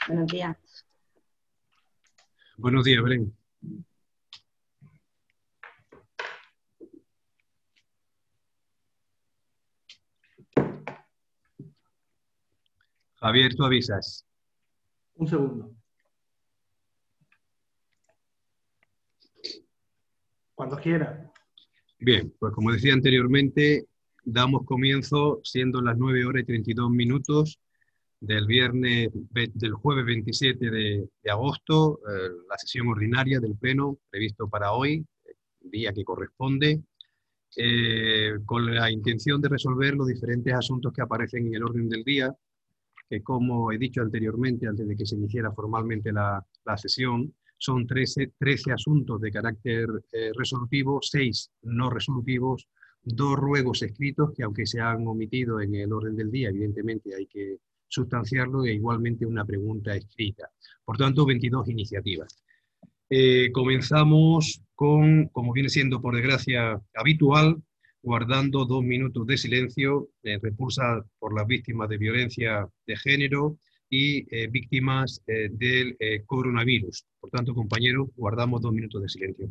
Buenos días. Buenos días, Belén. Javier, tú avisas. Un segundo. Cuando quiera. Bien, pues como decía anteriormente, damos comienzo, siendo las 9:32 del del jueves 27 de agosto, la sesión ordinaria del Pleno previsto para hoy, día que corresponde, con la intención de resolver los diferentes asuntos que aparecen en el orden del día, que como he dicho anteriormente, antes de que se iniciara formalmente la sesión, son 13 asuntos de carácter resolutivo, 6 no resolutivos, 2 ruegos escritos que, aunque se han omitido en el orden del día, evidentemente hay que sustanciarlo, e igualmente una pregunta escrita. Por tanto, 22 iniciativas. Comenzamos con, como viene siendo por desgracia habitual, guardando 2 minutos de silencio en repulsa por las víctimas de violencia de género y víctimas del coronavirus. Por tanto, compañeros, guardamos 2 minutos de silencio.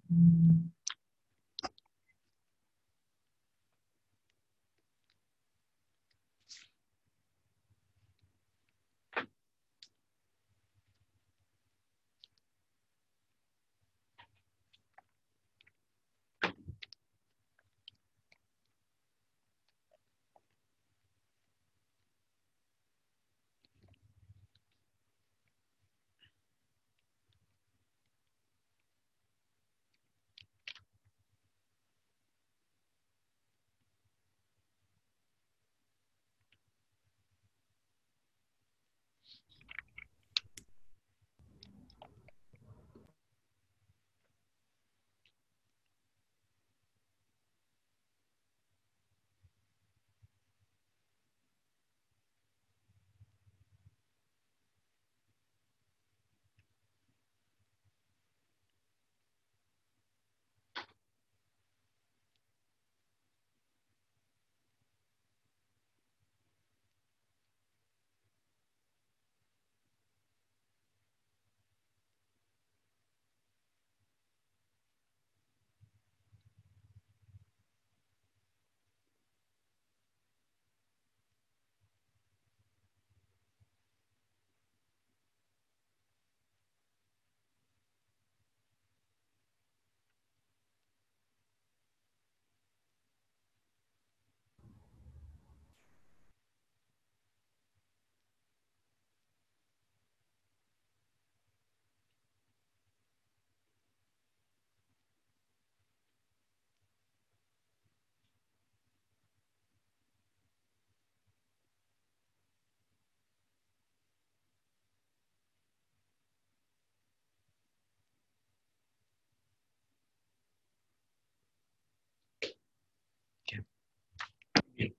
Bien.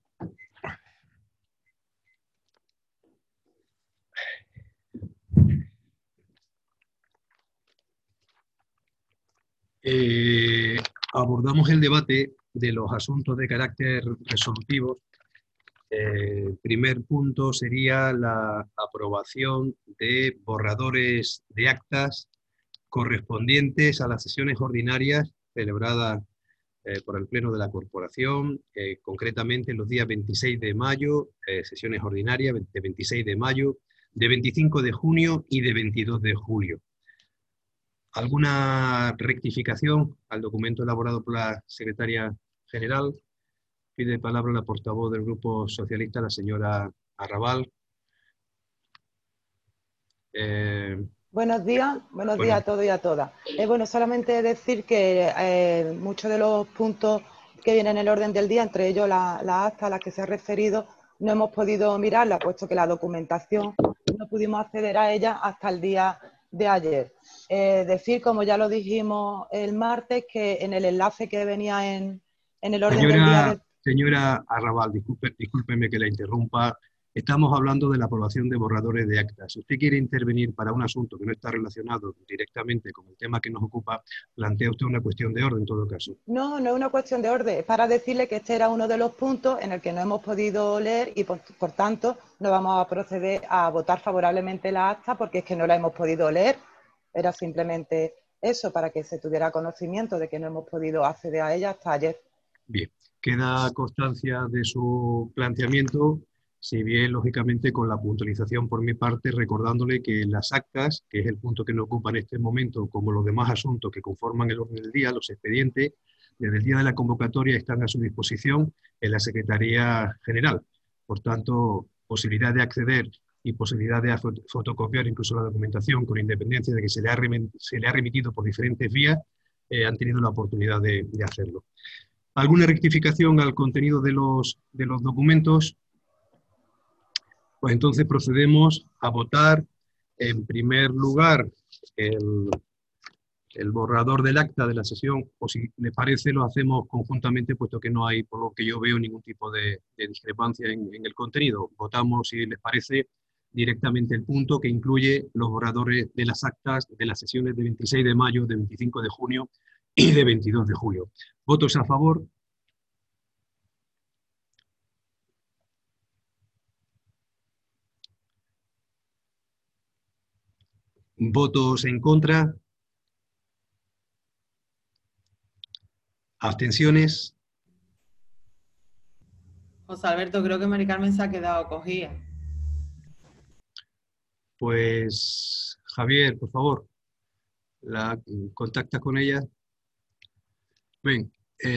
Abordamos el debate de los asuntos de carácter resolutivo. Primer punto sería la aprobación de borradores de actas correspondientes a las sesiones ordinarias celebradas por el Pleno de la Corporación, concretamente los días 26 de mayo, sesiones ordinarias de 26 de mayo, de 25 de junio y de 22 de julio. ¿Alguna rectificación al documento elaborado por la Secretaria General? Pide palabra la portavoz del Grupo Socialista, la señora Arrabal. Buenos días a todos y a todas. Bueno, solamente decir que muchos de los puntos que vienen en el orden del día, entre ellos la acta a las que se ha referido, no hemos podido mirarla, puesto que la documentación no pudimos acceder a ella hasta el día de ayer. Decir, como ya lo dijimos el martes, que en el enlace que venía en el orden del día... Señora Arrabal, discúlpeme que la interrumpa. Estamos hablando de la aprobación de borradores de actas. Si usted quiere intervenir para un asunto que no está relacionado directamente con el tema que nos ocupa, plantea usted una cuestión de orden en todo caso. No, no es una cuestión de orden, es para decirle que este era uno de los puntos en el que no hemos podido leer y por tanto no vamos a proceder a votar favorablemente la acta porque es que no la hemos podido leer. Era simplemente eso, para que se tuviera conocimiento de que no hemos podido acceder a ella hasta ayer. Bien, queda constancia de su planteamiento, si bien, lógicamente, con la puntualización por mi parte, recordándole que las actas, que es el punto que nos ocupa en este momento, como los demás asuntos que conforman el orden del día, los expedientes, desde el día de la convocatoria están a su disposición en la Secretaría General. Por tanto, posibilidad de acceder y posibilidad de fotocopiar incluso la documentación, con independencia de que se le ha remitido por diferentes vías, han tenido la oportunidad de hacerlo. ¿Alguna rectificación al contenido de los documentos? Pues entonces procedemos a votar en primer lugar el borrador del acta de la sesión, o si le parece lo hacemos conjuntamente, puesto que no hay, por lo que yo veo, ningún tipo de discrepancia en el contenido. Votamos, si les parece, directamente el punto que incluye los borradores de las actas de las sesiones de 26 de mayo, de 25 de junio y de 22 de julio. ¿Votos a favor? ¿Votos en contra? ¿Abstenciones? José Alberto, creo que Mari Carmen se ha quedado cogida. Pues, Javier, por favor, contacta con ella. Ven,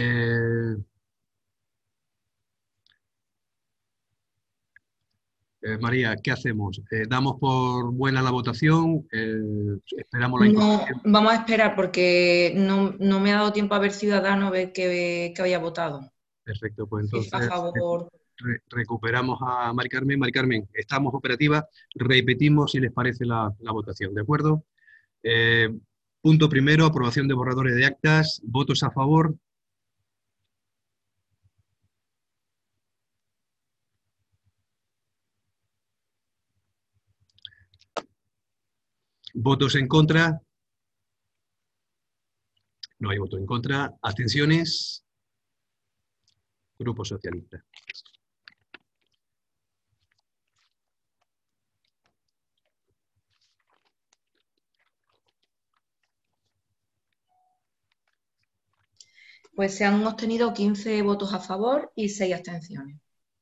María, ¿qué hacemos? ¿Damos por buena la votación? ¿Esperamos la incorporación? No, vamos a esperar porque no me ha dado tiempo a ver Ciudadanos, ver que había votado. Perfecto, pues Sí, entonces a favor. recuperamos a Mari Carmen. Mari Carmen, estamos operativas, repetimos si les parece la votación, ¿de acuerdo? Punto primero, aprobación de borradores de actas. ¿Votos a favor? ¿Votos en contra? No hay voto en contra. ¿Abstenciones? Grupo Socialista. Pues se han obtenido 15 votos a favor y 6 abstenciones.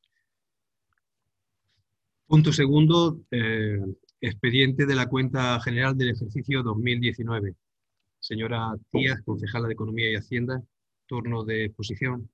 Punto segundo, expediente de la cuenta general del ejercicio 2019. Señora Díaz, concejala de Economía y Hacienda, turno de exposición.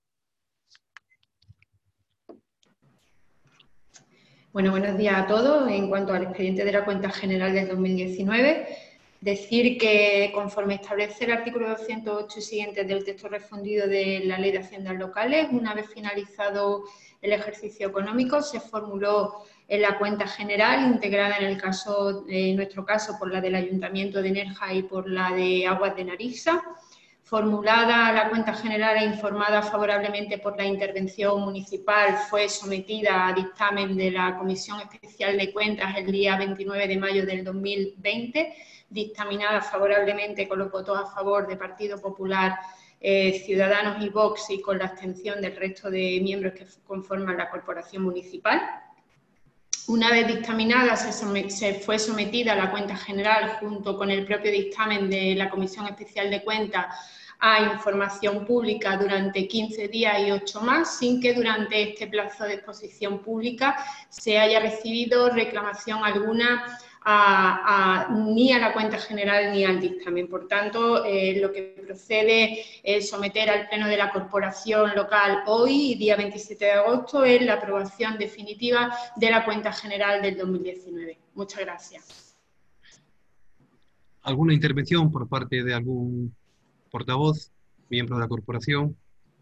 Bueno, buenos días a todos. En cuanto al expediente de la cuenta general del 2019, decir que conforme establece el artículo 208 y siguientes del texto refundido de la Ley de Haciendas Locales, una vez finalizado el ejercicio económico, se formuló en la cuenta general, integrada en nuestro caso por la del Ayuntamiento de Nerja y por la de Aguas de Narixa. Formulada la cuenta general e informada favorablemente por la intervención municipal, fue sometida a dictamen de la Comisión Especial de Cuentas el día 29 de mayo del 2020, dictaminada favorablemente con los votos a favor de Partido Popular, Ciudadanos y Vox, y con la abstención del resto de miembros que conforman la corporación municipal. Una vez dictaminada, se fue sometida a la cuenta general junto con el propio dictamen de la Comisión Especial de Cuentas a información pública durante 15 días y 8 más, sin que durante este plazo de exposición pública se haya recibido reclamación alguna ni a la cuenta general ni al dictamen. Por tanto, lo que procede es someter al Pleno de la Corporación Local hoy, día 27 de agosto, es la aprobación definitiva de la cuenta general del 2019. Muchas gracias. ¿Alguna intervención por parte de algún portavoz, miembro de la corporación?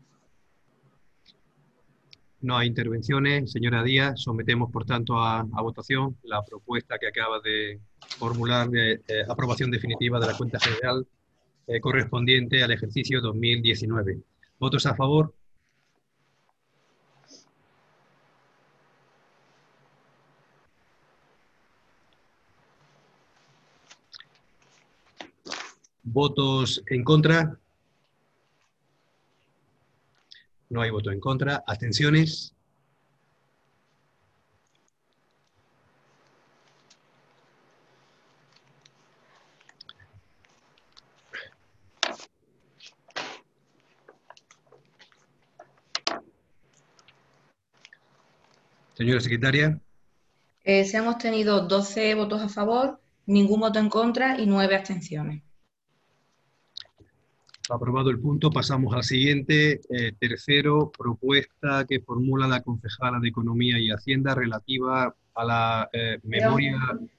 No hay intervenciones. Señora Díaz, sometemos por tanto a votación la propuesta que acaba de formular de aprobación definitiva de la cuenta general correspondiente al ejercicio 2019. ¿Votos a favor? ¿Votos en contra? No hay voto en contra. ¿Abstenciones? Señora secretaria. Se han obtenido 12 votos a favor, ningún voto en contra y 9 abstenciones. Aprobado el punto, pasamos al siguiente. Tercero, propuesta que formula la concejala de Economía y Hacienda relativa a la memoria...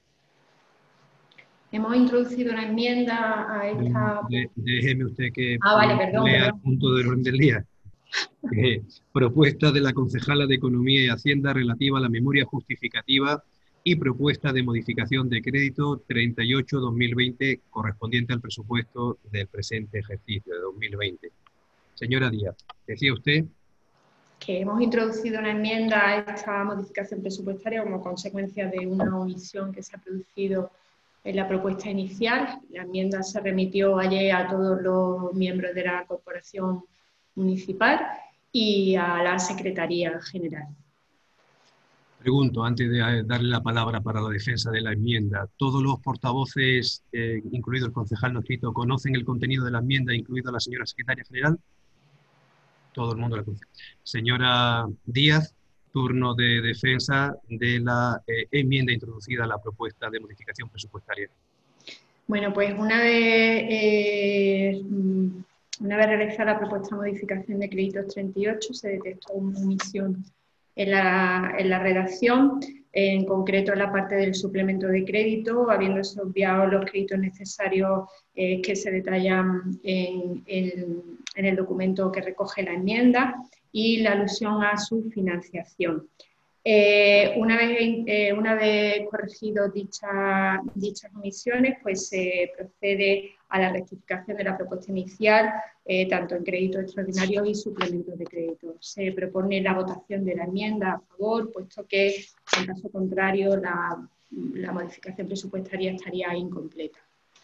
Hemos introducido una enmienda a esta... Déjeme usted que vale, perdón. lea el punto del orden del día. Propuesta de la concejala de Economía y Hacienda relativa a la memoria justificativa y propuesta de modificación de crédito 38-2020 correspondiente al presupuesto del presente ejercicio de 2020. Señora Díaz, decía usted... Que hemos introducido una enmienda a esta modificación presupuestaria como consecuencia de una omisión que se ha producido en la propuesta inicial. La enmienda se remitió ayer a todos los miembros de la Corporación Municipal y a la Secretaría General. Pregunto, antes de darle la palabra para la defensa de la enmienda, ¿todos los portavoces, incluido el concejal no escrito, conocen el contenido de la enmienda, incluida la señora secretaria general? Todo el mundo la conoce. Señora Díaz, turno de defensa de la enmienda introducida a la propuesta de modificación presupuestaria. Bueno, pues una vez realizada la propuesta de modificación de créditos 38, se detectó una omisión en la redacción, en concreto en la parte del suplemento de crédito, habiéndose obviado los créditos necesarios que se detallan en el documento que recoge la enmienda y la alusión a su financiación. Una vez corregido dichas omisiones, pues se procede a la rectificación de la propuesta inicial, tanto en créditos extraordinarios y suplementos de crédito. Se propone la votación de la enmienda a favor, puesto que, en caso contrario, la modificación presupuestaria estaría incompleta.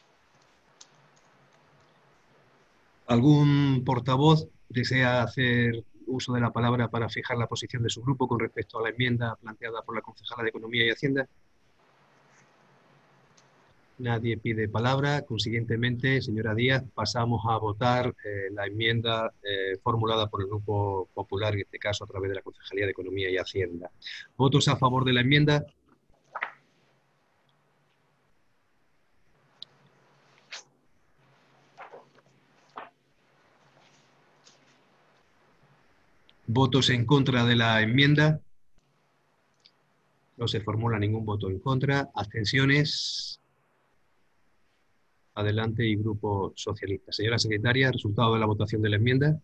¿Algún portavoz desea hacer uso de la palabra para fijar la posición de su grupo con respecto a la enmienda planteada por la concejala de Economía y Hacienda? Nadie pide palabra. Consiguientemente, señora Díaz, pasamos a votar la enmienda formulada por el Grupo Popular, en este caso a través de la Concejalía de Economía y Hacienda. ¿Votos a favor de la enmienda? ¿Votos en contra de la enmienda? No se formula ningún voto en contra. ¿Abstenciones? Adelante, y Grupo Socialista. Señora secretaria, resultado de la votación de la enmienda.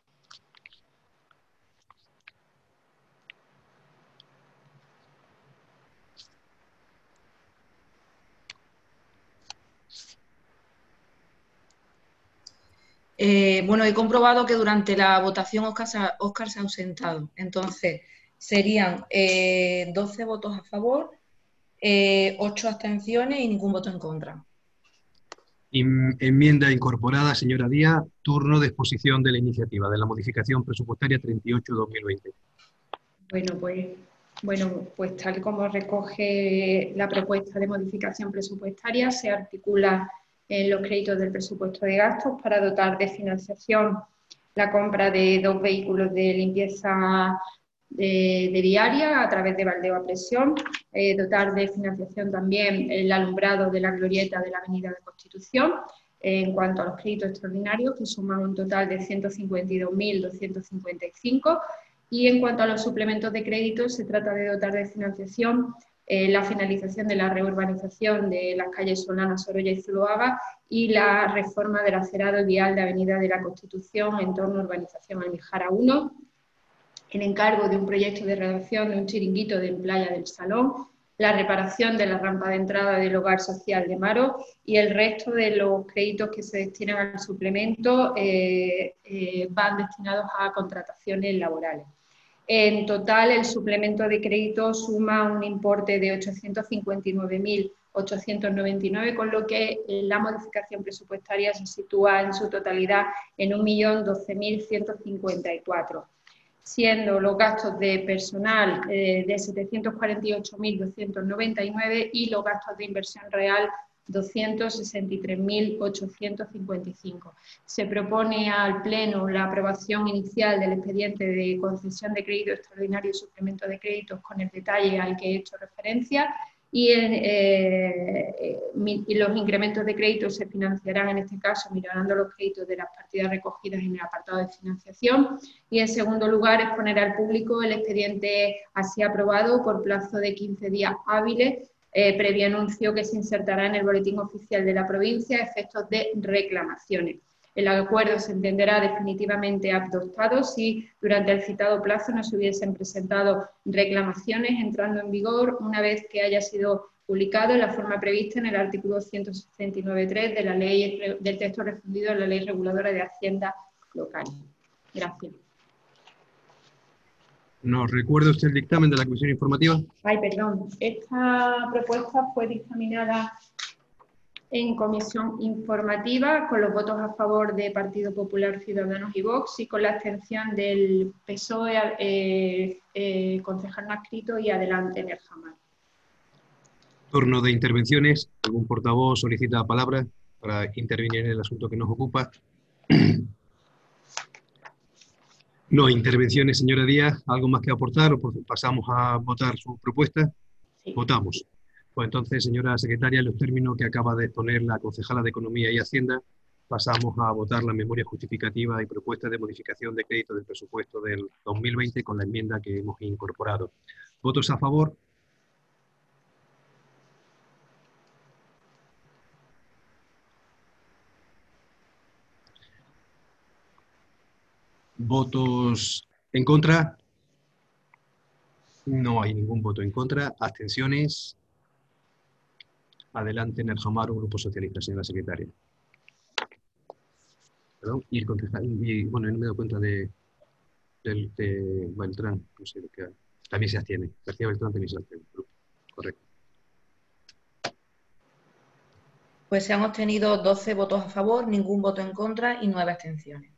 Bueno, he comprobado que durante la votación Óscar se ha ausentado. Entonces, serían 12 votos a favor, 8 abstenciones y ningún voto en contra. Enmienda incorporada, señora Díaz. Turno de exposición de la iniciativa de la modificación presupuestaria 38-2020. Bueno, pues tal como recoge la propuesta de modificación presupuestaria, se articula en los créditos del presupuesto de gastos para dotar de financiación la compra de 2 vehículos de limpieza de diaria a través de baldeo a presión, dotar de financiación también el alumbrado de la glorieta de la Avenida de Constitución, en cuanto a los créditos extraordinarios, que suman un total de 152.255, y en cuanto a los suplementos de crédito, se trata de dotar de financiación la finalización de la reurbanización de las calles Solana, Sorolla y Zuloaga y la reforma del acerado vial de Avenida de la Constitución en torno a urbanización Almijara 1, en encargo de un proyecto de redacción de un chiringuito de Playa del Salón, la reparación de la rampa de entrada del hogar social de Maro y el resto de los créditos que se destinan al suplemento van destinados a contrataciones laborales. En total, el suplemento de crédito suma un importe de 859.800 899, con lo que la modificación presupuestaria se sitúa en su totalidad en 1.012.154, siendo los gastos de personal de 748.299 y los gastos de inversión real 263.855. Se propone al Pleno la aprobación inicial del expediente de concesión de crédito extraordinario y suplemento de créditos con el detalle al que he hecho referencia, y los incrementos de créditos se financiarán en este caso mirando los créditos de las partidas recogidas en el apartado de financiación. Y en segundo lugar, exponer al público el expediente así aprobado por plazo de 15 días hábiles, previo anuncio que se insertará en el boletín oficial de la provincia a efectos de reclamaciones. El acuerdo se entenderá definitivamente adoptado si durante el citado plazo no se hubiesen presentado reclamaciones, entrando en vigor una vez que haya sido publicado en la forma prevista en el artículo 169.3 de la ley, del texto refundido en la Ley Reguladora de Hacienda Local. Gracias. ¿Nos recuerda usted el dictamen de la Comisión Informativa? Ay, perdón. Esta propuesta fue dictaminada en Comisión Informativa con los votos a favor de Partido Popular, Ciudadanos y Vox, y con la abstención del PSOE, concejal no adscrito y Adelante Enerjamar. Turno de intervenciones. ¿Algún portavoz solicita la palabra para intervenir en el asunto que nos ocupa? No, intervenciones, señora Díaz. ¿Algo más que aportar o pasamos a votar su propuesta? Sí. Votamos. Pues entonces, señora secretaria, en los términos que acaba de exponer la concejala de Economía y Hacienda, pasamos a votar la memoria justificativa y propuesta de modificación de crédito del presupuesto del 2020 con la enmienda que hemos incorporado. ¿Votos a favor? ¿Votos en contra? No hay ningún voto en contra. ¿Abstenciones? Adelante, Enerjamar, Grupo Socialista, señora secretaria. Perdón, y el concejal, bueno, no me he dado cuenta de Beltrán, no sé lo que también se abstiene. García Beltrán también se abstiene. Correcto. Pues se han obtenido 12 votos a favor, ningún voto en contra y 9 abstenciones.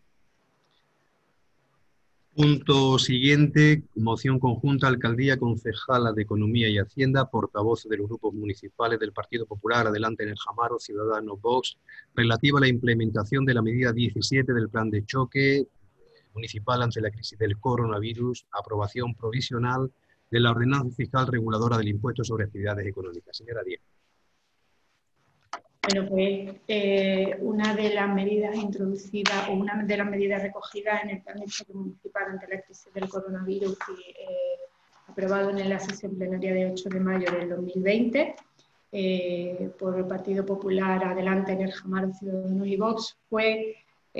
Punto siguiente, moción conjunta, alcaldía, concejala de Economía y Hacienda, portavoz de los grupos municipales del Partido Popular, Adelante Enerjamar, Ciudadanos, Vox, relativa a la implementación de la medida 17 del plan de choque municipal ante la crisis del coronavirus, aprobación provisional de la ordenanza fiscal reguladora del impuesto sobre actividades económicas. Señora Díaz. Bueno, pues una de las medidas introducidas o una de las medidas recogidas en el plan de choque municipal ante la crisis del coronavirus aprobado en la sesión plenaria de 8 de mayo del 2020 por el Partido Popular, Adelante Enerjamar, Ciudadanos y Vox fue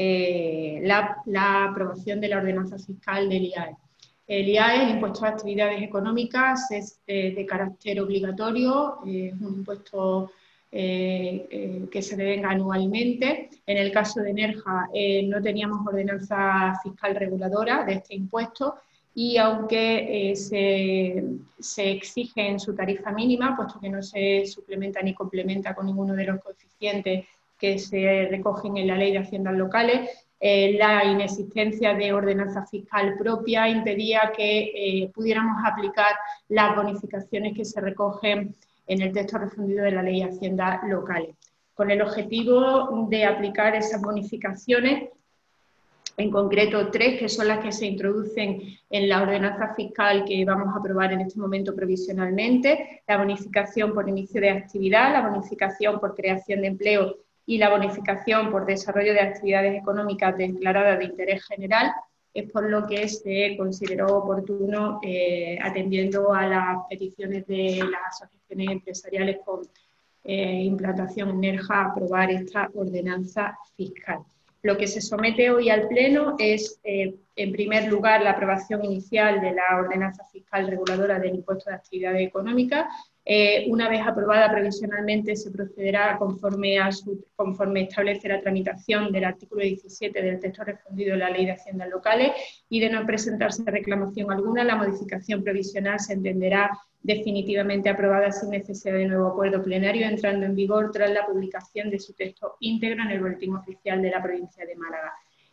la aprobación de la ordenanza fiscal del IAE. El IAE, el impuesto a actividades económicas, es de carácter obligatorio, es un impuesto que se devenga anualmente. En el caso de Nerja no teníamos ordenanza fiscal reguladora de este impuesto y aunque se exige en su tarifa mínima, puesto que no se suplementa ni complementa con ninguno de los coeficientes que se recogen en la Ley de Haciendas Locales, la inexistencia de ordenanza fiscal propia impedía que pudiéramos aplicar las bonificaciones que se recogen en el texto refundido de la Ley de Haciendas Locales, con el objetivo de aplicar esas bonificaciones, en concreto 3, que son las que se introducen en la ordenanza fiscal que vamos a aprobar en este momento provisionalmente: la bonificación por inicio de actividad, la bonificación por creación de empleo y la bonificación por desarrollo de actividades económicas declaradas de interés general. Es por lo que se consideró oportuno, atendiendo a las peticiones de las asociaciones empresariales con implantación en Nerja, aprobar esta ordenanza fiscal. Lo que se somete hoy al Pleno es, en primer lugar, la aprobación inicial de la ordenanza fiscal reguladora del impuesto de actividades económicas. Una vez aprobada provisionalmente, se procederá conforme establece la tramitación del artículo 17 del texto refundido de la Ley de Haciendas Locales, y de no presentarse reclamación alguna, la modificación provisional se entenderá definitivamente aprobada sin necesidad de nuevo acuerdo plenario, entrando en vigor tras la publicación de su texto íntegro en el Boletín Oficial de la provincia de Málaga.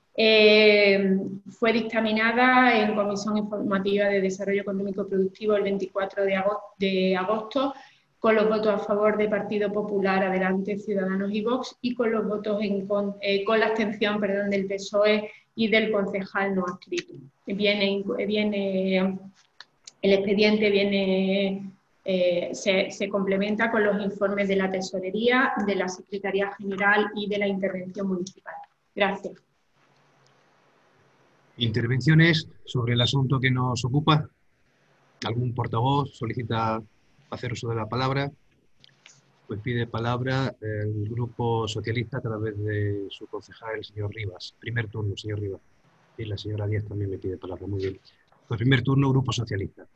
Fue dictaminada en Comisión Informativa de Desarrollo Económico y Productivo el 24 de agosto, con los votos a favor de Partido Popular, Adelante, Ciudadanos y Vox, y con los votos con la abstención, del PSOE y del concejal no adscrito. El expediente se complementa con los informes de la Tesorería, de la Secretaría General y de la Intervención Municipal. Gracias. ¿Intervenciones sobre el asunto que nos ocupa? ¿Algún portavoz solicita hacer uso de la palabra? Pues pide palabra el Grupo Socialista a través de su concejal, el señor Rivas. Primer turno, señor Rivas. Y la señora Díaz también me pide palabra. Muy bien. Pues primer turno, Grupo Socialista.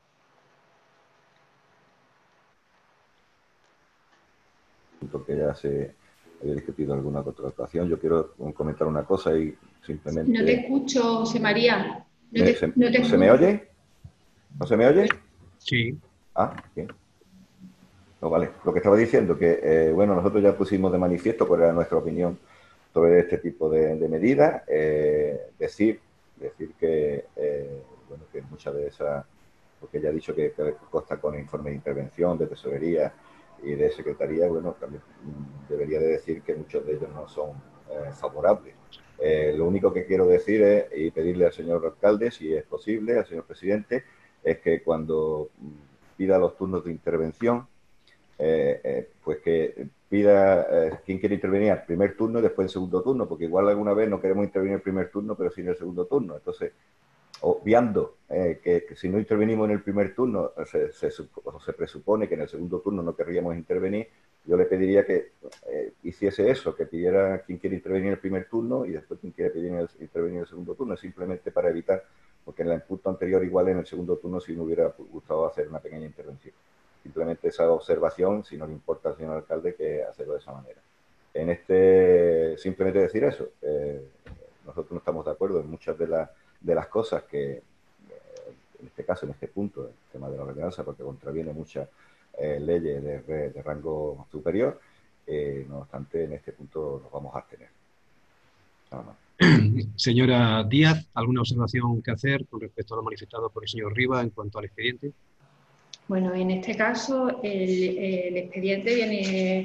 Que ya se había discutido en alguna otra ocasión. Yo quiero comentar una cosa y simplemente... No te escucho, José María. ¿Se me oye? ¿No se me oye? Sí. Ah, bien. No, vale. Lo que estaba diciendo, que bueno, nosotros ya pusimos de manifiesto cuál era nuestra opinión sobre este tipo de medidas. Decir que, bueno, que muchas de esas, porque ya he dicho que consta con informes de intervención, de tesorería y de secretaría, bueno, también debería de decir que muchos de ellos no son favorables. Lo único que quiero decir es, y pedirle al señor alcalde, si es posible, al señor presidente, es que cuando pida los turnos de intervención, pues que pida quién quiere intervenir al primer turno y después el segundo turno, porque igual alguna vez no queremos intervenir el primer turno, pero sí en el segundo turno. Entonces, obviando que si no intervenimos en el primer turno, se presupone que en el segundo turno no querríamos intervenir, yo le pediría que hiciese eso, que pidiera quién quiere intervenir en el primer turno y después quién quiere intervenir en el segundo turno, simplemente para evitar, porque en el punto anterior igual en el segundo turno sí me hubiera gustado hacer una pequeña intervención. Simplemente esa observación, si no le importa al señor alcalde, que hacerlo de esa manera. Simplemente decir eso, nosotros no estamos de acuerdo en muchas de las cosas que, en este caso, en este punto, el tema de la ordenanza, porque contraviene muchas leyes de rango superior, no obstante, en este punto nos vamos a abstener. Nada más. Señora Díaz, ¿alguna observación que hacer con respecto a lo manifestado por el señor Rivas en cuanto al expediente? Bueno, en este caso el expediente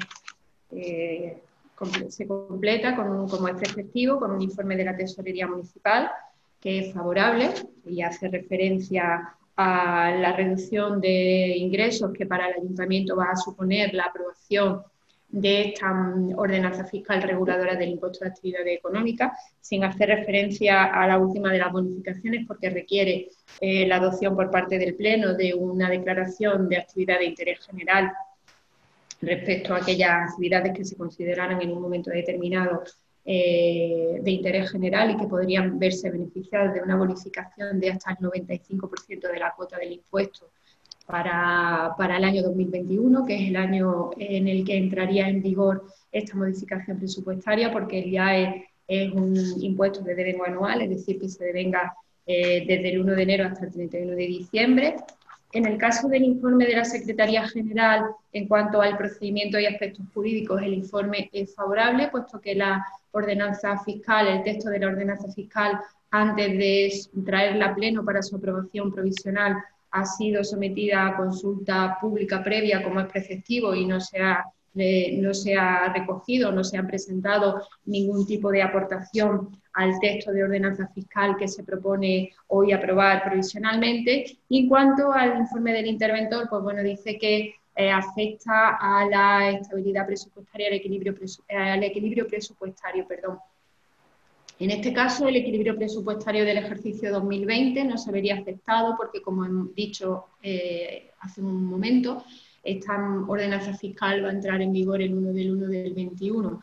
se completa como es preceptivo con un informe de la Tesorería Municipal que es favorable y hace referencia a la reducción de ingresos que para el Ayuntamiento va a suponer la aprobación de esta ordenanza fiscal reguladora del impuesto de actividades económicas, sin hacer referencia a la última de las bonificaciones, porque requiere la adopción por parte del Pleno de una declaración de actividad de interés general respecto a aquellas actividades que se consideraran en un momento determinado de interés general y que podrían verse beneficiadas de una bonificación de hasta el 95% de la cuota del impuesto para el año 2021, que es el año en el que entraría en vigor esta modificación presupuestaria, porque el IAE es un impuesto de devengo anual, es decir, que se devenga desde el 1 de enero hasta el 31 de diciembre. En el caso del informe de la Secretaría General, en cuanto al procedimiento y aspectos jurídicos, el informe es favorable, puesto que la ordenanza fiscal, el texto de la ordenanza fiscal, antes de traerla a pleno para su aprobación provisional, ha sido sometida a consulta pública previa, como es preceptivo, y no se ha recogido, no se ha presentado ningún tipo de aportación al texto de ordenanza fiscal que se propone hoy aprobar provisionalmente. Y en cuanto al informe del interventor, pues bueno, dice que afecta a la estabilidad presupuestaria, al equilibrio presupuestario, perdón. En este caso, el equilibrio presupuestario del ejercicio 2020 no se vería afectado porque, como hemos dicho hace un momento, esta ordenanza fiscal va a entrar en vigor el 1 del 1 del 21.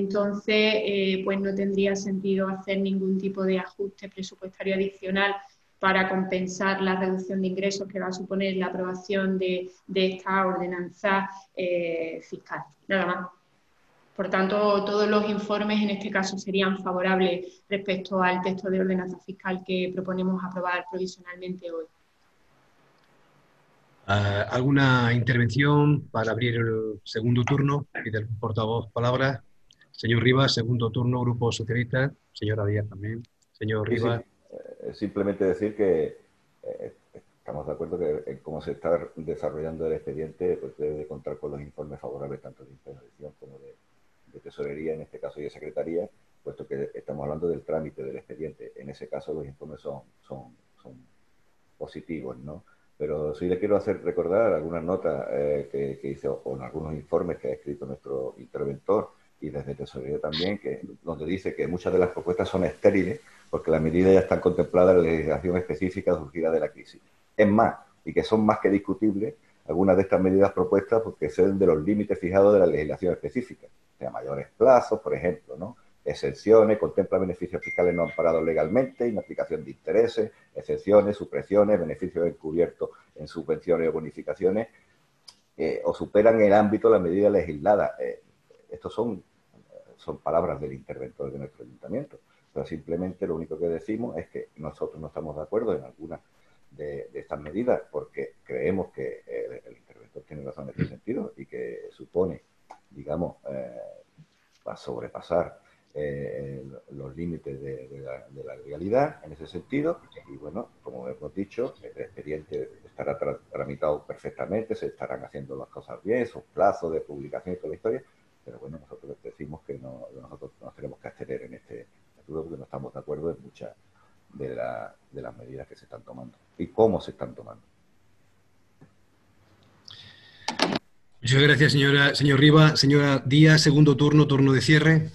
Entonces, pues no tendría sentido hacer ningún tipo de ajuste presupuestario adicional para compensar la reducción de ingresos que va a suponer la aprobación de esta ordenanza fiscal. Nada más. Por tanto, todos los informes en este caso serían favorables respecto al texto de ordenanza fiscal que proponemos aprobar provisionalmente hoy. ¿Alguna intervención para abrir el segundo turno? Pide el portavoz palabra. Señor Rivas, segundo turno, Grupo Socialista. Señora Díaz también. Señor Rivas. Sí. Simplemente decir que estamos de acuerdo que en cómo se está desarrollando el expediente, pues debe contar con los informes favorables tanto de inspección como de tesorería, en este caso, y de secretaría, puesto que estamos hablando del trámite del expediente. En ese caso los informes son positivos, ¿no? Pero sí le quiero hacer recordar algunas notas que hizo, o en algunos informes que ha escrito nuestro interventor, y desde tesorería también, donde dice que muchas de las propuestas son estériles, porque las medidas ya están contempladas en la legislación específica surgida de la crisis. Es más, y que son más que discutibles, algunas de estas medidas propuestas porque exceden de los límites fijados de la legislación específica. O sea, mayores plazos, por ejemplo, ¿no? Exenciones, contempla beneficios fiscales no amparados legalmente, inaplicación de intereses, exenciones, supresiones, beneficios encubiertos en subvenciones o bonificaciones, o superan el ámbito de las medidas legisladas. Estos son palabras del interventor de nuestro ayuntamiento. Pero simplemente lo único que decimos es que nosotros no estamos de acuerdo en algunas de estas medidas porque creemos que el interventor tiene razón en este sentido y que supone, digamos, va a sobrepasar los límites de la legalidad en ese sentido. Y bueno, como hemos dicho, el expediente estará tramitado perfectamente, se estarán haciendo las cosas bien, sus plazos de publicación y toda la historia, pero bueno, nosotros decimos que nosotros nos tenemos que abstener en este futuro porque no estamos de acuerdo en muchas de las medidas que se están tomando y cómo se están tomando. Muchas gracias, señor Rivas. Señora Díaz, segundo turno, turno de cierre.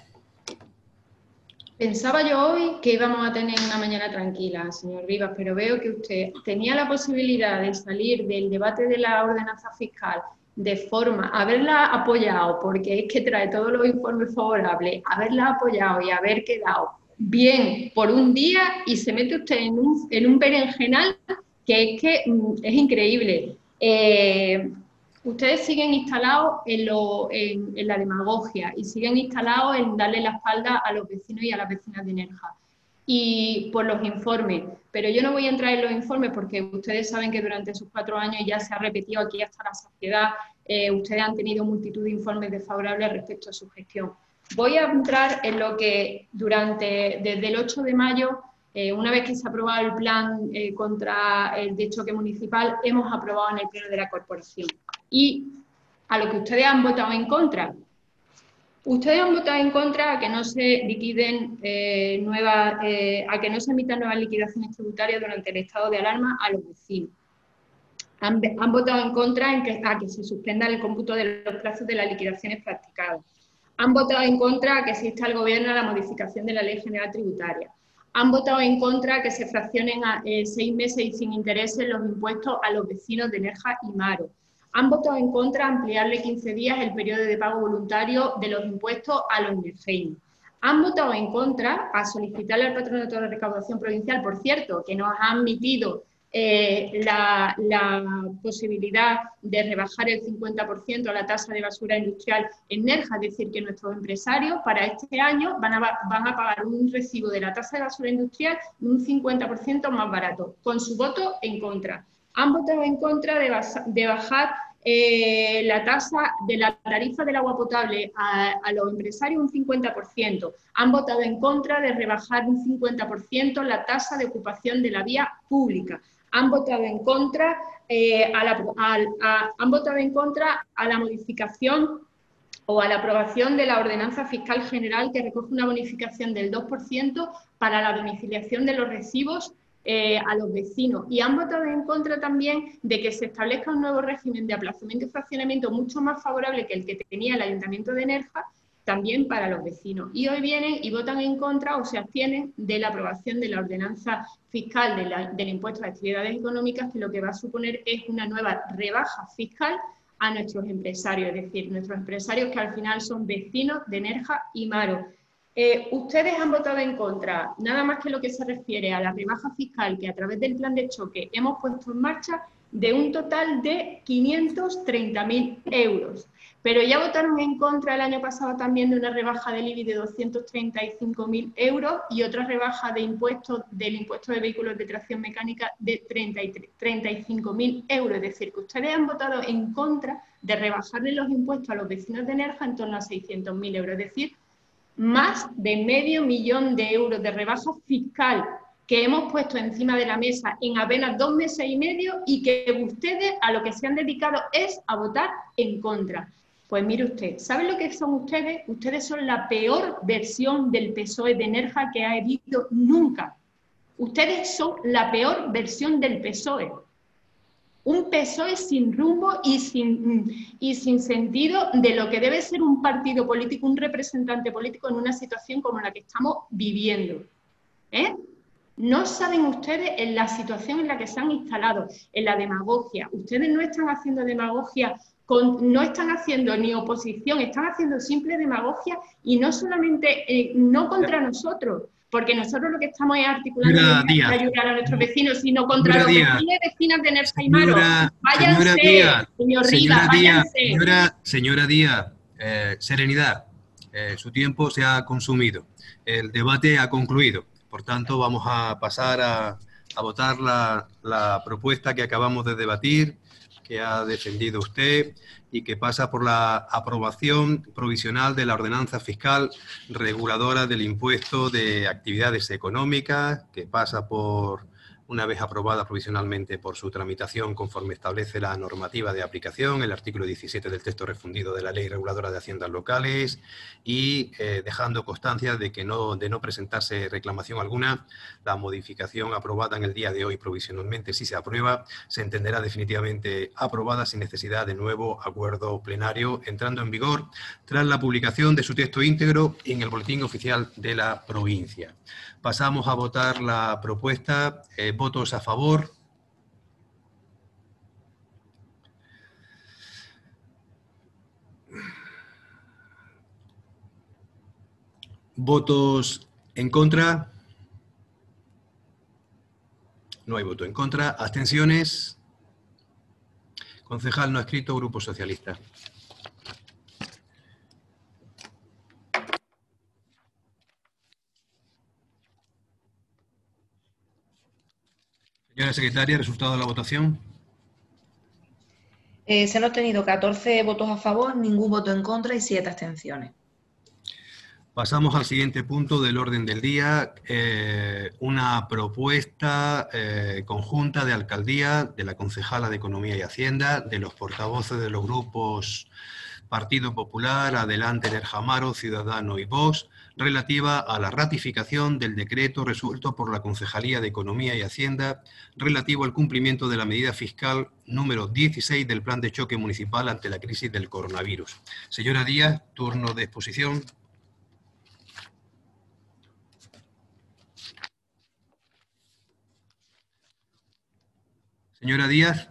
Pensaba yo hoy que íbamos a tener una mañana tranquila, señor Rivas, pero veo que usted tenía la posibilidad de salir del debate de la ordenanza fiscal de forma, haberla apoyado, porque es que trae todos los informes favorables, haberla apoyado y haber quedado bien por un día y se mete usted en un berenjenal que es increíble. Ustedes siguen instalados en la demagogia y siguen instalados en darle la espalda a los vecinos y a las vecinas de Nerja. Y por los informes, pero yo no voy a entrar en los informes porque ustedes saben que durante esos 4 años ya se ha repetido aquí hasta la saciedad, ustedes han tenido multitud de informes desfavorables respecto a su gestión. Voy a entrar en lo que desde el 8 de mayo, una vez que se ha aprobado el plan contra el de choque municipal, hemos aprobado en el pleno de la corporación. Y a lo que ustedes han votado en contra. Ustedes han votado en contra a que no se liquiden a que no se emitan nuevas liquidaciones tributarias durante el estado de alarma a los vecinos. Han votado en contra a que se suspenda el cómputo de los plazos de las liquidaciones practicadas. Han votado en contra a que se inste al Gobierno a la modificación de la Ley General Tributaria. Han votado en contra a que se fraccionen a 6 meses y sin intereses los impuestos a los vecinos de Nerja y Maro. Han votado en contra a ampliarle 15 días el periodo de pago voluntario de los impuestos a los nerjeños. Han votado en contra a solicitarle al Patronato de Recaudación Provincial, por cierto, que nos ha admitido la posibilidad de rebajar el 50% la tasa de basura industrial en Nerja, es decir, que nuestros empresarios para este año van a pagar un recibo de la tasa de basura industrial un 50% más barato, con su voto en contra. Han votado en contra de bajar la tasa de la tarifa del agua potable a los empresarios un 50%. Han votado en contra de rebajar un 50% la tasa de ocupación de la vía pública. Han votado en contra a la modificación o a la aprobación de la ordenanza fiscal general que recoge una bonificación del 2% para la domiciliación de los recibos a los vecinos. Y han votado en contra también de que se establezca un nuevo régimen de aplazamiento y fraccionamiento mucho más favorable que el que tenía el Ayuntamiento de Nerja, también para los vecinos. Y hoy vienen y votan en contra o se abstienen de la aprobación de la ordenanza fiscal del impuesto a actividades económicas, que lo que va a suponer es una nueva rebaja fiscal a nuestros empresarios, es decir, nuestros empresarios que al final son vecinos de Nerja y Maro. Ustedes han votado en contra, nada más que lo que se refiere a la rebaja fiscal que a través del plan de choque hemos puesto en marcha, de un total de 530.000 euros. Pero ya votaron en contra el año pasado también de una rebaja del IBI de 235.000 euros y otra rebaja de impuestos del impuesto de vehículos de tracción mecánica de 35.000 euros. Es decir, que ustedes han votado en contra de rebajarle los impuestos a los vecinos de Nerja en torno a 600.000 euros. Es decir, más de $500.000 de euros de rebaja fiscal que hemos puesto encima de la mesa en apenas 2 meses y medio y que ustedes a lo que se han dedicado es a votar en contra. Pues mire usted, ¿saben lo que son ustedes? Ustedes son la peor versión del PSOE de Nerja que ha habido nunca. Ustedes son la peor versión del PSOE. Un PSOE sin rumbo y sin sentido de lo que debe ser un partido político, un representante político en una situación como la que estamos viviendo. No saben ustedes en la situación en la que se han instalado, en la demagogia. Ustedes no están haciendo demagogia, no están haciendo ni oposición, están haciendo simple demagogia y no solamente, no contra nosotros, porque nosotros lo que estamos es articulando para ayudar a nuestros vecinos, sino contra los vecinos y vecinas de Nerja y Maro. Váyanse, señor Rivas, váyanse. Señora Díaz, serenidad. Su tiempo se ha consumido. El debate ha concluido. Por tanto, vamos a pasar a votar la propuesta que acabamos de debatir, que ha defendido usted y que pasa por la aprobación provisional de la ordenanza fiscal reguladora del impuesto de actividades económicas, que pasa por, una vez aprobada provisionalmente, por su tramitación conforme establece la normativa de aplicación, el artículo 17 del texto refundido de la Ley Reguladora de Haciendas Locales, y dejando constancia de que de no presentarse reclamación alguna, la modificación aprobada en el día de hoy provisionalmente, si se aprueba, se entenderá definitivamente aprobada sin necesidad de nuevo acuerdo plenario, entrando en vigor tras la publicación de su texto íntegro en el Boletín Oficial de la provincia. Pasamos a votar la propuesta. ¿Votos a favor? ¿Votos en contra? No hay voto en contra. ¿Abstenciones? Concejal no adscrito, Grupo Socialista. Señora secretaria, ¿resultado de la votación? Se han obtenido 14 votos a favor, ningún voto en contra y 7 abstenciones. Pasamos al siguiente punto del orden del día, una propuesta conjunta de alcaldía, de la concejala de Economía y Hacienda, de los portavoces de los grupos Partido Popular, Adelante, Nerja Maro, Ciudadanos y Vox, relativa a la ratificación del decreto resuelto por la Concejalía de Economía y Hacienda relativo al cumplimiento de la medida fiscal número 16 del Plan de Choque Municipal ante la crisis del coronavirus. Señora Díaz, turno de exposición. Señora Díaz,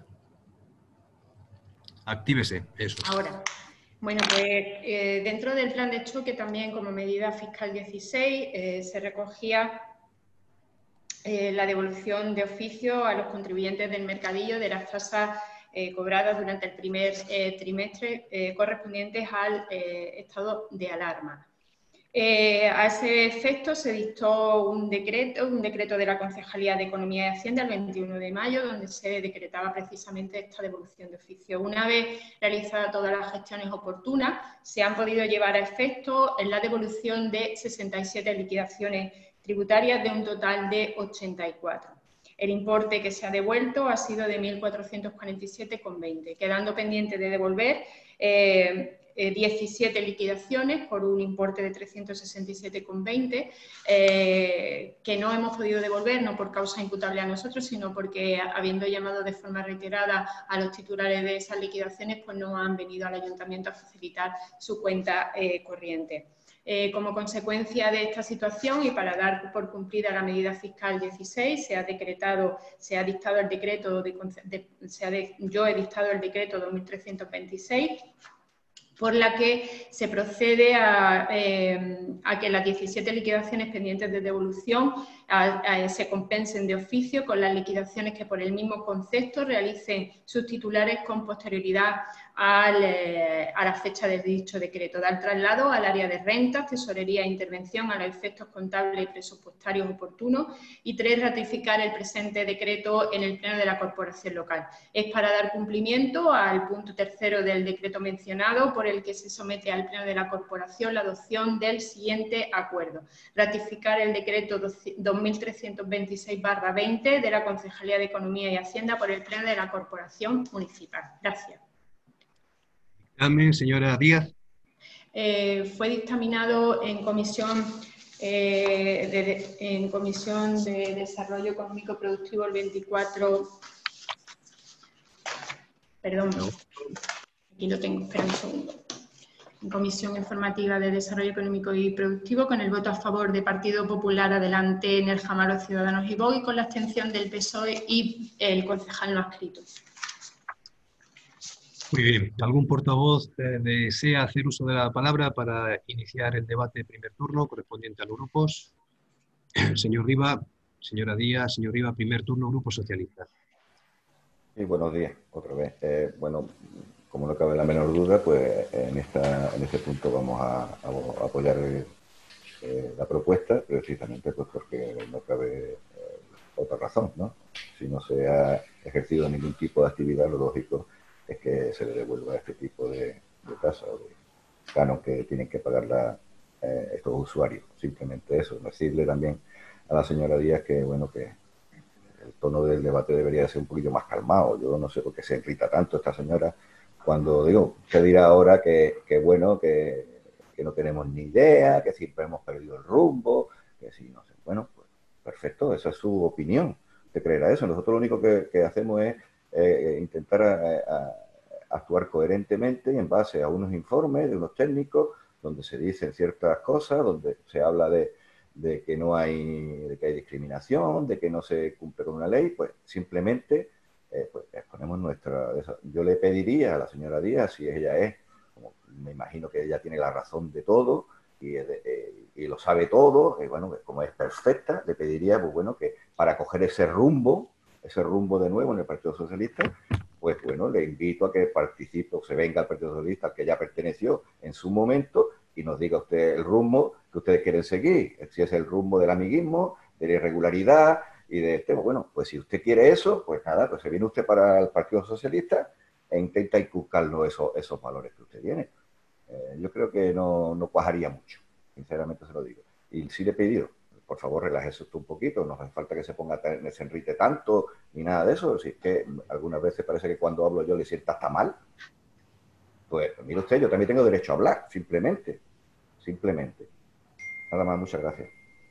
actívese. Eso. Ahora. Bueno, pues dentro del plan de choque también como medida fiscal 16 se recogía la devolución de oficio a los contribuyentes del mercadillo de las tasas cobradas durante el primer trimestre correspondientes al estado de alarma. A ese efecto se dictó un decreto de la Concejalía de Economía y Hacienda el 21 de mayo, donde se decretaba precisamente esta devolución de oficio. Una vez realizadas todas las gestiones oportunas, se han podido llevar a efecto la devolución de 67 liquidaciones tributarias de un total de 84. El importe que se ha devuelto ha sido de 1.447,20, quedando pendiente de devolver 17 liquidaciones por un importe de 367,20 que no hemos podido devolver, no por causa imputable a nosotros, sino porque habiendo llamado de forma reiterada a los titulares de esas liquidaciones, pues no han venido al ayuntamiento a facilitar su cuenta corriente. Como consecuencia de esta situación y para dar por cumplida la medida fiscal 16, yo he dictado el decreto 2326, por la que se procede a que las 17 liquidaciones pendientes de devolución se compensen de oficio con las liquidaciones que por el mismo concepto realicen sus titulares con posterioridad a la fecha de dicho decreto. Dar traslado al área de rentas, tesorería e intervención a los efectos contables y presupuestarios oportunos. Y 3, ratificar el presente decreto en el Pleno de la Corporación Local. Es para dar cumplimiento al punto 3º del decreto mencionado, por el que se somete al Pleno de la Corporación la adopción del siguiente acuerdo. Ratificar el decreto 2326/20 de la Concejalía de Economía y Hacienda por el Pleno de la Corporación Municipal. Gracias. Dictamen, señora Díaz. Fue dictaminado en comisión de Desarrollo Económico Productivo el 24... Perdón, aquí lo tengo, espera un segundo. En Comisión Informativa de Desarrollo Económico y Productivo, con el voto a favor de Partido Popular, Adelante, Nerja, Maro, Ciudadanos y Vox, y con la abstención del PSOE y el concejal no adscrito. Muy bien. ¿Algún portavoz desea hacer uso de la palabra para iniciar el debate de primer turno correspondiente a los grupos? Señor Riba, señora Díaz, señor Riba, primer turno, Grupo Socialista. Sí, buenos días, otra vez. Bueno, como no cabe la menor duda, pues en este punto vamos a apoyar la propuesta, precisamente pues porque no cabe otra razón, ¿no? Si no se ha ejercido ningún tipo de actividad, lo lógico es que se le devuelva este tipo de tasa o de canon que tienen que pagar estos usuarios. Simplemente eso. Decirle también a la señora Díaz que, bueno, que el tono del debate debería ser un poquillo más calmado. Yo no sé por qué se irrita tanto esta señora cuando, digo, usted dirá ahora que bueno, que no tenemos ni idea, que siempre hemos perdido el rumbo, que sí, no sé. Bueno, pues perfecto, esa es su opinión. ¿Usted creerá eso? Nosotros lo único que hacemos es intentar actuar coherentemente y en base a unos informes de unos técnicos donde se dicen ciertas cosas, donde se habla de que no hay, de que hay discriminación, de que no se cumple con una ley, pues simplemente pues exponemos nuestra... Yo le pediría a la señora Díaz, si ella es, como me imagino que ella tiene la razón de todo y lo sabe todo, bueno, como es perfecta, le pediría, pues bueno, que para coger ese rumbo de nuevo en el Partido Socialista, pues bueno, le invito a que participe o se venga al Partido Socialista al que ya perteneció en su momento y nos diga usted el rumbo que ustedes quieren seguir, si es el rumbo del amiguismo, de la irregularidad y de este, bueno, pues si usted quiere eso, pues nada, pues se viene usted para el Partido Socialista e intenta inculcarnos esos valores que usted tiene. Yo creo que no cuajaría mucho, sinceramente se lo digo. Y sí le he pedido, por favor, relájese usted un poquito, no hace falta que se ponga se enrite tanto ni nada de eso, si es que algunas veces parece que cuando hablo yo le sienta hasta mal. Pues mire usted, yo también tengo derecho a hablar, simplemente. Nada más, muchas gracias.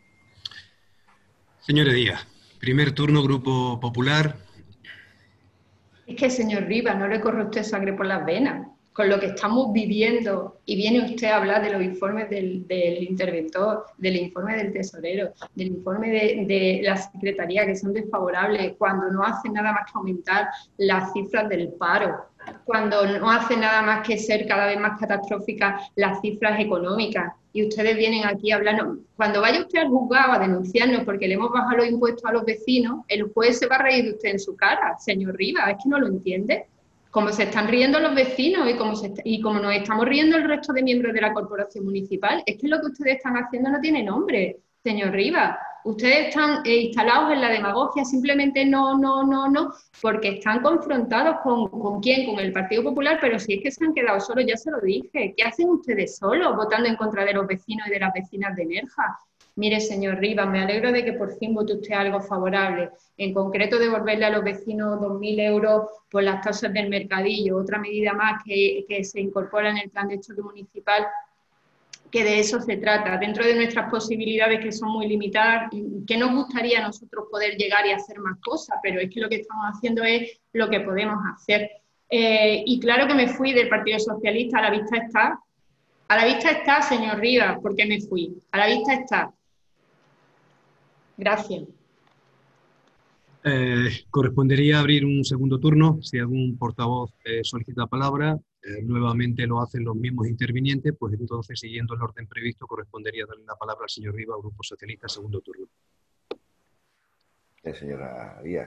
Señora Díaz, primer turno, Grupo Popular. Es que, señor Rivas, no le corre a usted sangre por las venas. Con lo que estamos viviendo, y viene usted a hablar de los informes del interventor, del informe del tesorero, del informe de la Secretaría, que son desfavorables, cuando no hacen nada más que aumentar las cifras del paro, cuando no hacen nada más que ser cada vez más catastróficas las cifras económicas. Y ustedes vienen aquí a hablarnos. Cuando vaya usted al juzgado a denunciarnos porque le hemos bajado los impuestos a los vecinos, el juez se va a reír de usted en su cara, señor Rivas, ¿es que no lo entiende? Como se están riendo los vecinos y como nos estamos riendo el resto de miembros de la corporación municipal, es que lo que ustedes están haciendo no tiene nombre, señor Rivas. Ustedes están instalados en la demagogia, simplemente no, porque están confrontados ¿con quién? Con el Partido Popular, pero si es que se han quedado solos, ya se lo dije. ¿Qué hacen ustedes solos votando en contra de los vecinos y de las vecinas de Nerja? Mire, señor Rivas, me alegro de que por fin vote usted algo favorable. En concreto, devolverle a los vecinos 2.000 euros por las tasas del mercadillo. Otra medida más que se incorpora en el plan de choque municipal, que de eso se trata. Dentro de nuestras posibilidades, que son muy limitadas, que nos gustaría a nosotros poder llegar y hacer más cosas, pero es que lo que estamos haciendo es lo que podemos hacer. Y claro que me fui del Partido Socialista, a la vista está. A la vista está, señor Rivas, ¿por qué me fui? A la vista está. Gracias. Correspondería abrir un segundo turno, si algún portavoz solicita palabra. nuevamente lo hacen los mismos intervinientes, pues entonces, siguiendo el orden previsto, correspondería darle la palabra al señor Riba, Grupo Socialista, segundo turno. Señora Díaz,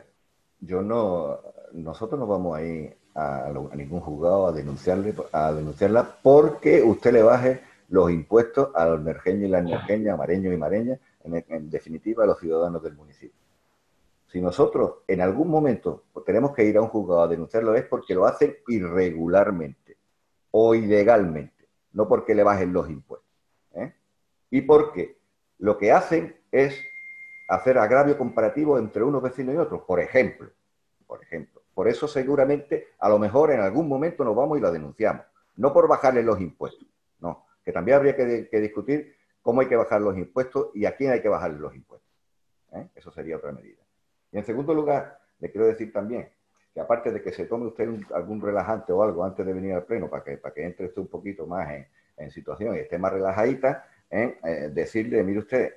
nosotros no vamos a ir a ningún juzgado a denunciarla porque usted le baje los impuestos a los nerjeños y las nerjeñas, mareños y mareñas, en definitiva a los ciudadanos del municipio. Si nosotros en algún momento tenemos que ir a un juzgado a denunciarlo, es porque lo hacen irregularmente o ilegalmente, no porque le bajen los impuestos, ¿eh? Y porque lo que hacen es hacer agravio comparativo entre unos vecinos y otros, por ejemplo. Por eso seguramente, a lo mejor en algún momento nos vamos y la denunciamos, no por bajarle los impuestos, no, que también habría que discutir cómo hay que bajar los impuestos y a quién hay que bajarle los impuestos, ¿eh? Eso sería otra medida. Y en segundo lugar, le quiero decir también que aparte de que se tome usted algún relajante o algo antes de venir al pleno para que entre usted un poquito más en situación y esté más relajadita, decirle, mire usted,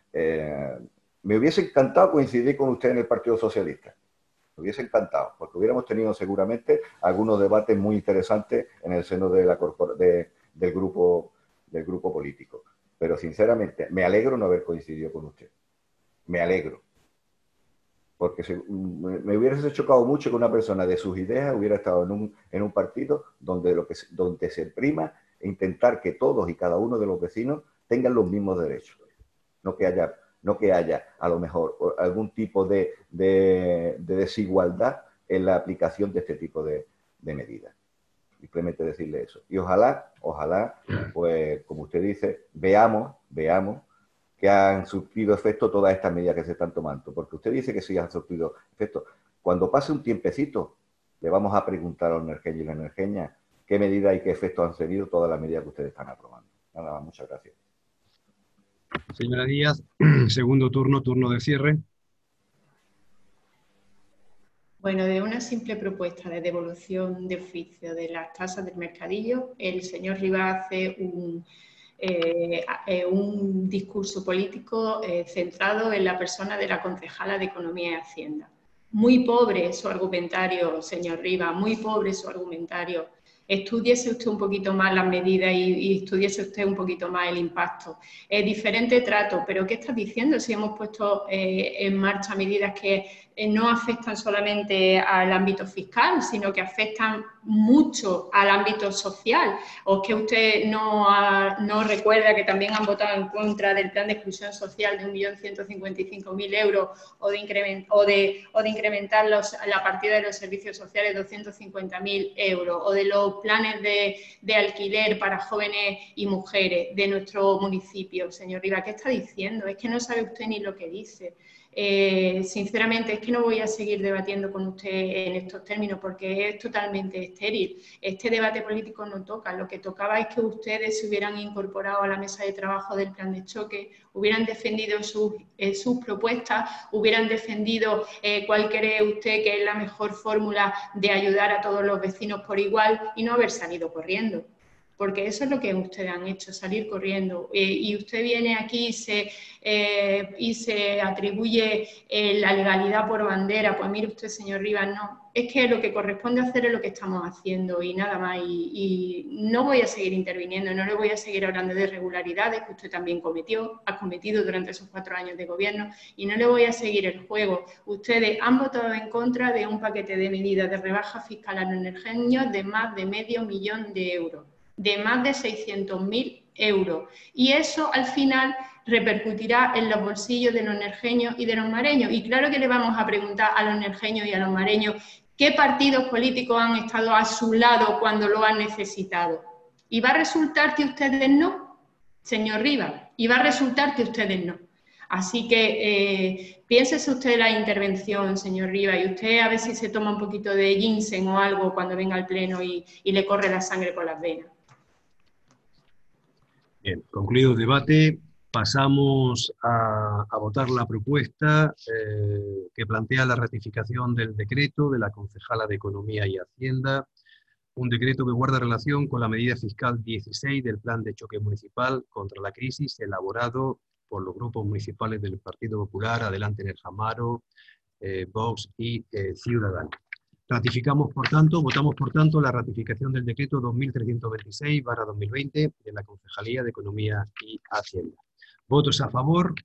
me hubiese encantado coincidir con usted en el Partido Socialista. Me hubiese encantado, porque hubiéramos tenido seguramente algunos debates muy interesantes en el seno del grupo político. Pero sinceramente, me alegro no haber coincidido con usted. Me alegro. Porque me hubiese chocado mucho que una persona de sus ideas hubiera estado en un partido donde se prima intentar que todos y cada uno de los vecinos tengan los mismos derechos. No que haya a lo mejor algún tipo de desigualdad en la aplicación de este tipo de medidas. Simplemente decirle eso. Y ojalá, pues como usted dice, veamos que han surtido efecto todas estas medidas que se están tomando. Porque usted dice que sí han surtido efecto. Cuando pase un tiempecito, le vamos a preguntar a los nerjeños y las nerjeñas qué medidas y qué efectos han tenido todas las medidas que ustedes están aprobando. Nada más, muchas gracias. Señora Díaz, segundo turno de cierre. Bueno, de una simple propuesta de devolución de oficio de las tasas del mercadillo, el señor Rivas hace un discurso político centrado en la persona de la concejala de Economía y Hacienda. Muy pobre su argumentario, señor Rivas, muy pobre su argumentario. Estudiese usted un poquito más las medidas y estudiese usted un poquito más el impacto. Diferente trato, pero ¿qué estás diciendo si hemos puesto en marcha medidas que no afectan solamente al ámbito fiscal, sino que afectan mucho al ámbito social? ¿O es que usted no recuerda que también han votado en contra del plan de exclusión social de 1.155.000 euros o de incrementar la partida de los servicios sociales 250.000 euros o de los planes de alquiler para jóvenes y mujeres de nuestro municipio? Señor Riva, ¿qué está diciendo? Es que no sabe usted ni lo que dice. Sinceramente, es que no voy a seguir debatiendo con usted en estos términos porque es totalmente estéril. Este debate político no toca. Lo que tocaba es que ustedes se hubieran incorporado a la mesa de trabajo del plan de choque, hubieran defendido sus propuestas, hubieran defendido cuál cree usted que es la mejor fórmula de ayudar a todos los vecinos por igual y no haber salido corriendo. Porque eso es lo que ustedes han hecho, salir corriendo. Y usted viene aquí y se atribuye la legalidad por bandera. Pues mire usted, señor Rivas, no. Es que lo que corresponde hacer es lo que estamos haciendo y nada más. Y no voy a seguir interviniendo, no le voy a seguir hablando de irregularidades que usted también ha cometido durante esos 4 años de gobierno y no le voy a seguir el juego. Ustedes han votado en contra de un paquete de medidas de rebaja fiscal a los nerjeños de más de $500.000 de euros. De más de 600.000 euros. Y eso al final repercutirá en los bolsillos de los nerjeños y de los mareños. Y claro que le vamos a preguntar a los nerjeños y a los mareños qué partidos políticos han estado a su lado cuando lo han necesitado. ¿Y va a resultar que ustedes no, señor Rivas? ¿Y va a resultar que ustedes no? Así que piénsese usted la intervención, señor Rivas, y usted a ver si se toma un poquito de ginseng o algo cuando venga al pleno y le corre la sangre por las venas. Bien, concluido el debate, pasamos a votar la propuesta que plantea la ratificación del decreto de la concejala de Economía y Hacienda, un decreto que guarda relación con la medida fiscal 16 del Plan de Choque Municipal contra la Crisis, elaborado por los grupos municipales del Partido Popular, Adelante Nerja Amaro, Vox y Ciudadanos. Votamos por tanto la ratificación del decreto 2326/2020 de la Concejalía de Economía y Hacienda. ¿Votos a favor?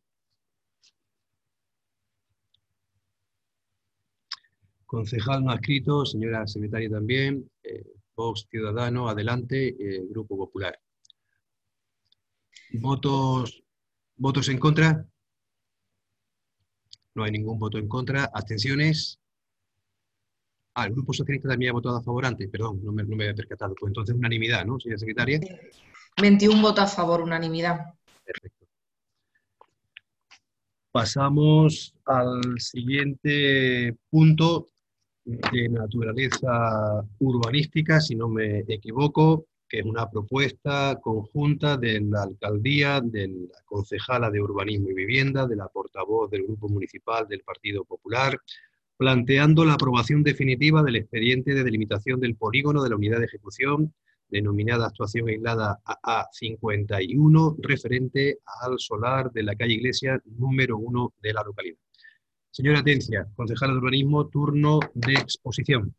Concejal no adscrito, señora secretaria también, Vox Ciudadano, adelante, Grupo Popular. ¿Votos en contra? No hay ningún voto en contra. ¿Abstenciones? El Grupo Socialista también ha votado a favor antes, perdón, no me había percatado. Pues entonces unanimidad, ¿no, señora secretaria? 21 votos a favor, unanimidad. Perfecto. Pasamos al siguiente punto de naturaleza urbanística, si no me equivoco, que es una propuesta conjunta de la alcaldía, de la concejala de Urbanismo y Vivienda, de la portavoz del Grupo Municipal del Partido Popular, planteando la aprobación definitiva del expediente de delimitación del polígono de la unidad de ejecución, denominada Actuación Aislada AA51, referente al solar de la calle Iglesia número 1 de la localidad. Señora Atencia, concejala de Urbanismo, turno de exposición.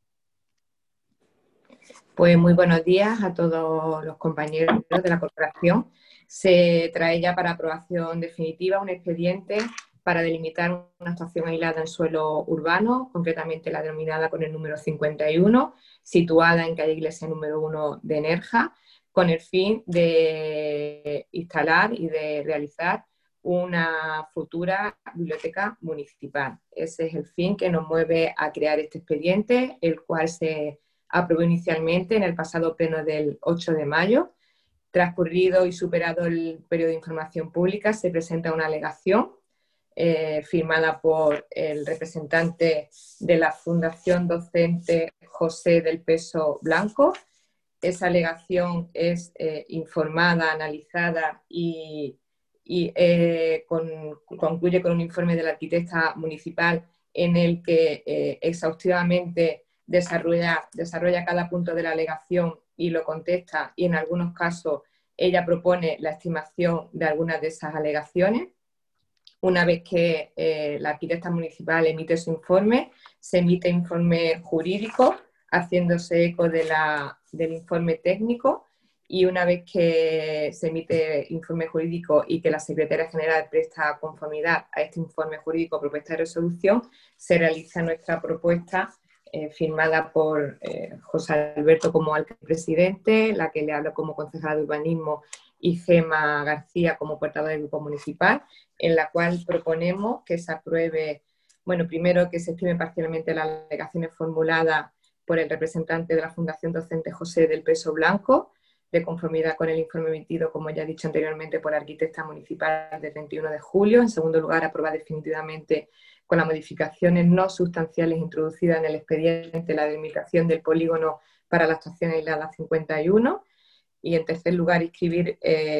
Pues muy buenos días a todos los compañeros de la corporación. Se trae ya para aprobación definitiva un expediente para delimitar una actuación aislada en suelo urbano, concretamente la denominada con el número 51, situada en calle Iglesia número 1 de Nerja, con el fin de instalar y de realizar una futura biblioteca municipal. Ese es el fin que nos mueve a crear este expediente, el cual se aprobó inicialmente en el pasado pleno del 8 de mayo. Transcurrido y superado el periodo de información pública, se presenta una alegación firmada por el representante de la Fundación Docente José del Peso Blanco. Esa alegación es informada, analizada y concluye con un informe de la arquitecta municipal en el que exhaustivamente desarrolla cada punto de la alegación y lo contesta, y en algunos casos ella propone la estimación de algunas de esas alegaciones. Una vez que la arquitecta municipal emite su informe, se emite informe jurídico, haciéndose eco del informe técnico, y una vez que se emite informe jurídico y que la Secretaría General presta conformidad a este informe jurídico propuesta de resolución, se realiza nuestra propuesta firmada por José Alberto como presidente, la que le habla como concejala de urbanismo, y Gema García como portavoz del grupo municipal, en la cual proponemos que se apruebe, bueno, primero que se estime parcialmente las alegaciones formuladas por el representante de la Fundación Docente José del Peso Blanco, de conformidad con el informe emitido, como ya he dicho anteriormente, por la arquitecta municipal del 31 de julio. En segundo lugar, aprobar definitivamente con las modificaciones no sustanciales introducidas en el expediente la delimitación del polígono para la actuación aislada 51. Y en tercer lugar, inscribir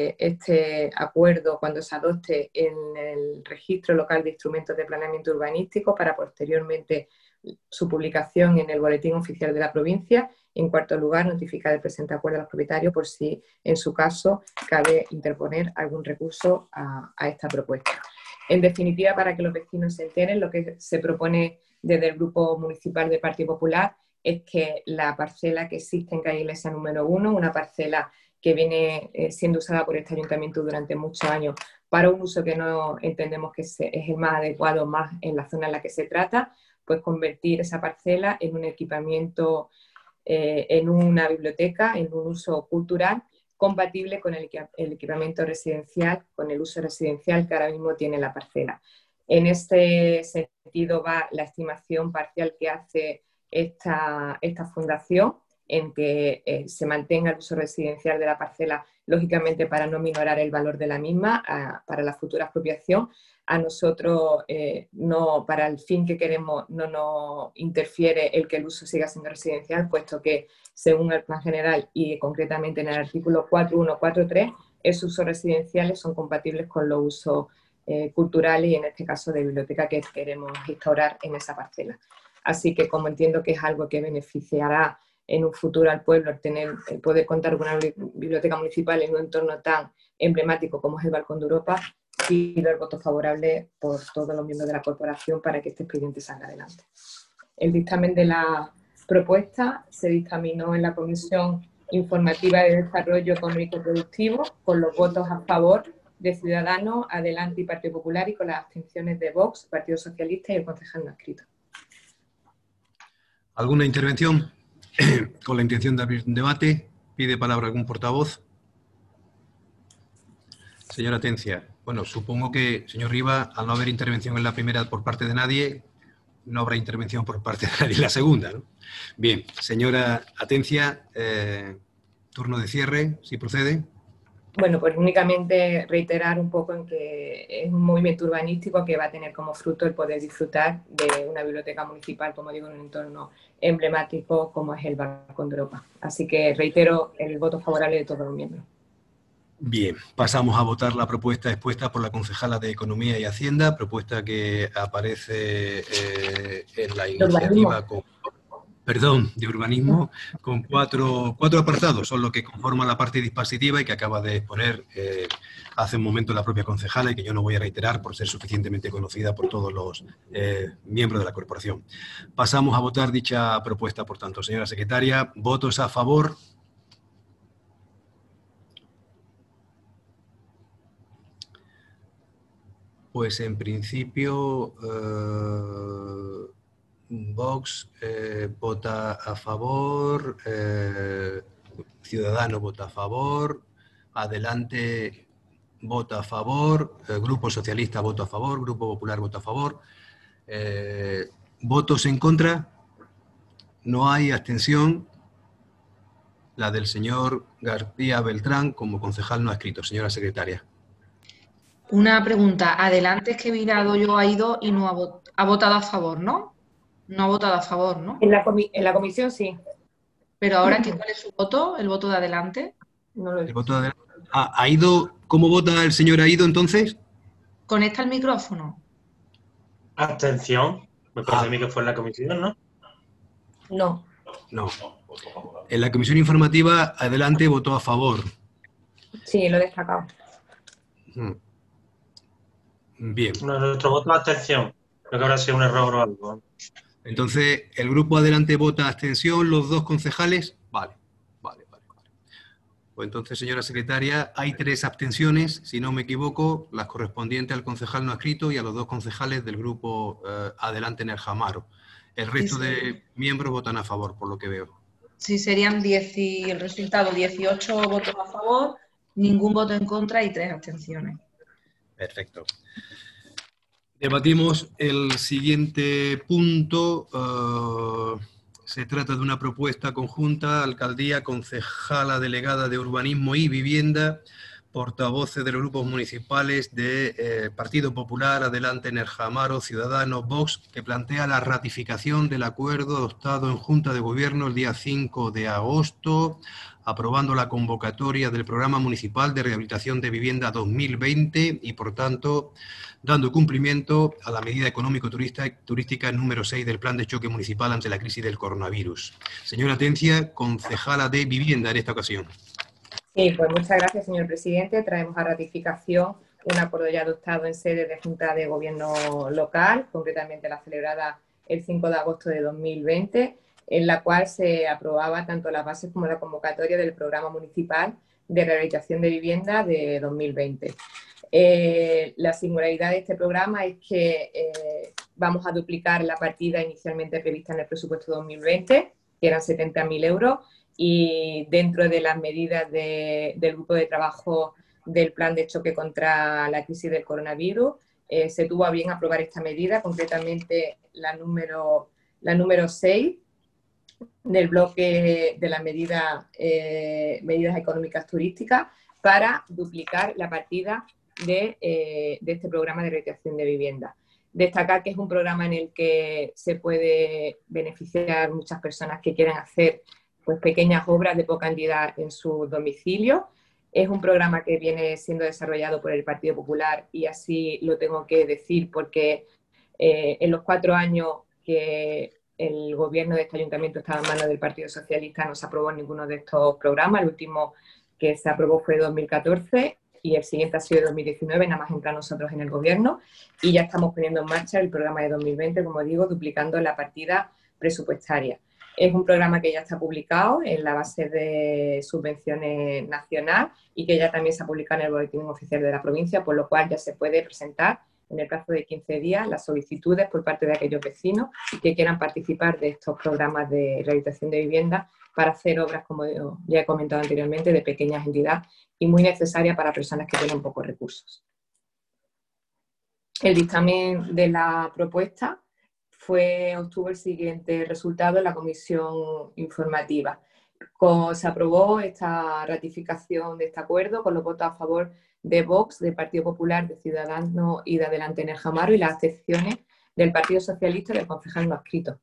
este acuerdo cuando se adopte en el registro local de instrumentos de planeamiento urbanístico para posteriormente su publicación en el boletín oficial de la provincia. En cuarto lugar, notificar el presente acuerdo a los propietarios por si en su caso cabe interponer algún recurso a esta propuesta. En definitiva, para que los vecinos se enteren, lo que se propone desde el Grupo Municipal del Partido Popular es que la parcela que existe en calle Iglesia número 1, una parcela que viene siendo usada por este ayuntamiento durante muchos años para un uso que no entendemos que es el más adecuado, más en la zona en la que se trata, pues convertir esa parcela en un equipamiento, en una biblioteca, en un uso cultural compatible con el equipamiento residencial, con el uso residencial que ahora mismo tiene la parcela. En este sentido va la estimación parcial que hace esta fundación, en que se mantenga el uso residencial de la parcela, lógicamente para no minorar el valor de la misma para la futura expropiación. A nosotros, no, para el fin que queremos, no nos interfiere el que el uso siga siendo residencial, puesto que según el plan general y concretamente en el artículo 4.1.4.3, esos usos residenciales son compatibles con los usos culturales y en este caso de biblioteca que queremos instaurar en esa parcela. Así que como entiendo que es algo que beneficiará en un futuro al pueblo el poder contar con una biblioteca municipal en un entorno tan emblemático como es el Balcón de Europa, pido el voto favorable por todos los miembros de la corporación para que este expediente salga adelante. El dictamen de la propuesta se dictaminó en la Comisión Informativa de Desarrollo Económico y Productivo con los votos a favor de Ciudadanos, Adelante y Partido Popular y con las abstenciones de Vox, Partido Socialista y el concejal no adscrito. ¿Alguna intervención? Con la intención de abrir un debate, ¿pide palabra algún portavoz? Señora Atencia, bueno, supongo que, señor Riva, al no haber intervención en la primera por parte de nadie, no habrá intervención por parte de nadie en la segunda, ¿no? Bien, señora Atencia, turno de cierre, si procede. Bueno, pues únicamente reiterar un poco en que es un movimiento urbanístico que va a tener como fruto el poder disfrutar de una biblioteca municipal, como digo, en un entorno emblemático como es el Balcón de Europa. Así que reitero el voto favorable de todos los miembros. Bien, pasamos a votar la propuesta expuesta por la concejala de Economía y Hacienda, propuesta que aparece en la iniciativa de urbanismo, con cuatro apartados, son los que conforman la parte dispositiva y que acaba de exponer hace un momento la propia concejala y que yo no voy a reiterar por ser suficientemente conocida por todos los miembros de la corporación. Pasamos a votar dicha propuesta, por tanto. Señora secretaria, ¿votos a favor? Pues en principio Vox vota a favor, Ciudadanos vota a favor, Adelante vota a favor, Grupo Socialista vota a favor, Grupo Popular vota a favor. ¿Votos en contra? No hay. Abstención. La del señor García Beltrán como concejal no adscrito. Señora secretaria. Una pregunta. Adelante, es que he mirado yo, ha ido y no ha votado a favor, ¿no? No ha votado a favor, ¿no? En la comisión sí. Pero ahora, ¿cuál es su voto? ¿El voto de Adelante? No lo he El voto de Adelante. ¿Ha ido? ¿Cómo vota el señor Aido entonces? ¿Conecta el micrófono? Abstención. Me parece a mí que fue en la comisión, ¿no? No. No. En la comisión informativa, Adelante votó a favor. Sí, lo he destacado. Bien. Nuestro voto es abstención. Creo que habrá sido un error o algo. Entonces, ¿el grupo Adelante vota abstención, los dos concejales? Vale. Pues entonces, señora secretaria, hay 3 abstenciones, si no me equivoco, las correspondientes al concejal no adscrito y a los 2 concejales del grupo Adelante Nerjamaro. El resto de miembros votan a favor, por lo que veo. Sí, serían 10 y el resultado 18 votos a favor, ningún voto en contra y 3 abstenciones. Perfecto. Debatimos el siguiente punto. Se trata de una propuesta conjunta, alcaldía, concejala delegada de urbanismo y vivienda, portavoces de los grupos municipales de Partido Popular, Adelante Nerjamaro, Ciudadanos, Vox, que plantea la ratificación del acuerdo adoptado en Junta de Gobierno el día 5 de agosto, aprobando la convocatoria del Programa Municipal de Rehabilitación de Vivienda 2020 y, por tanto, dando cumplimiento a la medida económico-turística número 6 del Plan de Choque Municipal ante la crisis del coronavirus. Señora Atencia, concejala de Vivienda en esta ocasión. Sí, pues muchas gracias, señor presidente. Traemos a ratificación un acuerdo ya adoptado en sede de Junta de Gobierno local, concretamente la celebrada el 5 de agosto de 2020, en la cual se aprobaba tanto las bases como la convocatoria del Programa Municipal de Rehabilitación de Vivienda de 2020. La singularidad de este programa es que vamos a duplicar la partida inicialmente prevista en el presupuesto 2020, que eran 70.000 euros, y dentro de las medidas del grupo de trabajo del plan de choque contra la crisis del coronavirus, se tuvo a bien aprobar esta medida, concretamente la número 6 del bloque de las medidas económicas turísticas para duplicar la partida de este programa de rehabilitación de vivienda. Destacar que es un programa en el que se puede beneficiar muchas personas que quieran hacer pues, pequeñas obras de poca entidad en su domicilio. Es un programa que viene siendo desarrollado por el Partido Popular y así lo tengo que decir porque en los 4 años que el gobierno de este ayuntamiento estaba en manos del Partido Socialista no se aprobó ninguno de estos programas. El último que se aprobó fue en 2014 y el siguiente ha sido en 2019, nada más entrar nosotros en el gobierno, y ya estamos poniendo en marcha el programa de 2020, como digo, duplicando la partida presupuestaria. Es un programa que ya está publicado en la base de subvenciones nacional y que ya también se ha publicado en el boletín oficial de la provincia, por lo cual ya se puede presentar en el plazo de 15 días las solicitudes por parte de aquellos vecinos que quieran participar de estos programas de rehabilitación de vivienda para hacer obras, como ya he comentado anteriormente, de pequeñas entidades y muy necesarias para personas que tienen pocos recursos. El dictamen de la propuesta obtuvo el siguiente resultado en la comisión informativa. Se aprobó esta ratificación de este acuerdo con los votos a favor de Vox, del Partido Popular, de Ciudadanos y de Adelante Nerja Amaro, y las abstenciones del Partido Socialista y del concejal no adscrito.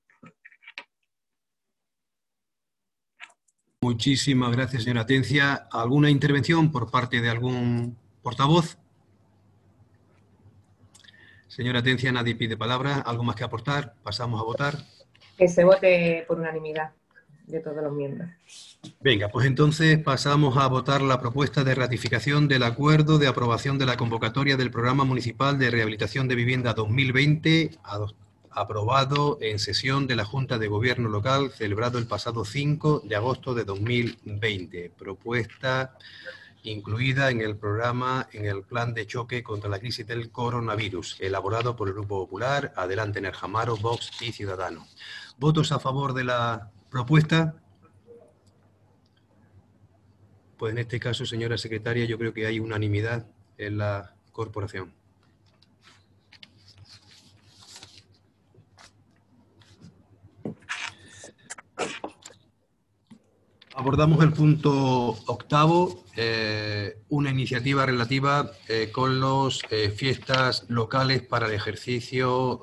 Muchísimas gracias, señora Atencia. ¿Alguna intervención por parte de algún portavoz? Señora Atencia, nadie pide palabra. ¿Algo más que aportar? Pasamos a votar. Que se vote por unanimidad de todos los miembros. Venga, pues entonces pasamos a votar la propuesta de ratificación del acuerdo de aprobación de la convocatoria del Programa Municipal de Rehabilitación de Vivienda 2020, aprobado en sesión de la Junta de Gobierno Local, celebrado el pasado 5 de agosto de 2020. Propuesta incluida en el programa, en el plan de choque contra la crisis del coronavirus, elaborado por el Grupo Popular, Adelante Nerja Amaro, Vox y Ciudadanos. ¿Votos a favor de la propuesta? Pues en este caso, señora secretaria, yo creo que hay unanimidad en la corporación. Abordamos el punto octavo, una iniciativa relativa con las fiestas locales para el ejercicio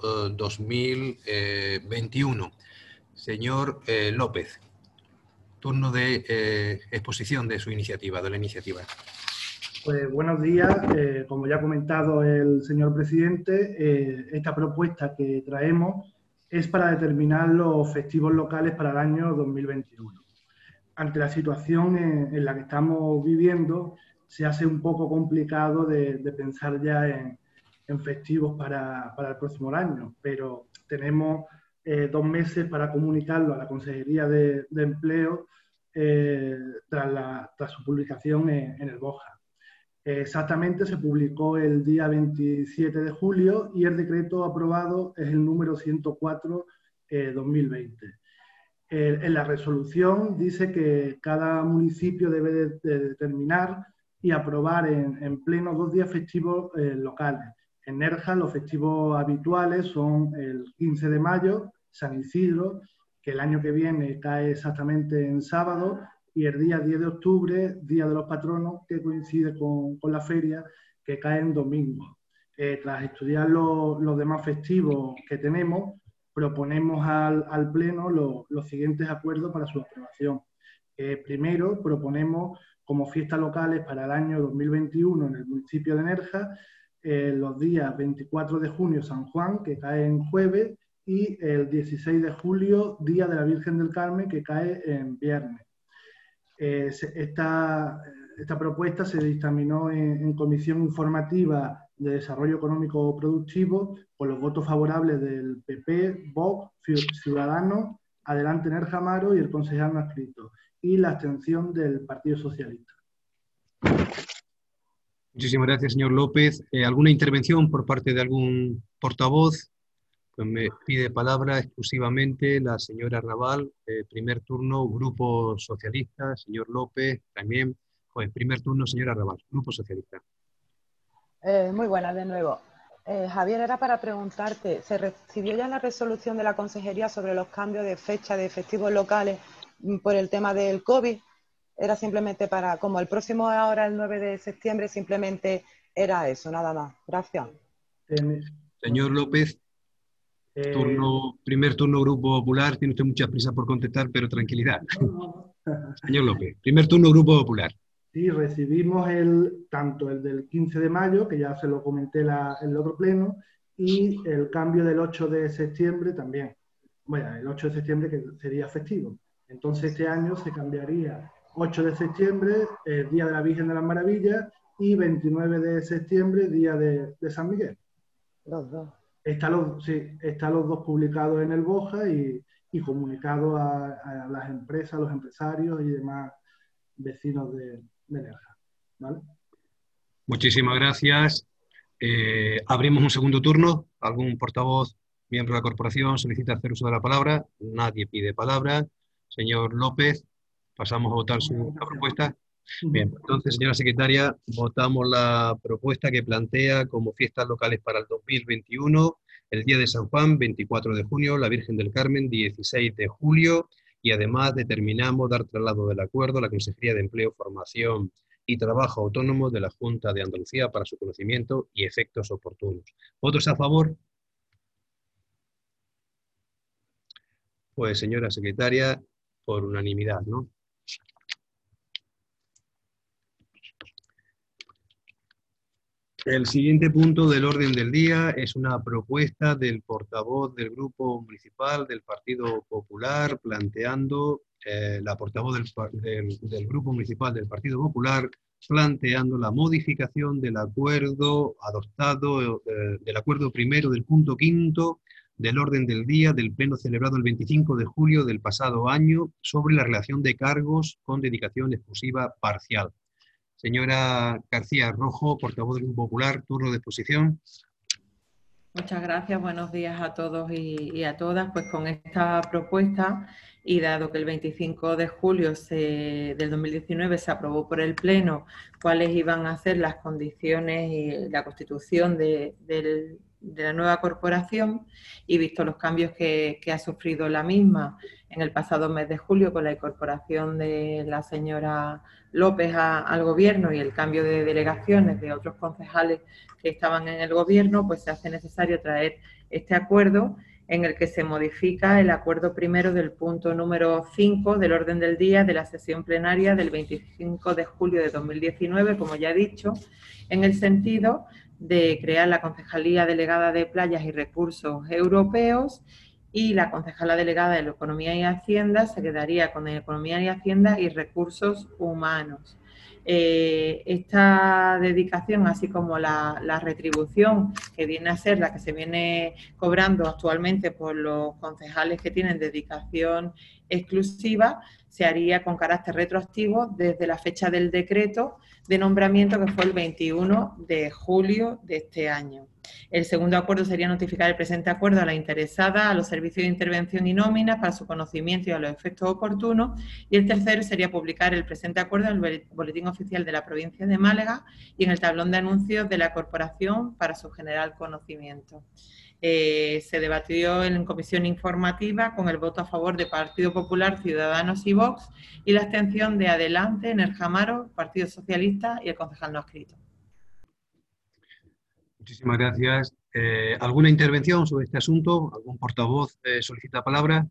2021. Señor López, turno de exposición de su iniciativa, de la iniciativa. Pues buenos días. Como ya ha comentado el señor presidente, esta propuesta que traemos es para determinar los festivos locales para el año 2021. Ante la situación en la que estamos viviendo, se hace un poco complicado de pensar ya en festivos para el próximo año, pero tenemos 2 meses para comunicarlo a la Consejería de Empleo tras su publicación en el BOJA. Exactamente se publicó el día 27 de julio y el decreto aprobado es el número 104/2020. En la resolución dice que cada municipio debe de determinar y aprobar en pleno 2 días festivos locales. En Nerja los festivos habituales son el 15 de mayo, San Isidro, que el año que viene cae exactamente en sábado, y el día 10 de octubre, Día de los Patronos, que coincide con la feria, que cae en domingo. Tras estudiar los demás festivos que tenemos, proponemos al Pleno los siguientes acuerdos para su aprobación. Primero, proponemos como fiestas locales para el año 2021 en el municipio de Nerja los días 24 de junio San Juan, que cae en jueves, y el 16 de julio Día de la Virgen del Carmen, que cae en viernes. Esta propuesta se dictaminó en Comisión Informativa de Desarrollo Económico Productivo con los votos favorables del PP, Vox, Ciudadanos, Adelante Nerja Amaro y el concejal no adscrito, y la abstención del Partido Socialista. Muchísimas gracias, señor López. ¿Alguna intervención por parte de algún portavoz? Pues me pide palabra exclusivamente la señora Raval, primer turno, Grupo Socialista, señor López, también, pues primer turno, señora Raval, Grupo Socialista. Muy buenas de nuevo. Javier, era para preguntarte, ¿se recibió ya la resolución de la Consejería sobre los cambios de fecha de festivos locales por el tema del COVID? Era simplemente para, como el próximo ahora el 9 de septiembre, simplemente era eso, nada más. Gracias. Señor López, primer turno Grupo Popular, tiene usted mucha prisa por contestar, pero tranquilidad. Señor López, primer turno Grupo Popular. Sí, recibimos tanto el del 15 de mayo, que ya se lo comenté en el otro pleno, y el cambio del 8 de septiembre también. Bueno, el 8 de septiembre que sería festivo. Entonces este año se cambiaría 8 de septiembre, el Día de la Virgen de las Maravillas, y 29 de septiembre, Día de San Miguel. Los dos. Están los dos publicados en el BOJA y y comunicado a las empresas, a los empresarios y demás vecinos de Nerja, ¿vale? Muchísimas gracias. Abrimos un segundo turno. ¿Algún portavoz, miembro de la corporación, solicita hacer uso de la palabra? Nadie pide palabra. Señor López, pasamos a votar la propuesta. Bien, entonces, señora secretaria, votamos la propuesta que plantea como fiestas locales para el 2021 el Día de San Juan, 24 de junio, la Virgen del Carmen, 16 de julio, y además determinamos dar traslado del acuerdo a la Consejería de Empleo, Formación y Trabajo Autónomo de la Junta de Andalucía para su conocimiento y efectos oportunos. ¿Votos a favor? Pues, señora secretaria, por unanimidad, ¿no? El siguiente punto del orden del día es una propuesta del portavoz del Grupo Municipal del Partido Popular, planteando, la portavoz del Grupo Municipal del Partido Popular, planteando la modificación del acuerdo adoptado, del acuerdo primero del punto quinto del orden del día del pleno celebrado el 25 de julio del pasado año sobre la relación de cargos con dedicación exclusiva parcial. Señora García Rojo, portavoz del Grupo Popular, turno de exposición. Muchas gracias, buenos días a todos y a todas. Pues con esta propuesta, y dado que el 25 de julio del 2019 se aprobó por el Pleno cuáles iban a ser las condiciones y la constitución de la nueva corporación, y visto los cambios que ha sufrido la misma en el pasado mes de julio con la incorporación de la señora López al Gobierno y el cambio de delegaciones de otros concejales que estaban en el Gobierno, pues se hace necesario traer este acuerdo en el que se modifica el acuerdo primero del punto número 5 del orden del día de la sesión plenaria del 25 de julio de 2019, como ya he dicho, en el sentido de crear la Concejalía Delegada de Playas y Recursos Europeos, y la concejala delegada de Economía y Hacienda se quedaría con Economía y Hacienda y Recursos Humanos. Esta dedicación, así como la retribución que viene a ser la que se viene cobrando actualmente por los concejales que tienen dedicación exclusiva, se haría con carácter retroactivo desde la fecha del decreto de nombramiento, que fue el 21 de julio de este año. El segundo acuerdo sería notificar el presente acuerdo a la interesada, a los servicios de intervención y nóminas para su conocimiento y a los efectos oportunos. Y el tercero sería publicar el presente acuerdo en el Boletín Oficial de la Provincia de Málaga y en el tablón de anuncios de la corporación para su general conocimiento. Se debatió en comisión informativa con el voto a favor de Partido Popular, Ciudadanos y Vox, y la abstención de Adelante, Nerja Amaro, Partido Socialista y el concejal no adscrito. Muchísimas gracias. ¿Alguna intervención sobre este asunto? ¿Algún portavoz solicita palabra?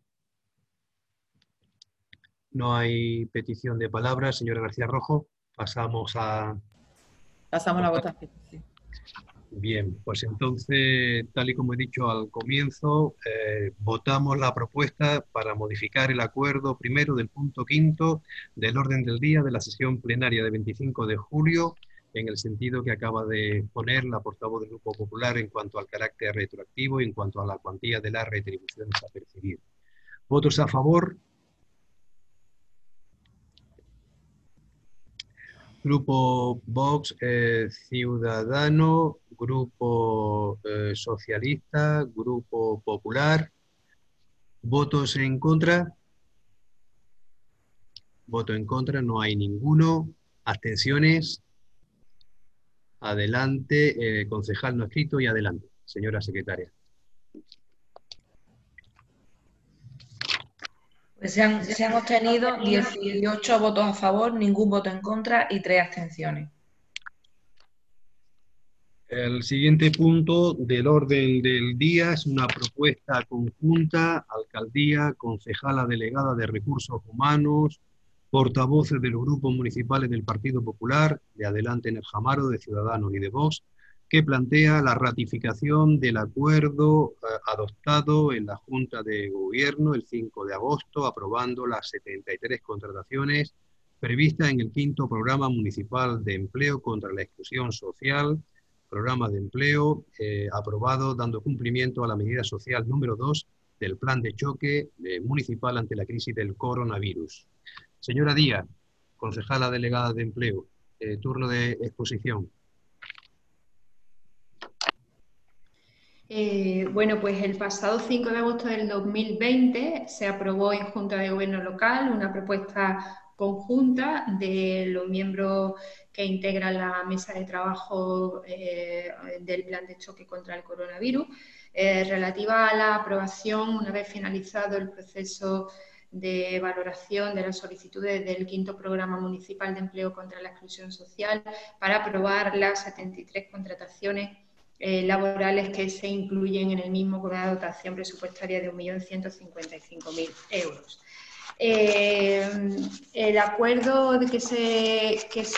No hay petición de palabra. Señora García Rojo, pasamos a la votación. Sí. Bien, pues entonces, tal y como he dicho al comienzo, votamos la propuesta para modificar el acuerdo primero del punto quinto del orden del día de la sesión plenaria de 25 de julio, en el sentido que acaba de poner la portavoz del Grupo Popular en cuanto al carácter retroactivo y en cuanto a la cuantía de las retribuciones a percibir. ¿Votos a favor? Grupo Vox, Ciudadano, Grupo Socialista, Grupo Popular. ¿Votos en contra? Voto en contra, no hay ninguno. ¿Abstenciones? Adelante, concejal no adscrito y adelante, señora secretaria. Pues se han obtenido 18 votos a favor, ningún voto en contra y 3 abstenciones. El siguiente punto del orden del día es una propuesta conjunta, alcaldía, concejala delegada de Recursos Humanos, portavoces de los grupos municipales del Partido Popular, de Adelante Nerja Amaro, de Ciudadanos y de Vox, que plantea la ratificación del acuerdo adoptado en la Junta de Gobierno el 5 de agosto, aprobando las 73 contrataciones previstas en el 5º Programa Municipal de Empleo contra la Exclusión Social, programa de empleo aprobado dando cumplimiento a la medida social número 2 del plan de choque municipal ante la crisis del coronavirus. Señora Díaz, concejala delegada de Empleo, turno de exposición. Bueno, pues el pasado 5 de agosto del 2020 se aprobó en Junta de Gobierno Local una propuesta conjunta de los miembros que integran la mesa de trabajo del plan de choque contra el coronavirus, relativa a la aprobación, una vez finalizado el proceso de valoración de las solicitudes del 5º Programa Municipal de Empleo contra la Exclusión Social, para aprobar las 73 contrataciones laborales que se incluyen en el mismo con una dotación presupuestaria de 1.155.000 euros. El acuerdo que se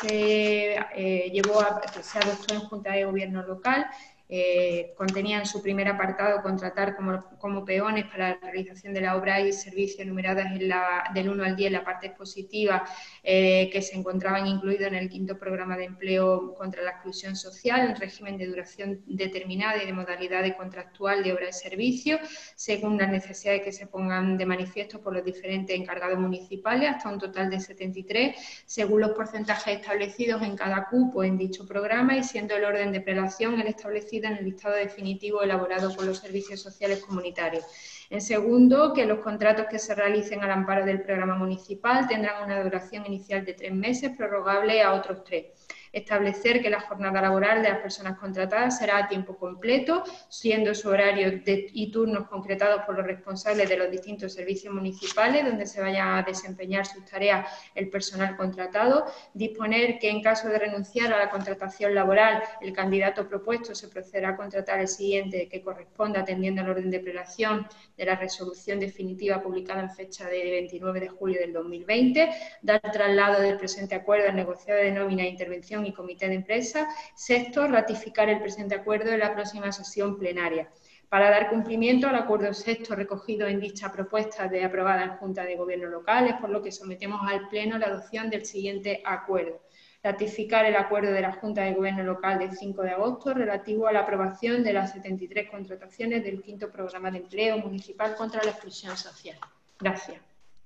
adoptó en Junta de Gobierno Local contenía en su primer apartado contratar como peones para la realización de la obra y servicios enumeradas del 1 al 10 en la parte expositiva, que se encontraban incluidos en el 5º Programa de Empleo contra la Exclusión Social, en régimen de duración determinada y de modalidad contractual de obra y servicio, según las necesidades que se pongan de manifiesto por los diferentes encargados municipales, hasta un total de 73, según los porcentajes establecidos en cada cupo en dicho programa, y siendo el orden de prelación el establecido en el listado definitivo elaborado por los servicios sociales comunitarios. En segundo, que los contratos que se realicen al amparo del programa municipal tendrán una duración inicial de 3 meses, prorrogable a otros 3. Establecer que la jornada laboral de las personas contratadas será a tiempo completo, siendo su horario y turnos concretados por los responsables de los distintos servicios municipales donde se vaya a desempeñar sus tareas el personal contratado. Disponer que en caso de renunciar a la contratación laboral, el candidato propuesto se procederá a contratar el siguiente que corresponda, atendiendo al orden de prelación de la resolución definitiva publicada en fecha de 29 de julio del 2020, dar traslado del presente acuerdo al negociado de nómina e intervención y comité de empresa. Sexto, ratificar el presente acuerdo en la próxima sesión plenaria. Para dar cumplimiento al acuerdo sexto recogido en dicha propuesta aprobada en Junta de Gobierno Local, es por lo que sometemos al Pleno la adopción del siguiente acuerdo. Ratificar el acuerdo de la Junta de Gobierno Local del 5 de agosto relativo a la aprobación de las 73 contrataciones del 5º Programa de Empleo Municipal contra la Exclusión Social. Gracias.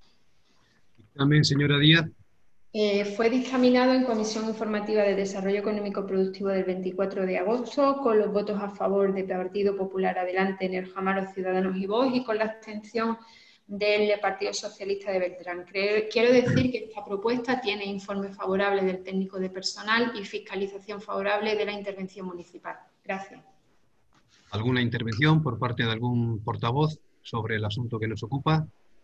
También, señora Díaz. Fue dictaminado en Comisión Informativa de Desarrollo Económico Productivo del 24 de agosto, con los votos a favor de Partido Popular Adelante, Nerja Amaro, Ciudadanos y Vox, y con la abstención del Partido Socialista de Beltrán. Quiero decir que esta propuesta tiene informe favorable del técnico de personal y fiscalización favorable de la intervención municipal. Gracias. ¿Alguna intervención por parte de algún portavoz sobre el asunto que nos ocupa?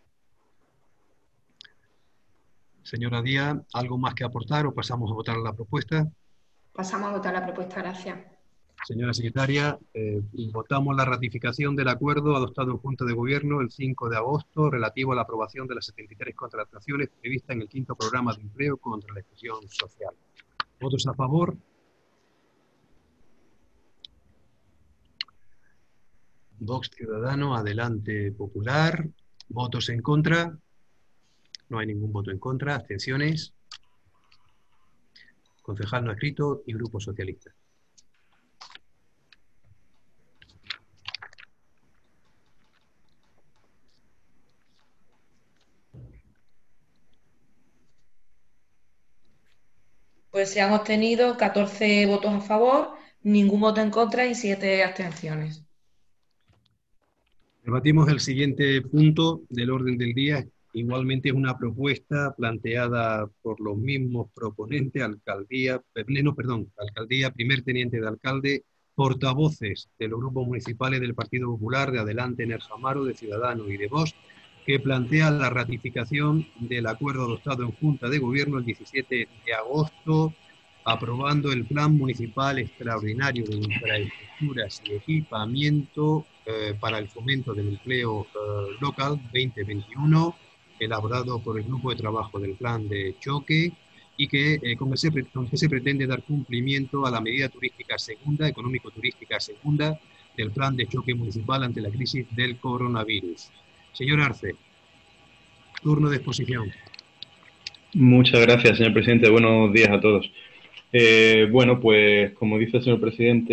Señora Díaz, ¿algo más que aportar o pasamos a votar la propuesta? Pasamos a votar la propuesta, gracias. Señora secretaria, votamos la ratificación del acuerdo adoptado en Junta de Gobierno el 5 de agosto relativo a la aprobación de las 73 contrataciones previstas en el 5º Programa de Empleo contra la Exclusión Social. ¿Votos a favor? Vox Ciudadano, Adelante Popular. ¿Votos en contra? No hay ningún voto en contra. ¿Abstenciones? Concejal no escrito y Grupo Socialista. Pues se han obtenido 14 votos a favor, ningún voto en contra y 7 abstenciones. Debatimos el siguiente punto del orden del día. Igualmente es una propuesta planteada por los mismos proponentes, alcaldía, primer teniente de alcalde, portavoces de los grupos municipales del Partido Popular, de Adelante, Nerja Amaro, de Ciudadanos y de Vox, que plantea la ratificación del acuerdo adoptado en Junta de Gobierno el 17 de agosto, aprobando el Plan Municipal Extraordinario de Infraestructuras y Equipamiento para el Fomento del Empleo Local 2021, elaborado por el Grupo de Trabajo del Plan de Choque, y que con que se pretende dar cumplimiento a la medida turística segunda, económico-turística segunda, del Plan de Choque Municipal ante la crisis del coronavirus. Señor Arce, turno de exposición. Muchas gracias, señor presidente. Buenos días a todos. Bueno, pues como dice el señor presidente,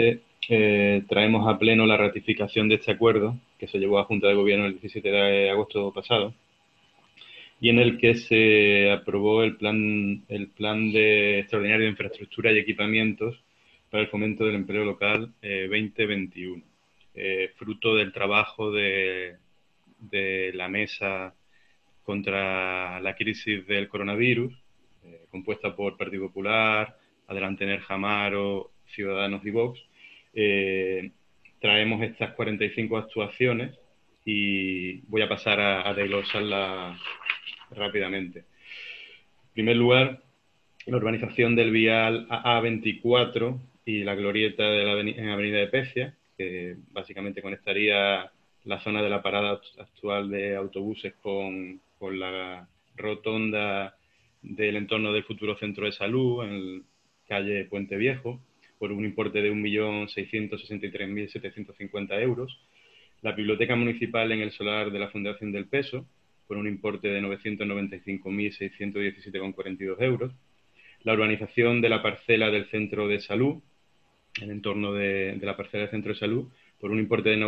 traemos a pleno la ratificación de este acuerdo que se llevó a Junta de Gobierno el 17 de agosto pasado y en el que se aprobó el plan extraordinario de infraestructura y equipamientos para el fomento del empleo local 2021, fruto del trabajo de la mesa contra la crisis del coronavirus, compuesta por Partido Popular, Adelante Nerja Amaro, Ciudadanos y Vox. Traemos estas 45 actuaciones y voy a pasar a desglosarlas rápidamente. En primer lugar, la urbanización del vial A24 y la glorieta de en Avenida de Pecia, que básicamente conectaría la zona de la parada actual de autobuses con la rotonda del entorno del futuro centro de salud en calle Puente Viejo, por un importe de 1.663.750 euros. La biblioteca municipal en el solar de la Fundación del Peso, por un importe de 995.617,42 euros. La urbanización de la parcela del centro de salud, en el entorno de la parcela del centro de salud, por un importe de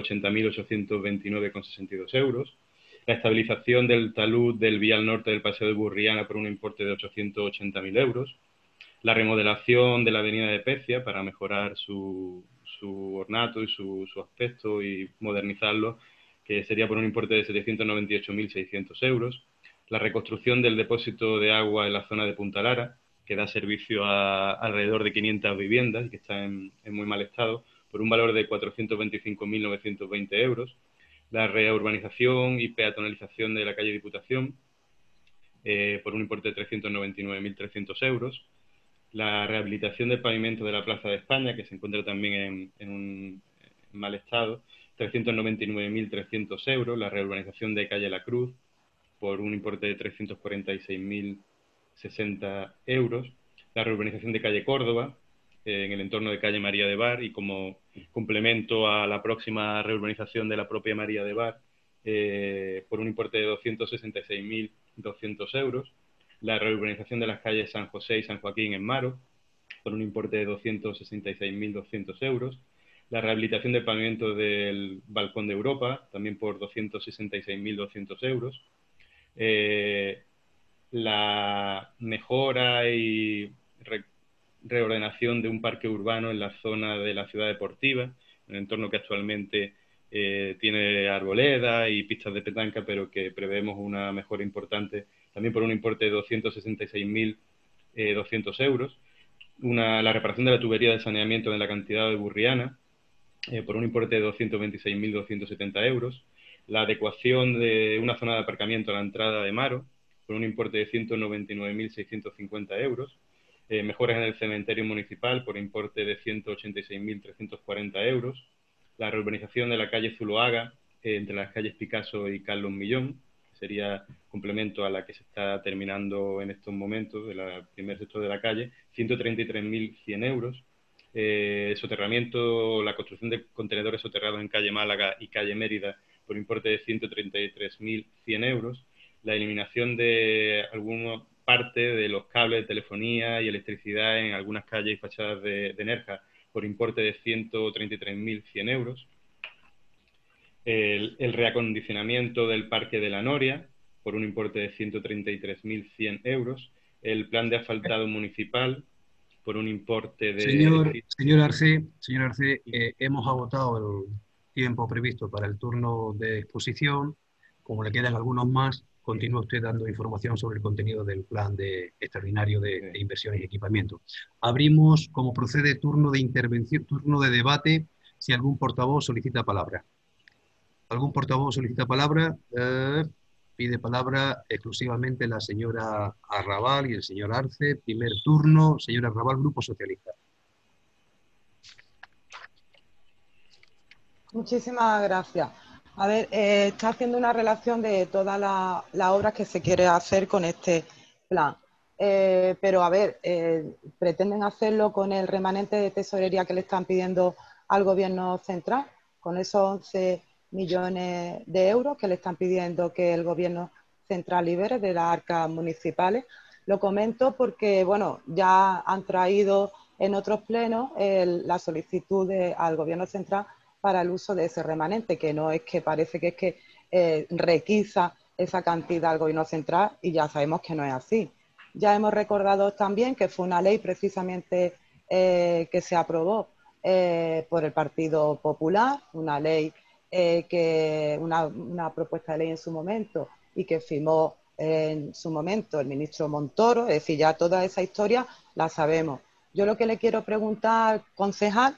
980.829,62 euros. La estabilización del talud del vial norte del Paseo de Burriana por un importe de 880.000 euros. La remodelación de la avenida de Pecia para mejorar su ornato y su aspecto y modernizarlo, que sería por un importe de 798.600 euros. La reconstrucción del depósito de agua en la zona de Punta Lara, que da servicio a alrededor de 500 viviendas y que está en muy mal estado, por un valor de 425.920 euros. La reurbanización y peatonalización de la calle Diputación, por un importe de 399.300 euros. La rehabilitación del pavimento de la Plaza de España, que se encuentra también en un mal estado, 399.300 euros. La reurbanización de calle La Cruz, por un importe de 346.060 euros. La reurbanización de calle Córdoba, en el entorno de calle María de Bar, y como complemento a la próxima reurbanización de la propia María de Bar, por un importe de 266.200 euros. La reurbanización de las calles San José y San Joaquín en Maro, por un importe de 266.200 euros. La rehabilitación del pavimento del Balcón de Europa, también por 266.200 euros. La mejora y reordenación de un parque urbano en la zona de la ciudad deportiva, un entorno que actualmente tiene arboleda y pistas de petanca, pero que prevemos una mejora importante, también por un importe de 266.200 euros. La reparación de la tubería de saneamiento en la cantidad de Burriana, por un importe de 226.270 euros. La adecuación de una zona de aparcamiento a la entrada de Maro, por un importe de 199.650 euros. Mejoras en el cementerio municipal por importe de 186.340 euros. La reurbanización de la calle Zuloaga, entre las calles Picasso y Carlos Millón, que sería complemento a la que se está terminando en estos momentos, del primer sector de la calle, 133.100 euros. Soterramiento, la construcción de contenedores soterrados en calle Málaga y calle Mérida por importe de 133.100 euros. La eliminación de alguna parte de los cables de telefonía y electricidad en algunas calles y fachadas de Nerja por importe de 133.100 euros. El reacondicionamiento del Parque de la Noria por un importe de 133.100 euros. El plan de asfaltado municipal por un importe de... Señor Arce, hemos agotado el tiempo previsto para el turno de exposición. Como le quedan algunos más, continúa usted dando información sobre el contenido del plan extraordinario de inversiones y equipamiento. Abrimos, como procede, turno de intervención, turno de debate, si algún portavoz solicita palabra. ¿Algún portavoz solicita palabra? Pide palabra exclusivamente la señora Arrabal y el señor Arce. Primer turno, señora Arrabal, Grupo Socialista. Muchísimas gracias. A ver, está haciendo una relación de todas las obras que se quiere hacer con este plan. Pero, a ver, pretenden hacerlo con el remanente de tesorería que le están pidiendo al Gobierno central, con esos 11 millones de euros que le están pidiendo que el Gobierno central libere de las arcas municipales. Lo comento porque, bueno, ya han traído en otros plenos la solicitud al Gobierno central para el uso de ese remanente, que no es que parece que es que requisa esa cantidad al Gobierno central y ya sabemos que no es así. Ya hemos recordado también que fue una ley precisamente que se aprobó por el Partido Popular, una ley una propuesta de ley en su momento y que firmó en su momento el ministro Montoro, es decir, ya toda esa historia la sabemos. Yo lo que le quiero preguntar, concejal,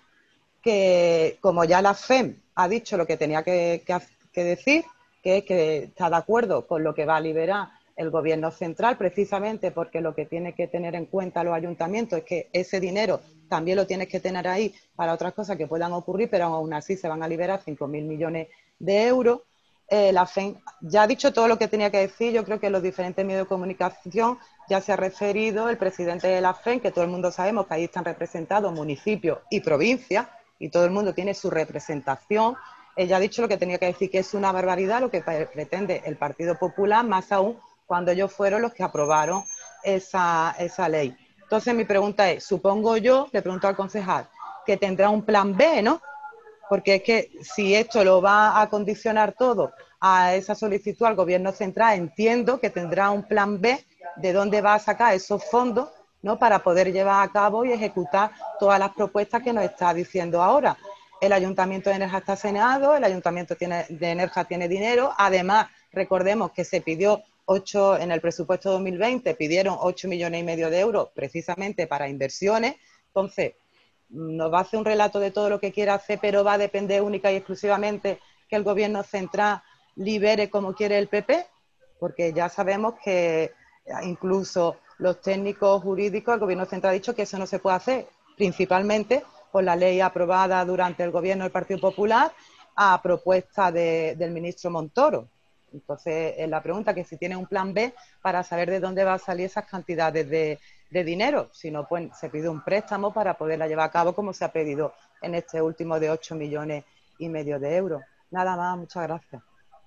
que como ya la FEM ha dicho lo que tenía que decir, que es que está de acuerdo con lo que va a liberar el Gobierno central, precisamente porque lo que tiene que tener en cuenta los ayuntamientos es que ese dinero también lo tienes que tener ahí para otras cosas que puedan ocurrir, pero aún así se van a liberar 5.000 millones de euros. La FEM ya ha dicho todo lo que tenía que decir. Yo creo que en los diferentes medios de comunicación ya se ha referido el presidente de la FEM, que todo el mundo sabemos que ahí están representados municipios y provincias, y todo el mundo tiene su representación. Ella ha dicho lo que tenía que decir, que es una barbaridad lo que pretende el Partido Popular, más aún cuando ellos fueron los que aprobaron esa ley. Entonces mi pregunta es, supongo yo, le pregunto al concejal, que tendrá un plan B, ¿no? Porque es que si esto lo va a condicionar todo a esa solicitud al Gobierno central, entiendo que tendrá un plan B de dónde va a sacar esos fondos, ¿no?, para poder llevar a cabo y ejecutar todas las propuestas que nos está diciendo ahora. El Ayuntamiento de Nerja está saneado, el Ayuntamiento de Nerja tiene dinero. Además, recordemos que se pidió en el presupuesto 2020, pidieron 8,5 millones de euros precisamente para inversiones. Entonces, nos va a hacer un relato de todo lo que quiera hacer, pero va a depender única y exclusivamente que el Gobierno central libere como quiere el PP, porque ya sabemos que incluso los técnicos jurídicos, el Gobierno central ha dicho que eso no se puede hacer, principalmente por la ley aprobada durante el Gobierno del Partido Popular a propuesta del ministro Montoro. Entonces, la pregunta que si tiene un plan B para saber de dónde va a salir esas cantidades de dinero. Si no, pues se pide un préstamo para poderla llevar a cabo, como se ha pedido en este último de 8,5 millones de euros. Nada más, muchas gracias.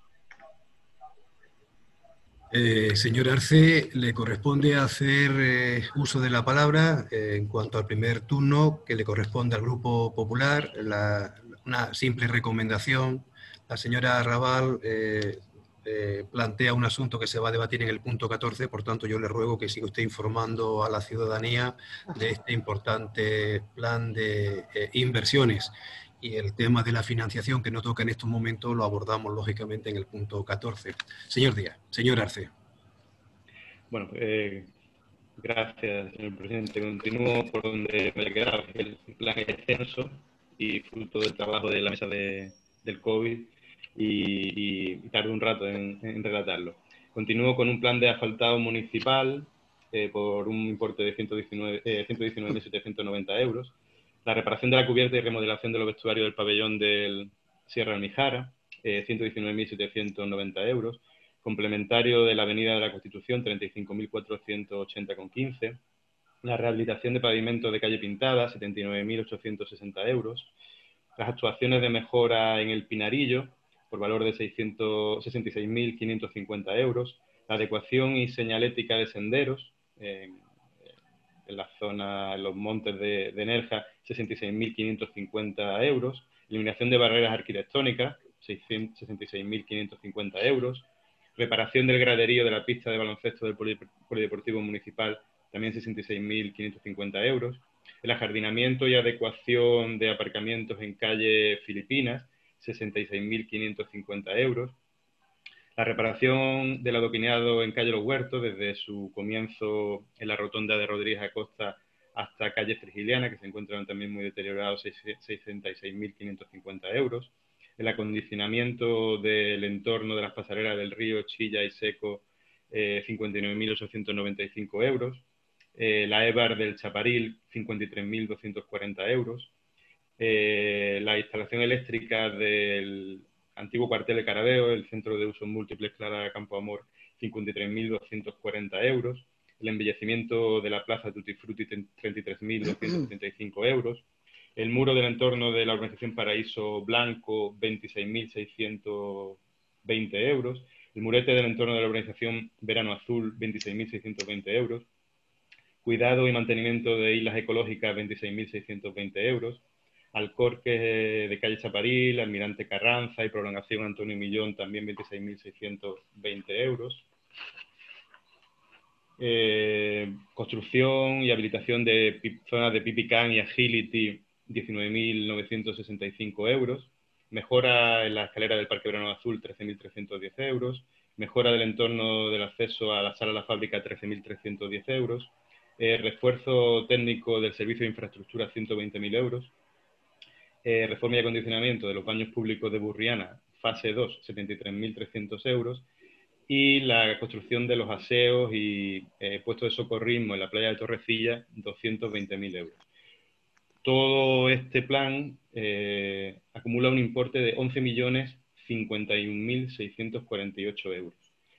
Señor Arce, le corresponde hacer uso de la palabra en cuanto al primer turno que le corresponde al Grupo Popular. Una simple recomendación. La señora Raval plantea un asunto que se va a debatir en el punto 14, por tanto yo le ruego que siga usted informando a la ciudadanía de este importante plan de inversiones. Y el tema de la financiación que no toca en estos momentos lo abordamos lógicamente en el punto 14. Señor Díaz, señor Arce. Bueno, gracias, señor presidente. Continúo por donde me he quedado. El plan es extenso y fruto del trabajo de la mesa del COVID y tardo un rato en relatarlo. Continúo con un plan de asfaltado municipal por un importe de 119.790 euros. La reparación de la cubierta y remodelación de los vestuarios del pabellón del Sierra Almijara, 119.790 euros. Complementario de la Avenida de la Constitución, 35.480,15. La rehabilitación de pavimento de calle Pintada, 79.860 euros. Las actuaciones de mejora en el Pinarillo, por valor de 66.550 euros. La adecuación y señalética de senderos, en la zona, en los montes de Nerja, 66.550 euros. Eliminación de barreras arquitectónicas, 66.550 euros. Reparación del graderío de la pista de baloncesto del Polideportivo Municipal, también 66.550 euros. El ajardinamiento y adecuación de aparcamientos en calle Filipinas, 66.550 euros. La reparación del adoquinado en calle Los Huertos, desde su comienzo en la rotonda de Rodríguez Acosta hasta calle Frigiliana, que se encuentran también muy deteriorados, 66.550 euros. El acondicionamiento del entorno de las pasarelas del río Chilla y Seco, 59.895 euros. La EBAR del Chaparil, 53.240 euros. La instalación eléctrica del antiguo cuartel de Caraveo, el centro de usos múltiples Clara Campo Amor, 53.240 euros. El embellecimiento de la plaza Tutti Frutti, 33.235 euros. El muro del entorno de la urbanización Paraíso Blanco, 26.620 euros. El murete del entorno de la urbanización Verano Azul, 26.620 euros. Cuidado y mantenimiento de islas ecológicas, 26.620 euros. Alcorques de calle Chaparil, Almirante Carranza y prolongación Antonio Millón, también 26.620 euros. Construcción y habilitación de zonas de Pipicán y Agility, 19.965 euros. Mejora en la escalera del Parque Verano Azul, 13.310 euros. Mejora del entorno del acceso a la sala de la fábrica, 13.310 euros. Refuerzo técnico del servicio de infraestructura, 120.000 euros. Reforma y acondicionamiento de los baños públicos de Burriana, fase 2, 73.300 euros. Y la construcción de los aseos y puestos de socorrismo en la playa de Torrecilla, 220.000 euros. Todo este plan acumula un importe de 11.051.648 euros.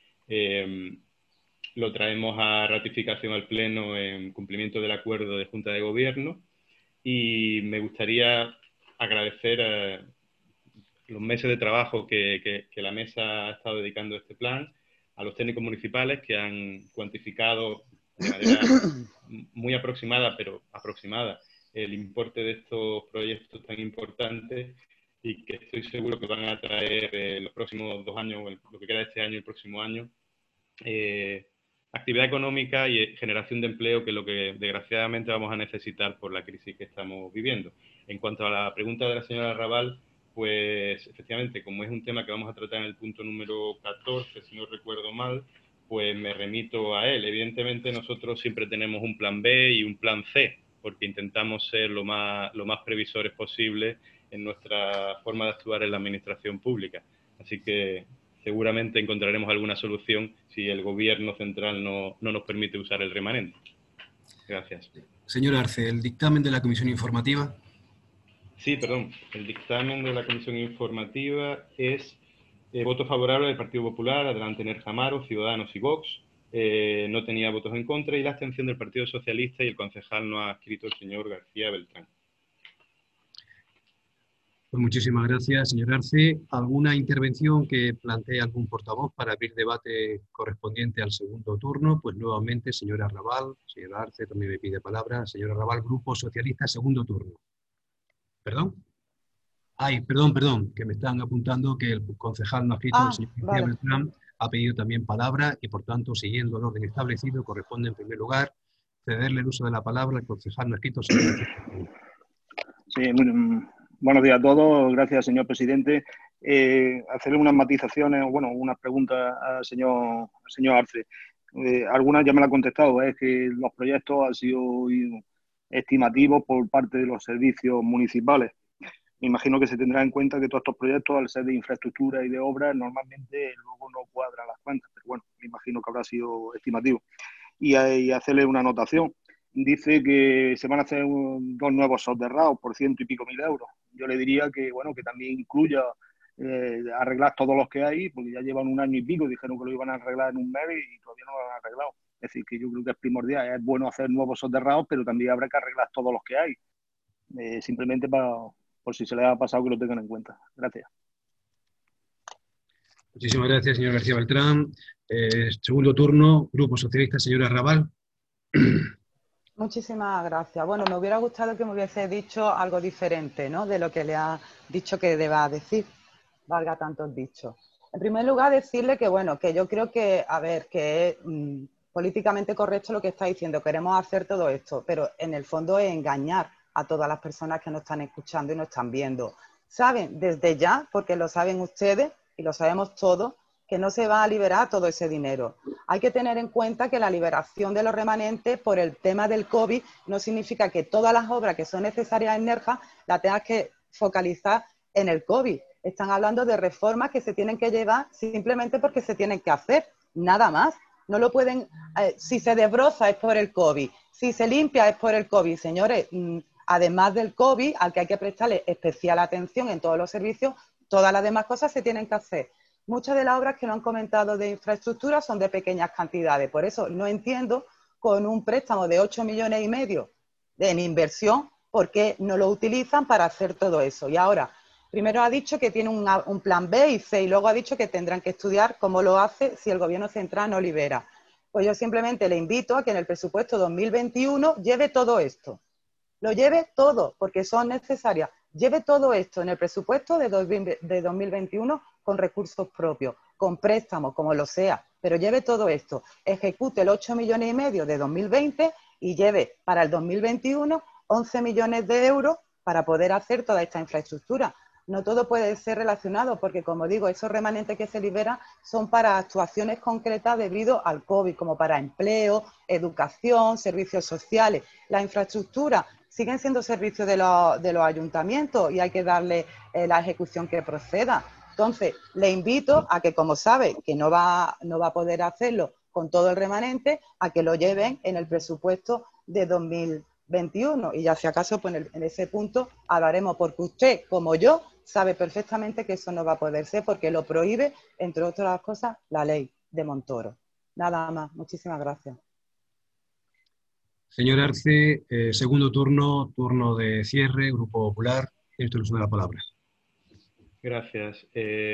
Lo traemos a ratificación al Pleno en cumplimiento del acuerdo de Junta de Gobierno y me gustaría agradecer los meses de trabajo que la mesa ha estado dedicando a este plan, a los técnicos municipales que han cuantificado de manera muy aproximada, pero aproximada, el importe de estos proyectos tan importantes y que estoy seguro que van a traer los próximos 2 años, lo que queda de este año y el próximo año, actividad económica y generación de empleo, que es lo que desgraciadamente vamos a necesitar por la crisis que estamos viviendo. En cuanto a la pregunta de la señora Raval, pues efectivamente, como es un tema que vamos a tratar en el punto número 14, si no recuerdo mal, pues me remito a él. Evidentemente nosotros siempre tenemos un plan B y un plan C, porque intentamos ser lo más previsores posible en nuestra forma de actuar en la administración pública. Así que seguramente encontraremos alguna solución si el Gobierno central no nos permite usar el remanente. Gracias. Señor Arce, ¿el dictamen de la comisión informativa? Sí, perdón. El dictamen de la comisión informativa es voto favorable del Partido Popular, Adelante Nerja Amaro, Ciudadanos y Vox. No tenía votos en contra y la abstención del Partido Socialista y el concejal no ha escrito el señor García Beltrán. Pues muchísimas gracias, señor Arce. ¿Alguna intervención que plantee algún portavoz para abrir debate correspondiente al segundo turno? Pues nuevamente, señora Raval, señor Arce también me pide palabra. Señora Raval, Grupo Socialista, segundo turno. ¿Perdón? Ay, perdón, que me están apuntando que el concejal no ha escrito, el señor García Beltrán ha pedido también palabra y, por tanto, siguiendo el orden establecido, corresponde en primer lugar cederle el uso de la palabra al concejal no escrito. Sí, buenos días a todos. Gracias, señor presidente. Hacerle unas matizaciones, bueno, unas preguntas al señor Arce. Algunas ya me la han contestado, es que los proyectos han sido estimativos por parte de los servicios municipales. Me imagino que se tendrá en cuenta que todos estos proyectos, al ser de infraestructura y de obras, normalmente luego no cuadran las cuentas, pero bueno, me imagino que habrá sido estimativo. Y hacerle una anotación. Dice que se van a hacer 2 nuevos soterrados por 100 y pico mil euros. Yo le diría que, bueno, que también incluya arreglar todos los que hay, porque ya llevan 1 año y pico, dijeron que lo iban a arreglar en un mes y todavía no lo han arreglado. Es decir, que yo creo que es primordial, es bueno hacer nuevos soterrados, pero también habrá que arreglar todos los que hay. Simplemente por si se les ha pasado que lo tengan en cuenta. Gracias. Muchísimas gracias, señor García Beltrán. Segundo turno, Grupo Socialista, señora Raval. Muchísimas gracias. Bueno, me hubiera gustado que me hubiese dicho algo diferente, ¿no?, de lo que le ha dicho que deba decir, valga tantos dichos. En primer lugar, decirle que, bueno, que yo creo que, a ver, que es políticamente correcto lo que está diciendo. Queremos hacer todo esto, pero en el fondo es engañar a todas las personas que nos están escuchando y nos están viendo. Saben desde ya, porque lo saben ustedes y lo sabemos todos, que no se va a liberar todo ese dinero. Hay que tener en cuenta que la liberación de los remanentes por el tema del COVID no significa que todas las obras que son necesarias en Nerja las tengas que focalizar en el COVID. Están hablando de reformas que se tienen que llevar simplemente porque se tienen que hacer, nada más. No lo pueden, si se desbroza es por el COVID, si se limpia es por el COVID. Señores, además del COVID, al que hay que prestarle especial atención en todos los servicios, todas las demás cosas se tienen que hacer. Muchas de las obras que no han comentado de infraestructura son de pequeñas cantidades. Por eso no entiendo, con un préstamo de 8,5 millones en inversión, por qué no lo utilizan para hacer todo eso. Y ahora, primero ha dicho que tiene un plan B y C, y luego ha dicho que tendrán que estudiar cómo lo hace si el Gobierno central no libera. Pues yo simplemente le invito a que en el presupuesto 2021 lleve todo esto. Lo lleve todo, porque son necesarias. Lleve todo esto en el presupuesto de 2021 con recursos propios, con préstamos, como lo sea, pero lleve todo esto. Ejecute el 8,5 millones de 2020 y lleve para el 2021 11 millones de euros para poder hacer toda esta infraestructura. No todo puede ser relacionado porque, como digo, esos remanentes que se liberan son para actuaciones concretas debido al COVID, como para empleo, educación, servicios sociales. La infraestructura siguen siendo servicios de los ayuntamientos y hay que darle la ejecución que proceda. Entonces, le invito a que, como sabe que no va a poder hacerlo con todo el remanente, a que lo lleven en el presupuesto de 2021. Y ya si acaso, pues en ese punto hablaremos, porque usted, como yo, sabe perfectamente que eso no va a poder ser porque lo prohíbe, entre otras cosas, la ley de Montoro. Nada más. Muchísimas gracias. Señor Arce, segundo turno, turno de cierre, Grupo Popular. Tiene usted el uso de la palabra. Gracias.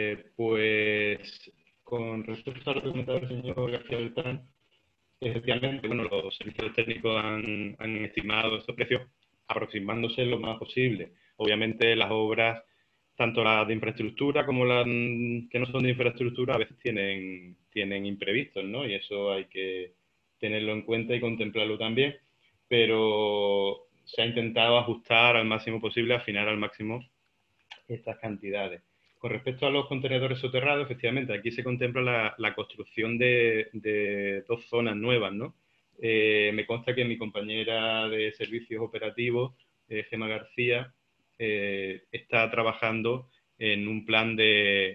Pues con respecto a lo que comentaba el señor García Beltrán, efectivamente, bueno, los servicios técnicos han estimado estos precios aproximándose lo más posible. Obviamente las obras, tanto las de infraestructura como las que no son de infraestructura, a veces tienen imprevistos, ¿no? Y eso hay que tenerlo en cuenta y contemplarlo también, pero se ha intentado ajustar al máximo posible, afinar al máximo estas cantidades. Con respecto a los contenedores soterrados, efectivamente, aquí se contempla la construcción de 2 zonas nuevas, ¿no? Me consta que mi compañera de servicios operativos, Gemma García, está trabajando en un plan de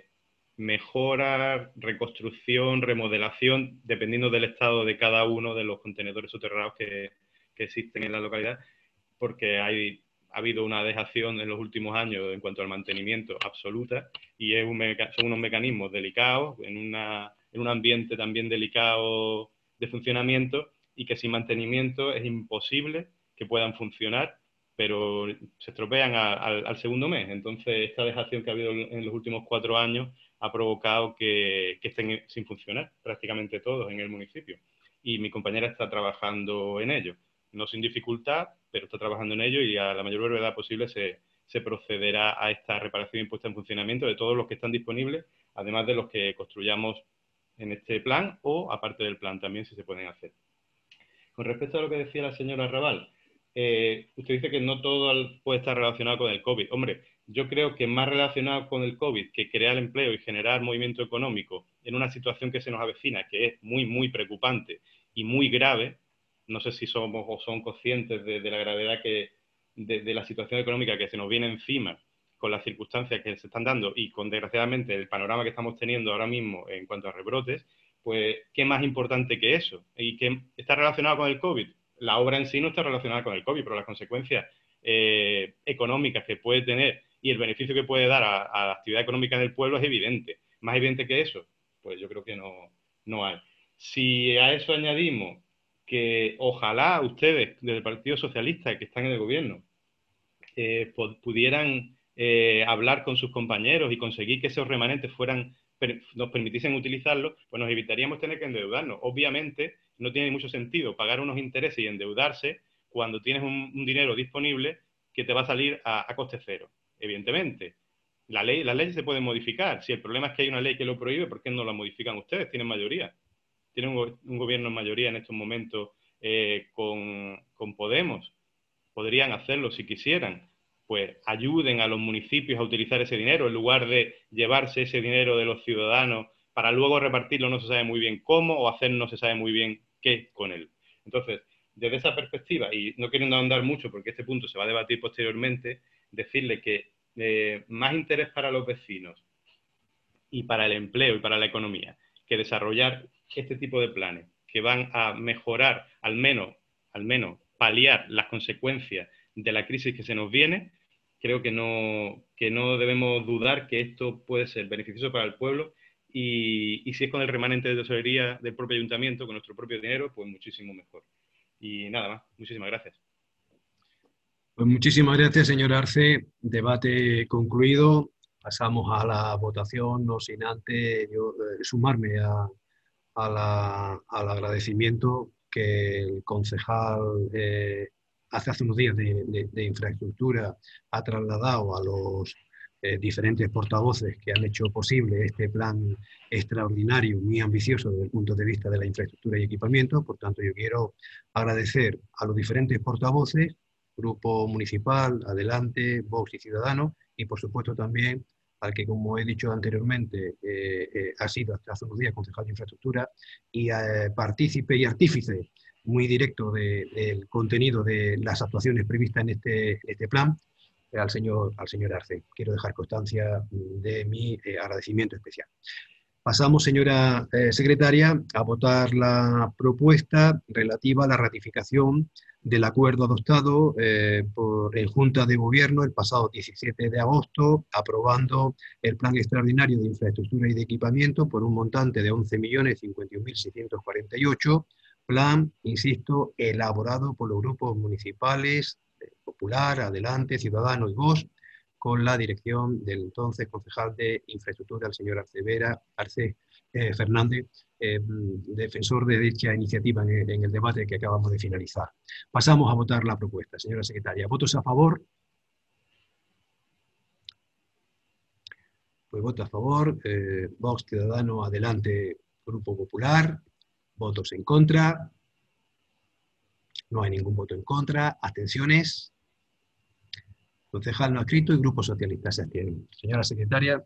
mejora, reconstrucción, remodelación, dependiendo del estado de cada uno de los contenedores soterrados que existen en la localidad, porque ha habido una dejación en los últimos años en cuanto al mantenimiento absoluta y son unos mecanismos delicados, en un ambiente también delicado de funcionamiento y que sin mantenimiento es imposible que puedan funcionar, pero se estropean al segundo mes. Entonces, esta dejación que ha habido en los últimos 4 años ha provocado que estén sin funcionar prácticamente todos en el municipio. Y mi compañera está trabajando en ello. No sin dificultad, pero está trabajando en ello y a la mayor brevedad posible se procederá a esta reparación y puesta en funcionamiento de todos los que están disponibles, además de los que construyamos en este plan o aparte del plan también, si se pueden hacer. Con respecto a lo que decía la señora Raval, usted dice que no todo puede estar relacionado con el COVID. Hombre, yo creo que más relacionado con el COVID que crear empleo y generar movimiento económico en una situación que se nos avecina, que es muy, muy preocupante y muy grave. No sé si somos o son conscientes de la gravedad de la situación económica que se nos viene encima con las circunstancias que se están dando y con, desgraciadamente, el panorama que estamos teniendo ahora mismo en cuanto a rebrotes, pues, ¿qué más importante que eso? ¿Y qué está relacionado con el COVID? La obra en sí no está relacionada con el COVID, pero las consecuencias económicas que puede tener y el beneficio que puede dar a la actividad económica del pueblo es evidente. Más evidente que eso, pues yo creo que no hay. Si a eso añadimos que ojalá ustedes del Partido Socialista que están en el gobierno pudieran hablar con sus compañeros y conseguir que esos remanentes nos permitiesen utilizarlos, pues nos evitaríamos tener que endeudarnos. Obviamente no tiene mucho sentido pagar unos intereses y endeudarse cuando tienes un dinero disponible que te va a salir a coste cero. Evidentemente, las leyes se pueden modificar. Si el problema es que hay una ley que lo prohíbe, ¿por qué no la modifican ustedes? Tienen mayoría. Tienen un gobierno en mayoría en estos momentos con Podemos. Podrían hacerlo si quisieran. Pues ayuden a los municipios a utilizar ese dinero en lugar de llevarse ese dinero de los ciudadanos para luego repartirlo no se sabe muy bien cómo o hacer no se sabe muy bien qué con él. Entonces, desde esa perspectiva, y no queriendo ahondar mucho porque este punto se va a debatir posteriormente, decirle que más interés para los vecinos y para el empleo y para la economía que desarrollar este tipo de planes que van a mejorar, al menos paliar las consecuencias de la crisis que se nos viene, creo que no debemos dudar que esto puede ser beneficioso para el pueblo y si es con el remanente de tesorería del propio ayuntamiento, con nuestro propio dinero, pues muchísimo mejor. Y nada más, muchísimas gracias. Pues muchísimas gracias, señor Arce. Debate concluido. Pasamos a la votación, no sin antes yo sumarme a al agradecimiento que el concejal hace unos días de infraestructura ha trasladado a los diferentes portavoces que han hecho posible este plan extraordinario, muy ambicioso desde el punto de vista de la infraestructura y equipamiento. Por tanto, yo quiero agradecer a los diferentes portavoces, Grupo Municipal, Adelante, Vox y Ciudadanos, y por supuesto también al que, como he dicho anteriormente, ha sido hasta hace unos días concejal de infraestructura y partícipe y artífice muy directo del contenido de las actuaciones previstas en este plan, al señor Arce. Quiero dejar constancia de mi agradecimiento especial. Pasamos, señora secretaria, a votar la propuesta relativa a la ratificación del acuerdo adoptado en Junta de Gobierno el pasado 17 de agosto, aprobando el Plan Extraordinario de Infraestructura y de Equipamiento por un montante de 11.051.648, plan, insisto, elaborado por los grupos municipales, Popular, Adelante, Ciudadanos y Vox, con la dirección del entonces concejal de Infraestructura, el señor Arce Fernández, defensor de dicha iniciativa en el debate que acabamos de finalizar. Pasamos a votar la propuesta, señora secretaria. ¿Votos a favor? Pues voto a favor. Vox, Ciudadanos, Adelante, Grupo Popular. Votos en contra. No hay ningún voto en contra. Abstenciones. Concejal no adscrito y Grupo Socialista se abstienen. Señora secretaria.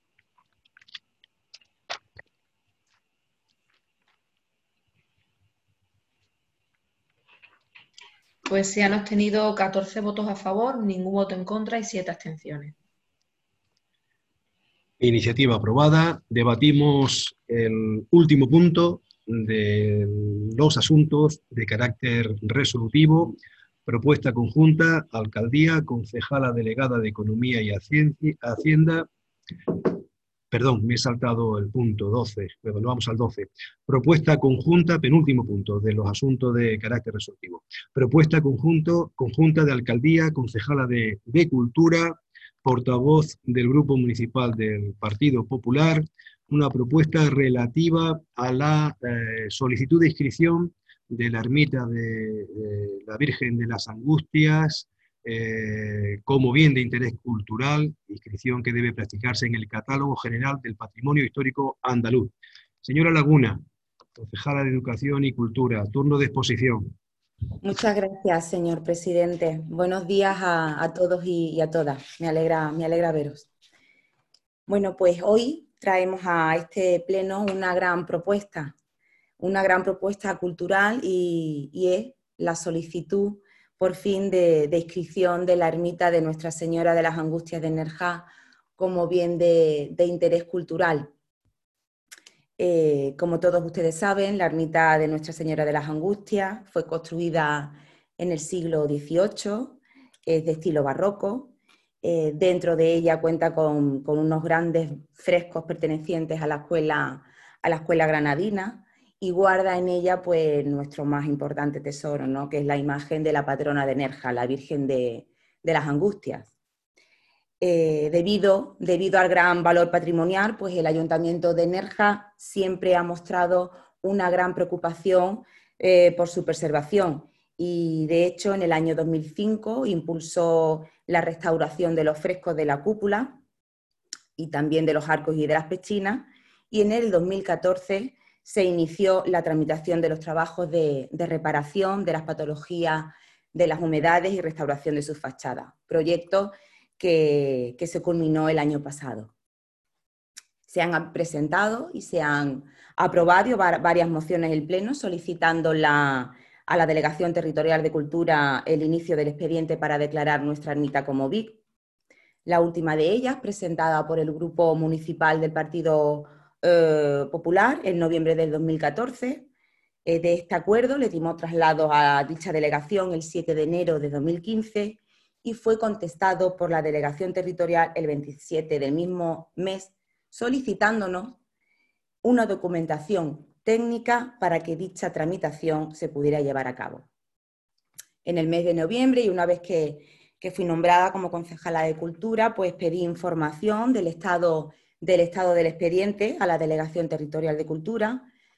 Pues se han obtenido 14 votos a favor, ningún voto en contra y 7 abstenciones. Iniciativa aprobada. Debatimos el último punto de los asuntos de carácter resolutivo. Propuesta conjunta, alcaldía, concejala delegada de Economía y Hacienda. Perdón, me he saltado el punto 12, pero vamos al 12. Propuesta conjunta, penúltimo punto de los asuntos de carácter resolutivo. Propuesta conjunta de alcaldía, concejala de Cultura, portavoz del Grupo Municipal del Partido Popular, una propuesta relativa a la solicitud de inscripción de la ermita de la Virgen de las Angustias como bien de interés cultural, inscripción que debe practicarse en el Catálogo General del Patrimonio Histórico Andaluz. Señora Laguna, concejala de Educación y Cultura, turno de exposición. Muchas gracias, señor presidente. Buenos días a todos y a todas. Me alegra veros. Bueno, pues hoy traemos a este pleno una gran propuesta cultural y es la solicitud por fin de inscripción de la ermita de Nuestra Señora de las Angustias de Nerja como bien de interés cultural. Como todos ustedes saben, la ermita de Nuestra Señora de las Angustias fue construida en el siglo XVIII, es de estilo barroco. Dentro de ella cuenta con unos grandes frescos pertenecientes a la escuela granadina, y guarda en ella pues nuestro más importante tesoro, ¿no? Que es la imagen de la patrona de Nerja, la Virgen de las Angustias. Debido al gran valor patrimonial, pues el Ayuntamiento de Nerja siempre ha mostrado una gran preocupación por su preservación, y de hecho en el año 2005 impulsó la restauración de los frescos de la cúpula y también de los arcos y de las pechinas, y en el 2014 se inició la tramitación de los trabajos de reparación de las patologías de las humedades y restauración de sus fachadas, proyecto que se culminó el año pasado. Se han presentado y se han aprobado varias mociones en el Pleno solicitando a la Delegación Territorial de Cultura el inicio del expediente para declarar nuestra ermita como BIC. La última de ellas, presentada por el Grupo Municipal del Partido Popular en noviembre del 2014. De este acuerdo le dimos traslado a dicha delegación el 7 de enero de 2015 y fue contestado por la Delegación Territorial el 27 del mismo mes, solicitándonos una documentación técnica para que dicha tramitación se pudiera llevar a cabo. En el mes de noviembre, y una vez que fui nombrada como concejala de Cultura, pues pedí información del estado del expediente a la Delegación Territorial de Cultura.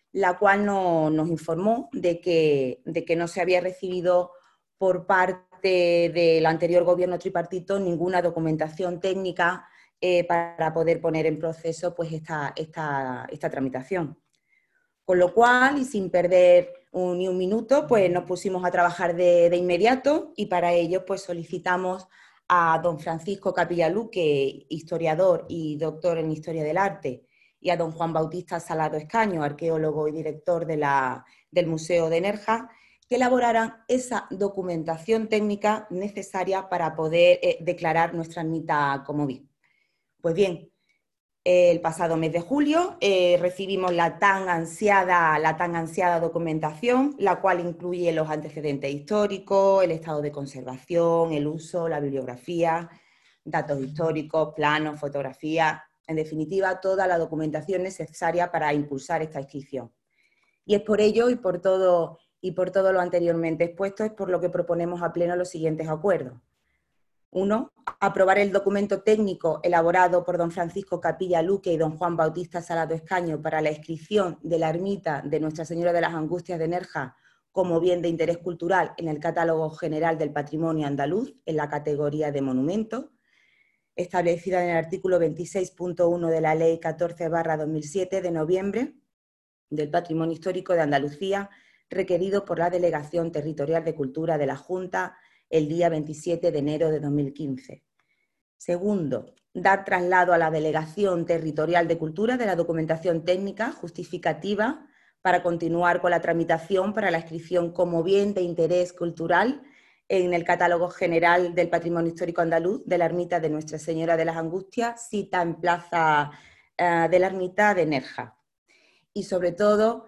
la cual nos informó de que no se había recibido por parte del anterior gobierno tripartito ninguna documentación técnica para poder poner en proceso pues, esta tramitación. Con lo cual, y sin perder ni un minuto, pues nos pusimos a trabajar de inmediato y para ello pues, solicitamos a don Francisco Capilla Luque, historiador y doctor en Historia del Arte, y a don Juan Bautista Salado Escaño, arqueólogo y director del Museo de Nerja, que elaboraran esa documentación técnica necesaria para poder declarar nuestra ermita como BIC. Pues bien, el pasado mes de julio recibimos la tan ansiada documentación, la cual incluye los antecedentes históricos, el estado de conservación, el uso, la bibliografía, datos históricos, planos, fotografías, en definitiva, toda la documentación necesaria para impulsar esta inscripción. Y es por ello y por todo lo anteriormente expuesto, es por lo que proponemos a pleno los siguientes acuerdos. 1. Aprobar el documento técnico elaborado por don Francisco Capilla Luque y don Juan Bautista Salado Escaño para la inscripción de la ermita de Nuestra Señora de las Angustias de Nerja como bien de interés cultural en el Catálogo General del Patrimonio Andaluz, en la categoría de monumento, establecida en el artículo 26.1 de la Ley 14/2007 de noviembre del Patrimonio Histórico de Andalucía, requerido por la Delegación Territorial de Cultura de la Junta el día 27 de enero de 2015. Segundo, dar traslado a la Delegación Territorial de Cultura de la documentación técnica justificativa para continuar con la tramitación para la inscripción como bien de interés cultural en el Catálogo General del Patrimonio Histórico Andaluz de la ermita de Nuestra Señora de las Angustias, cita en Plaza de la Ermita de Nerja. Y sobre todo,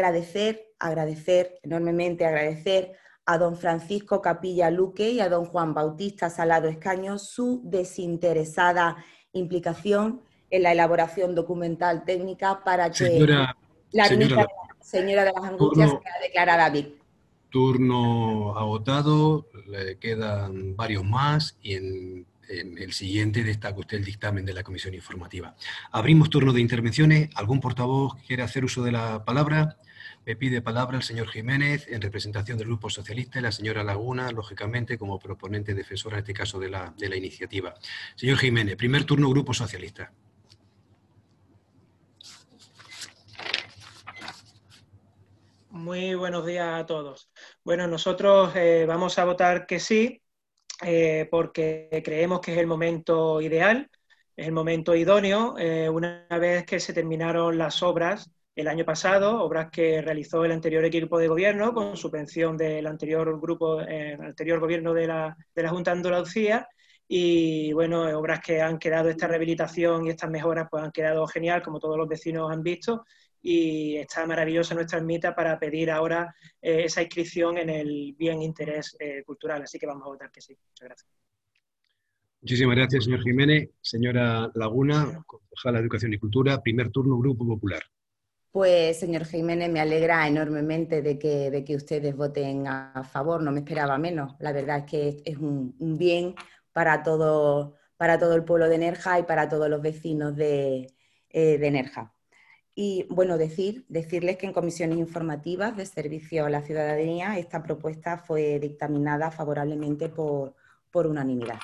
enormemente agradecer a don Francisco Capilla Luque y a don Juan Bautista Salado Escaño su desinteresada implicación en la elaboración documental técnica para que la ermita de la Señora de las Angustias sea declarada BIC. Turno agotado, le quedan varios más y en el siguiente destaca usted el dictamen de la Comisión Informativa. Abrimos turno de intervenciones. ¿Algún portavoz quiere hacer uso de la palabra? Me pide palabra el señor Jiménez en representación del Grupo Socialista y la señora Laguna, lógicamente, como proponente defensora en este caso de la iniciativa. Señor Jiménez, primer turno, Grupo Socialista. Muy buenos días a todos. Bueno, nosotros vamos a votar que sí, porque creemos que es el momento ideal, es el momento idóneo, una vez que se terminaron las obras el año pasado, obras que realizó el anterior equipo de gobierno con subvención del anterior gobierno de la Junta de Andalucía, y bueno, obras que han quedado, esta rehabilitación y estas mejoras pues han quedado genial, como todos los vecinos han visto, y está maravillosa nuestra ermita para pedir ahora esa inscripción en el bien interés cultural, así que vamos a votar que sí. Muchas gracias. Muchísimas gracias, señor Jiménez. Señora Laguna, concejala de Educación y Cultura, primer turno, Grupo Popular. Pues, señor Jiménez, me alegra enormemente de que ustedes voten a favor, no me esperaba menos. La verdad es que es un bien para todo el pueblo de Nerja y para todos los vecinos de Nerja. Y bueno, decirles que en comisiones informativas de servicio a la ciudadanía esta propuesta fue dictaminada favorablemente por unanimidad.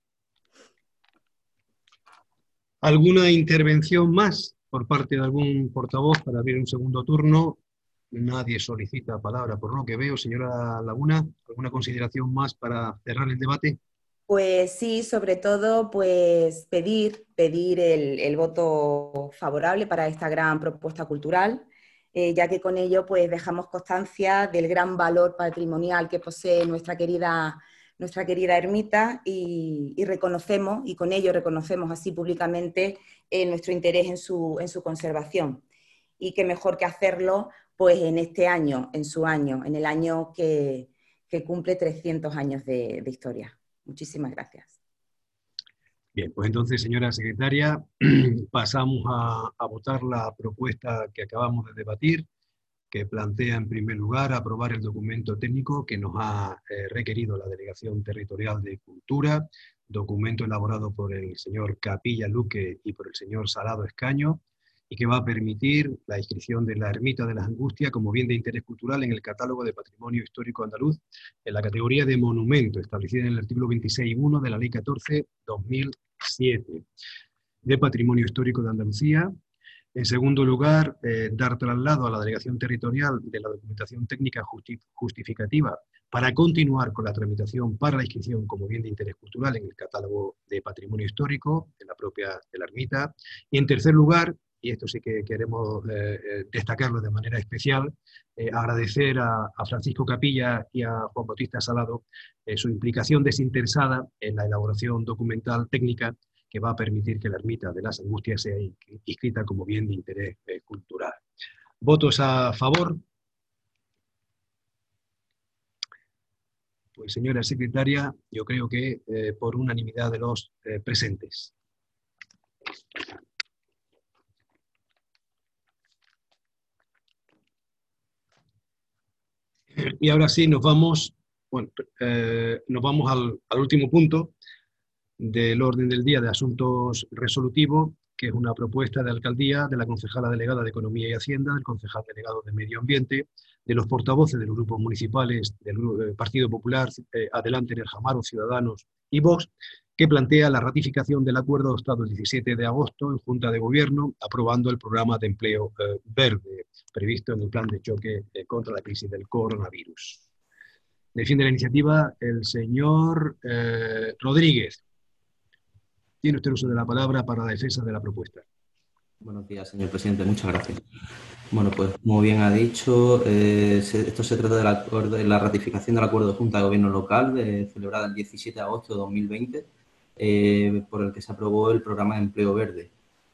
¿Alguna intervención más por parte de algún portavoz para abrir un segundo turno? Nadie solicita palabra por lo que veo. Señora Laguna, ¿alguna consideración más para cerrar el debate? Pues sí, sobre todo pues pedir el voto favorable para esta gran propuesta cultural, ya que con ello pues dejamos constancia del gran valor patrimonial que posee nuestra querida ermita y reconocemos, y con ello reconocemos así públicamente nuestro interés en su conservación. Y qué mejor que hacerlo pues en este año, en el año que cumple 300 años de historia. Muchísimas gracias. Bien, pues entonces, señora secretaria, pasamos a votar la propuesta que acabamos de debatir, que plantea en primer lugar aprobar el documento técnico que nos ha requerido la Delegación Territorial de Cultura, documento elaborado por el señor Capilla Luque y por el señor Salado Escaño, y que va a permitir la inscripción de la Ermita de las Angustias como bien de interés cultural en el catálogo de Patrimonio Histórico Andaluz en la categoría de monumento, establecida en el artículo 26.1 de la Ley 14/2007 de Patrimonio Histórico de Andalucía. En segundo lugar, dar traslado a la Delegación Territorial de la documentación técnica justificativa para continuar con la tramitación para la inscripción como bien de interés cultural en el catálogo de Patrimonio Histórico de la propia de la Ermita. Y en tercer lugar, y esto sí que queremos destacarlo de manera especial, agradecer a Francisco Capilla y a Juan Bautista Salado su implicación desinteresada en la elaboración documental técnica que va a permitir que la Ermita de las Angustias sea inscrita como bien de interés cultural. ¿Votos a favor? Pues señora secretaria, yo creo que por unanimidad de los presentes. Y ahora sí nos vamos, bueno, nos vamos al último punto del orden del día de asuntos resolutivos, que es una propuesta de alcaldía de la concejala delegada de Economía y Hacienda, del concejal delegado de Medio Ambiente, de los portavoces de los grupos municipales del Partido Popular, Adelante, Nerjamaro, Ciudadanos y Vox, que plantea la ratificación del acuerdo adoptado el 17 de agosto en Junta de Gobierno, aprobando el programa de empleo verde previsto en el plan de choque contra la crisis del coronavirus. Defiende la iniciativa el señor Rodríguez. Tiene usted uso de la palabra para la defensa de la propuesta. Buenos días, señor presidente. Muchas gracias. Bueno, pues como bien ha dicho, esto se trata de la ratificación del acuerdo de Junta de Gobierno Local celebrada el 17 de agosto de 2020, por el que se aprobó el programa de empleo verde.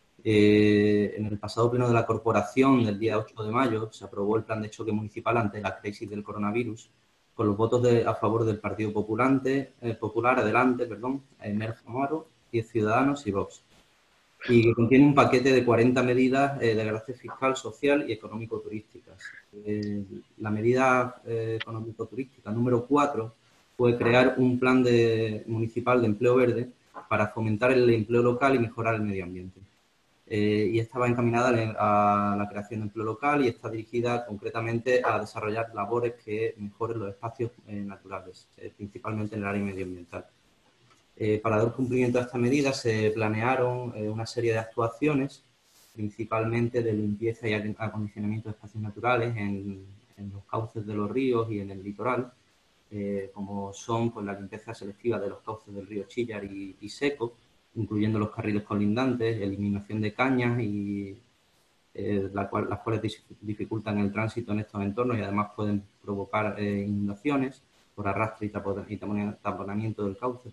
En el pasado pleno de la corporación, del día 8 de mayo, se aprobó el plan de choque municipal ante la crisis del coronavirus, con los votos a favor del Partido Popular, Adelante, Nerjamaro, y Ciudadanos y Vox, y que contiene un paquete de 40 medidas de carácter fiscal, social y económico-turísticas. La medida económico-turística número 4 fue crear un plan municipal de empleo verde para fomentar el empleo local y mejorar el medio ambiente. Y esta va encaminada a la creación de empleo local y está dirigida concretamente a desarrollar labores que mejoren los espacios naturales, principalmente en el área medioambiental. Para dar cumplimiento a esta medida se planearon una serie de actuaciones, principalmente de limpieza y acondicionamiento de espacios naturales en los cauces de los ríos y en el litoral, como son pues, la limpieza selectiva de los cauces del río Chillar y Seco, incluyendo los carriles colindantes, eliminación de cañas y las cuales dificultan el tránsito en estos entornos y además pueden provocar inundaciones por arrastre y taponamiento del cauce,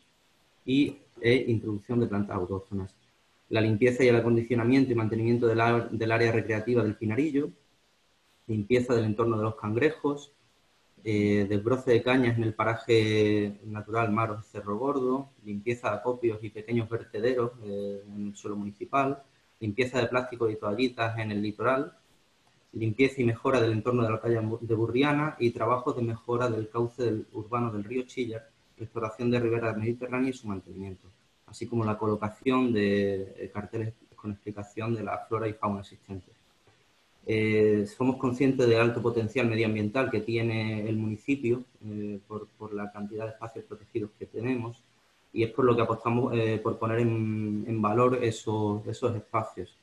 y introducción de plantas autóctonas. La limpieza y el acondicionamiento y mantenimiento del área recreativa del Pinarillo, limpieza del entorno de los cangrejos, desbroce de cañas en el paraje natural Maros Cerro Gordo, limpieza de acopios y pequeños vertederos en el suelo municipal, limpieza de plásticos y toallitas en el litoral, limpieza y mejora del entorno de la calle de Burriana y trabajos de mejora del cauce urbano del río Chillar, restauración de riberas mediterráneas y su mantenimiento, así como la colocación de carteles con explicación de la flora y fauna existentes. Somos conscientes del alto potencial medioambiental que tiene el municipio por la cantidad de espacios protegidos que tenemos y es por lo que apostamos por poner en valor esos espacios,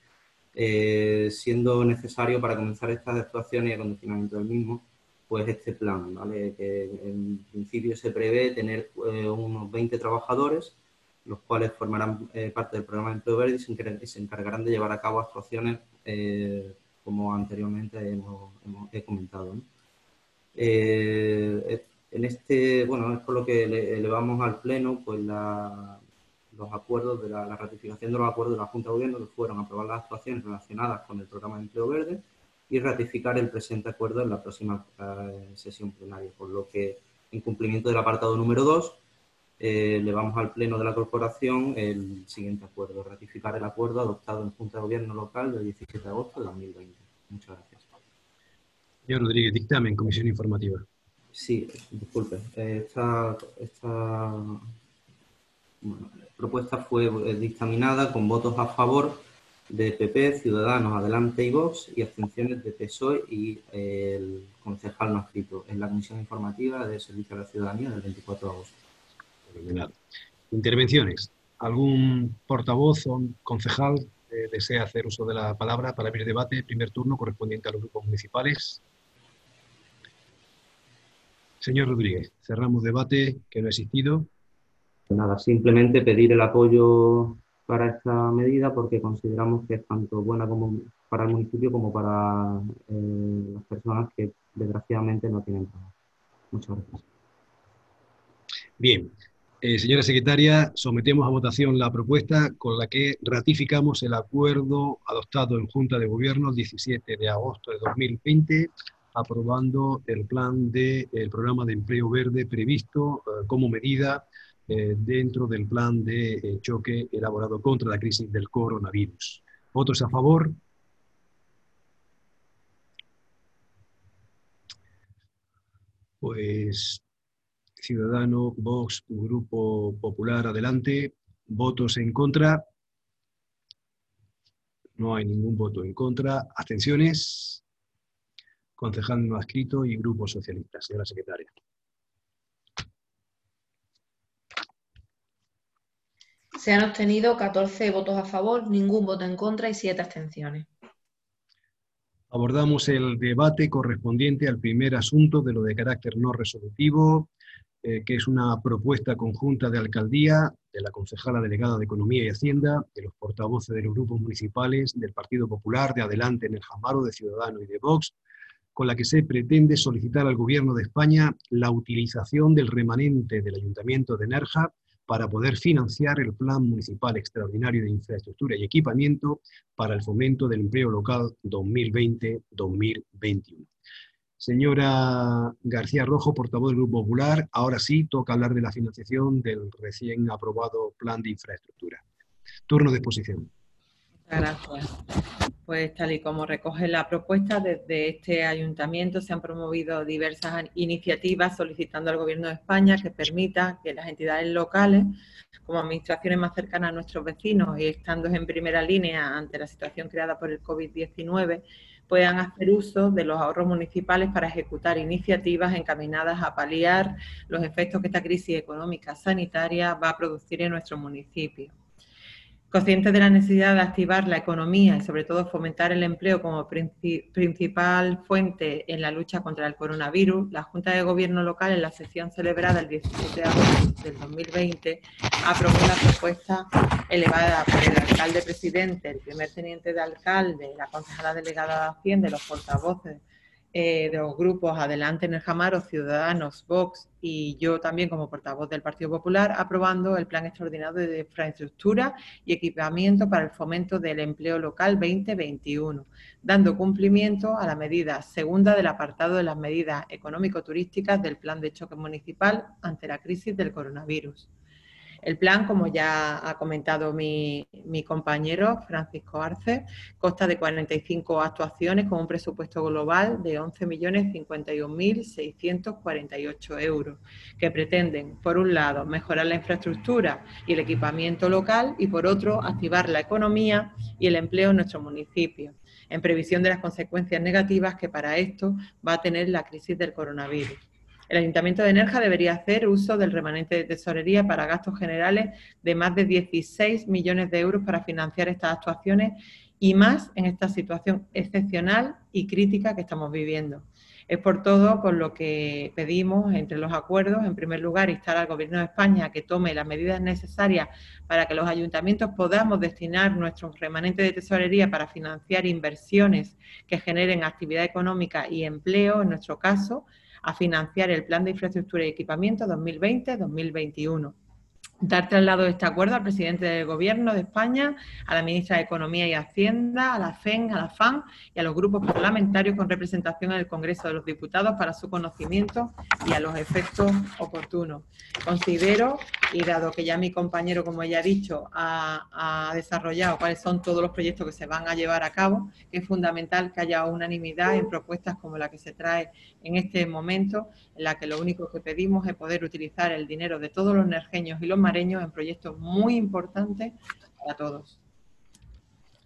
siendo necesario para comenzar estas actuaciones y acondicionamiento del mismo pues este plan, ¿vale? Que en principio se prevé tener unos 20 trabajadores, los cuales formarán parte del programa de empleo verde y se encargarán de llevar a cabo actuaciones como anteriormente he comentado, ¿no? En es por lo que elevamos al Pleno pues los acuerdos de la ratificación de los acuerdos de la Junta de Gobierno que fueron aprobar las actuaciones relacionadas con el programa de empleo verde y ratificar el presente acuerdo en la próxima sesión plenaria, por lo que en cumplimiento del apartado número 2 elevamos al Pleno de la Corporación el siguiente acuerdo, ratificar el acuerdo adoptado en Junta de Gobierno Local del 17 de agosto de 2020. Muchas gracias. Señor Rodríguez, dictamen, comisión informativa. Sí, disculpe. Esta propuesta fue dictaminada con votos a favor de PP, Ciudadanos, Adelante y Vox, y abstenciones de PSOE y el concejal no adscrito. Es la Comisión Informativa de Servicio a la Ciudadanía del 24 de agosto. Fenomenal. Intervenciones. ¿Algún portavoz o concejal desea hacer uso de la palabra para abrir debate? Primer turno correspondiente a los grupos municipales. Señor Rodríguez, cerramos debate que no ha existido. Nada, simplemente pedir el apoyo para esta medida porque consideramos que es tanto buena como para el municipio como para las personas que desgraciadamente no tienen trabajo. Muchas gracias. Bien. Señora secretaria, sometemos a votación la propuesta con la que ratificamos el acuerdo adoptado en Junta de Gobierno el 17 de agosto de 2020, aprobando el programa de empleo verde previsto como medida dentro del plan de choque elaborado contra la crisis del coronavirus. ¿Votos a favor? Pues Ciudadano, Vox, Grupo Popular, Adelante. ¿Votos en contra? No hay ningún voto en contra. ¿Abstenciones? Concejal no adscrito y Grupo Socialista. Señora secretaria. Se han obtenido 14 votos a favor, ningún voto en contra y 7 abstenciones. Abordamos el debate correspondiente al primer asunto de lo de carácter no resolutivo, que es una propuesta conjunta de alcaldía, de la concejala delegada de Economía y Hacienda, de los portavoces de los grupos municipales, del Partido Popular, de Adelante en el Jamaro, de Ciudadanos y de Vox, con la que se pretende solicitar al Gobierno de España la utilización del remanente del Ayuntamiento de Nerja para poder financiar el Plan Municipal Extraordinario de Infraestructura y Equipamiento para el fomento del empleo local 2020-2021. Señora García Rojo, portavoz del Grupo Popular, ahora sí toca hablar de la financiación del recién aprobado Plan de Infraestructura. Turno de exposición. Muchas gracias. Pues tal y como recoge la propuesta, desde este ayuntamiento se han promovido diversas iniciativas solicitando al Gobierno de España que permita que las entidades locales, como administraciones más cercanas a nuestros vecinos y estando en primera línea ante la situación creada por el COVID-19, puedan hacer uso de los ahorros municipales para ejecutar iniciativas encaminadas a paliar los efectos que esta crisis económica sanitaria va a producir en nuestro municipio. Conscientes de la necesidad de activar la economía y sobre todo fomentar el empleo como principal fuente en la lucha contra el coronavirus, la Junta de Gobierno local en la sesión celebrada el 17 de agosto del 2020 aprobó la propuesta elevada por el alcalde presidente, el primer teniente de alcalde, la concejala delegada de Hacienda y los portavoces de los grupos Adelante en el Jamaro, Ciudadanos, Vox y yo también como portavoz del Partido Popular, aprobando el Plan Extraordinario de Infraestructura y Equipamiento para el Fomento del Empleo Local 2021, dando cumplimiento a la medida segunda del apartado de las medidas económico-turísticas del Plan de Choque Municipal ante la crisis del coronavirus. El plan, como ya ha comentado mi compañero Francisco Arce, consta de 45 actuaciones con un presupuesto global de 11.051.648 euros, que pretenden, por un lado, mejorar la infraestructura y el equipamiento local y, por otro, activar la economía y el empleo en nuestro municipio, en previsión de las consecuencias negativas que para esto va a tener la crisis del coronavirus. El Ayuntamiento de Nerja debería hacer uso del remanente de tesorería para gastos generales de más de 16 millones de euros para financiar estas actuaciones y más en esta situación excepcional y crítica que estamos viviendo. Es por todo por lo que pedimos, entre los acuerdos, en primer lugar, instar al Gobierno de España a que tome las medidas necesarias para que los ayuntamientos podamos destinar nuestros remanentes de tesorería para financiar inversiones que generen actividad económica y empleo, en nuestro caso, a financiar el Plan de Infraestructura y Equipamiento 2020-2021. Dar traslado de este acuerdo al presidente del Gobierno de España, a la ministra de Economía y Hacienda, a la FEN, a la FAN y a los grupos parlamentarios con representación en el Congreso de los Diputados para su conocimiento y a los efectos oportunos. Considero, y dado que ya mi compañero, como ya ha dicho, ha desarrollado cuáles son todos los proyectos que se van a llevar a cabo, que es fundamental que haya unanimidad en propuestas como la que se trae en este momento, en la que lo único que pedimos es poder utilizar el dinero de todos los nerjeños y los mareños en proyectos muy importantes para todos.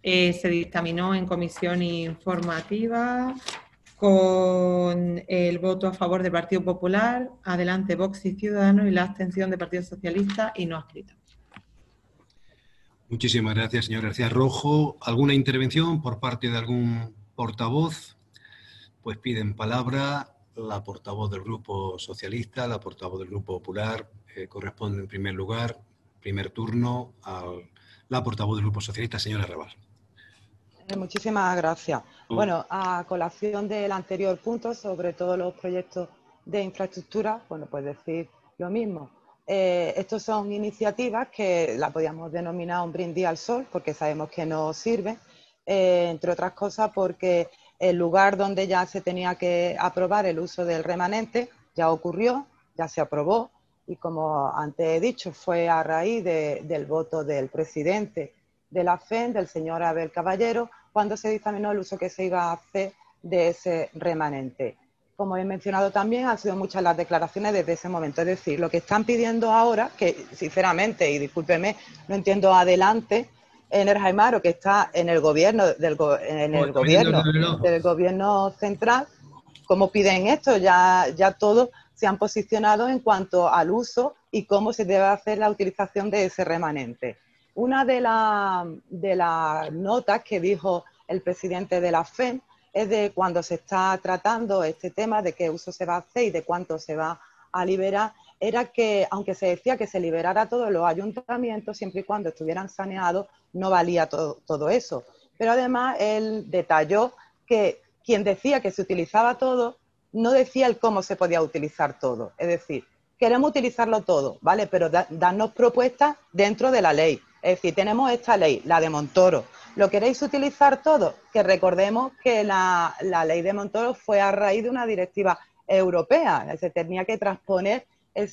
Se dictaminó en comisión informativa con el voto a favor del Partido Popular, adelante Vox y Ciudadanos, y la abstención del Partido Socialista y no adscrito. Muchísimas gracias, señora García Rojo. ¿Alguna intervención por parte de algún portavoz? Pues piden palabra la portavoz del Grupo Socialista, la portavoz del Grupo Popular. Corresponde en primer lugar, primer turno, a la portavoz del Grupo Socialista, señora Raval. Muchísimas gracias. Bueno, a colación del anterior punto sobre todos los proyectos de infraestructura, bueno, pues decir lo mismo. Estos son iniciativas que la podíamos denominar un brindis al sol, porque sabemos que no sirve, entre otras cosas porque el lugar donde ya se tenía que aprobar el uso del remanente ya ocurrió, ya se aprobó, y como antes he dicho, fue a raíz del voto del presidente de la FEN, del señor Abel Caballero, cuando se dictaminó el uso que se iba a hacer de ese remanente. Como he mencionado también, han sido muchas las declaraciones desde ese momento. Es decir, lo que están pidiendo ahora, que sinceramente, y discúlpeme, no entiendo adelante, Nerja y Maro, que está en el gobierno del gobierno central, ¿cómo piden esto? Ya todos se han posicionado en cuanto al uso y cómo se debe hacer la utilización de ese remanente. Una de las notas que dijo el presidente de la FEN es de cuando se está tratando este tema de qué uso se va a hacer y de cuánto se va a liberar, era que, aunque se decía que se liberara todos los ayuntamientos, siempre y cuando estuvieran saneados, no valía todo eso. Pero además él detalló que quien decía que se utilizaba todo, no decía el cómo se podía utilizar todo. Es decir, queremos utilizarlo todo, ¿vale? Pero darnos propuestas dentro de la ley. Es decir, tenemos esta ley, la de Montoro. ¿Lo queréis utilizar todo? Que recordemos que la ley de Montoro fue a raíz de una directiva europea. Se tenía que transponer,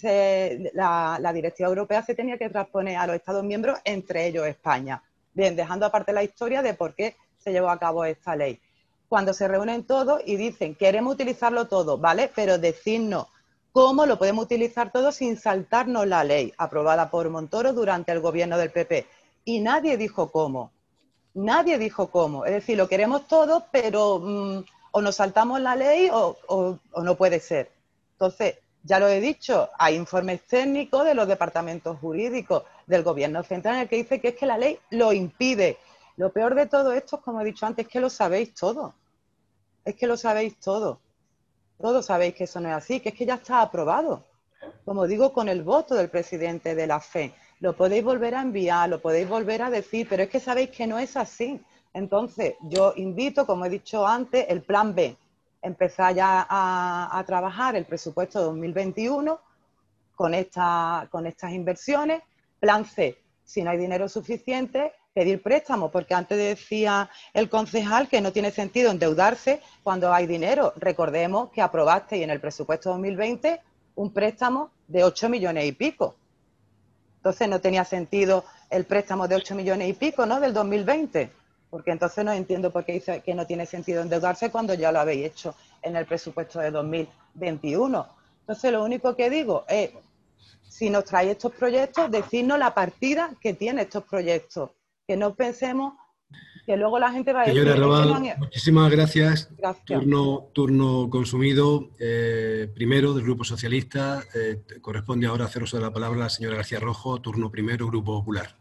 la directiva europea se tenía que transponer a los Estados miembros, entre ellos España. Bien, dejando aparte la historia de por qué se llevó a cabo esta ley. Cuando se reúnen todos y dicen, queremos utilizarlo todo, ¿vale? Pero decirnos cómo lo podemos utilizar todo sin saltarnos la ley aprobada por Montoro durante el gobierno del PP. Y nadie dijo cómo. Nadie dijo cómo. Es decir, lo queremos todo, pero o nos saltamos la ley o no puede ser. Entonces, ya lo he dicho, hay informes técnicos de los departamentos jurídicos del gobierno central en el que dice que es que la ley lo impide. Lo peor de todo esto, como he dicho antes, es que lo sabéis todo. Es que lo sabéis todo. Todos sabéis que eso no es así, que es que ya está aprobado. Como digo, con el voto del presidente de la FEN. Lo podéis volver a enviar, lo podéis volver a decir, pero es que sabéis que no es así. Entonces, yo invito, como he dicho antes, el plan B. Empezar ya a trabajar el presupuesto 2021 con estas inversiones. Plan C, si no hay dinero suficiente, pedir préstamos, porque antes decía el concejal que no tiene sentido endeudarse cuando hay dinero. Recordemos que aprobasteis en el presupuesto 2020 un préstamo de 8 millones y pico. Entonces no tenía sentido el préstamo de 8 millones y pico, ¿no?, del 2020, porque entonces no entiendo por qué dice que no tiene sentido endeudarse cuando ya lo habéis hecho en el presupuesto de 2021. Entonces lo único que digo es, si nos traéis estos proyectos, decirnos la partida que tiene estos proyectos, que no pensemos que luego la gente va a decir... Señora Raval, muchísimas gracias. Gracias. Turno consumido. Primero, del Grupo Socialista. Corresponde ahora hacer uso de la palabra la señora García Rojo. Turno primero, Grupo Popular.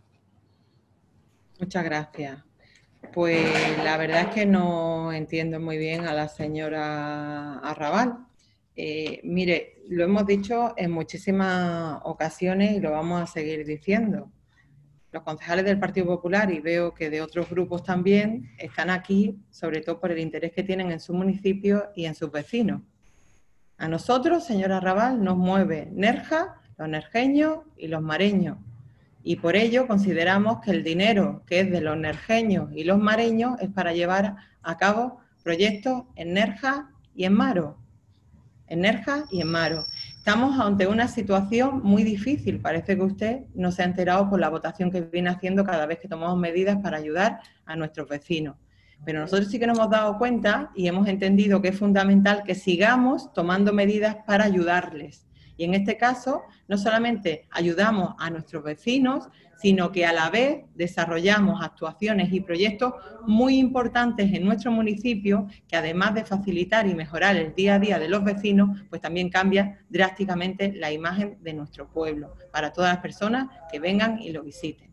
Muchas gracias. Pues la verdad es que no entiendo muy bien a la señora Arrabal. Mire, lo hemos dicho en muchísimas ocasiones y lo vamos a seguir diciendo. Los concejales del Partido Popular, y veo que de otros grupos también, están aquí sobre todo por el interés que tienen en su municipio y en sus vecinos. A nosotros, señora Arrabal, nos mueve Nerja, los nerjeños y los mareños. Y por ello consideramos que el dinero que es de los nerjeños y los mareños es para llevar a cabo proyectos en Nerja y en Maro. En Nerja y en Maro. Estamos ante una situación muy difícil. Parece que usted no se ha enterado por la votación que viene haciendo cada vez que tomamos medidas para ayudar a nuestros vecinos. Pero nosotros sí que nos hemos dado cuenta y hemos entendido que es fundamental que sigamos tomando medidas para ayudarles. Y en este caso, no solamente ayudamos a nuestros vecinos, sino que a la vez desarrollamos actuaciones y proyectos muy importantes en nuestro municipio, que además de facilitar y mejorar el día a día de los vecinos, pues también cambia drásticamente la imagen de nuestro pueblo, para todas las personas que vengan y lo visiten.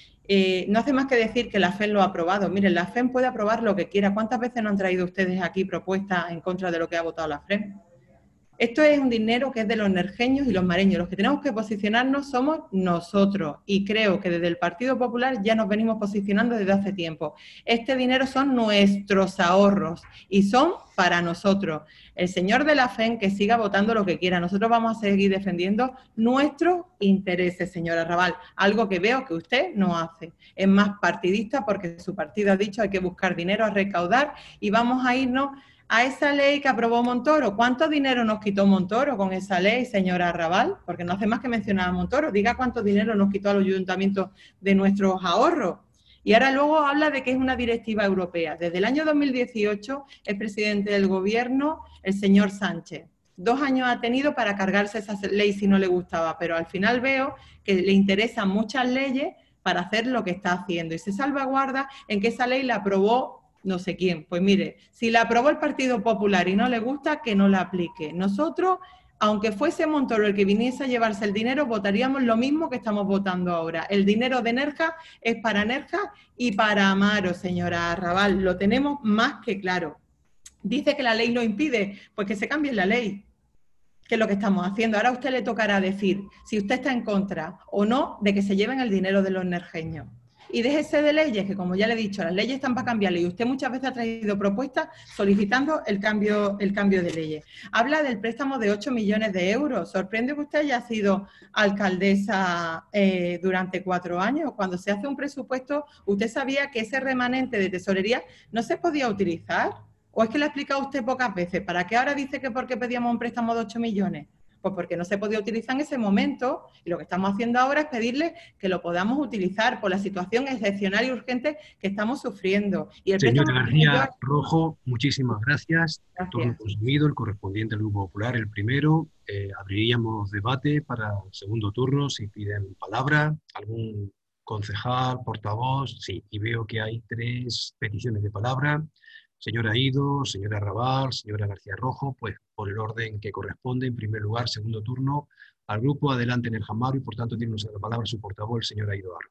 No hace más que decir que la FEN lo ha aprobado. Miren, la FEN puede aprobar lo que quiera. ¿Cuántas veces no han traído ustedes aquí propuestas en contra de lo que ha votado la FEN? Esto es un dinero que es de los nerjeños y los mareños. Los que tenemos que posicionarnos somos nosotros, y creo que desde el Partido Popular ya nos venimos posicionando desde hace tiempo. Este dinero son nuestros ahorros y son para nosotros. El señor de la FEN que siga votando lo que quiera. Nosotros vamos a seguir defendiendo nuestros intereses, señora Rabal, algo que veo que usted no hace. Es más partidista porque su partido ha dicho hay que buscar dinero a recaudar y vamos a irnos a esa ley que aprobó Montoro. ¿Cuánto dinero nos quitó Montoro con esa ley, señora Rabal? Porque no hace más que mencionar a Montoro. Diga cuánto dinero nos quitó a los ayuntamientos de nuestros ahorros. Y ahora luego habla de que es una directiva europea. Desde el año 2018, el presidente del gobierno, el señor Sánchez, 2 años ha tenido para cargarse esa ley si no le gustaba, pero al final veo que le interesan muchas leyes para hacer lo que está haciendo. Y se salvaguarda en que esa ley la aprobó no sé quién. Pues mire, si la aprobó el Partido Popular y no le gusta, que no la aplique. Nosotros, aunque fuese Montoro el que viniese a llevarse el dinero, votaríamos lo mismo que estamos votando ahora. El dinero de Nerja es para Nerja y para Amaro, señora Rabal. Lo tenemos más que claro. Dice que la ley lo impide, pues que se cambie la ley, que es lo que estamos haciendo. Ahora a usted le tocará decir si usted está en contra o no de que se lleven el dinero de los nerjeños. Y déjese de leyes, que como ya le he dicho, las leyes están para cambiarle y usted muchas veces ha traído propuestas solicitando el cambio de leyes. Habla del préstamo de 8 millones de euros. Sorprende que usted haya sido alcaldesa durante 4 años. Cuando se hace un presupuesto, ¿usted sabía que ese remanente de tesorería no se podía utilizar? ¿O es que le ha explicado usted pocas veces? ¿Para qué ahora dice que por qué pedíamos un préstamo de 8 millones? Pues porque no se podía utilizar en ese momento, y lo que estamos haciendo ahora es pedirle que lo podamos utilizar por la situación excepcional y urgente que estamos sufriendo. Y el Señora García Rojo, muchísimas gracias. Turno consumido, el correspondiente al Grupo Popular, el primero. Abriríamos debate para el segundo turno, si piden palabra. ¿Algún concejal, portavoz? Sí, y veo que hay 3 peticiones de palabra. Señora Ido, señora Rabal, señora García Rojo, pues por el orden que corresponde, en primer lugar, segundo turno, al grupo Adelante Nerja Amaro, y por tanto tiene la palabra su portavoz, el señor Ido Arro.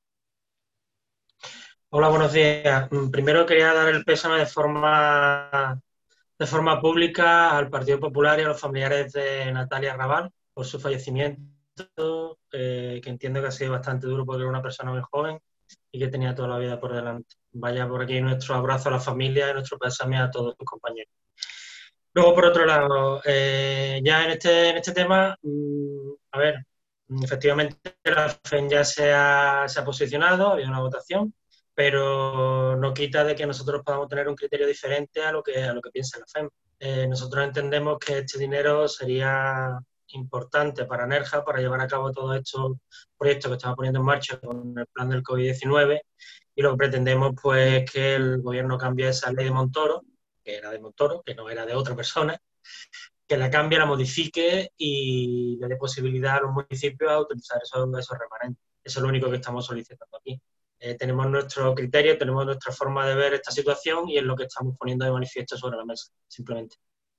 Hola, buenos días. Primero quería dar el pésame de forma pública al Partido Popular y a los familiares de Natalia Rabal por su fallecimiento, que entiendo que ha sido bastante duro porque era una persona muy joven y que tenía toda la vida por delante. Vaya por aquí nuestro abrazo a la familia y nuestro pésame a todos sus compañeros. Luego, por otro lado, ya en este tema, a ver, efectivamente la FEN ya se ha posicionado, ha habido una votación, pero no quita de que nosotros podamos tener un criterio diferente a lo que piensa la FEN. Nosotros entendemos que este dinero sería importante para Nerja, para llevar a cabo todos estos proyectos que estamos poniendo en marcha con el plan del COVID-19, y lo que pretendemos pues es que el gobierno cambie esa ley de Montoro, que era de Montoro, que no era de otra persona, que la cambie, la modifique y le dé posibilidad a los municipios a utilizar esos remanentes. Eso es lo único que estamos solicitando aquí. Tenemos nuestro criterio, tenemos nuestra forma de ver esta situación y es lo que estamos poniendo de manifiesto sobre la mesa, simplemente.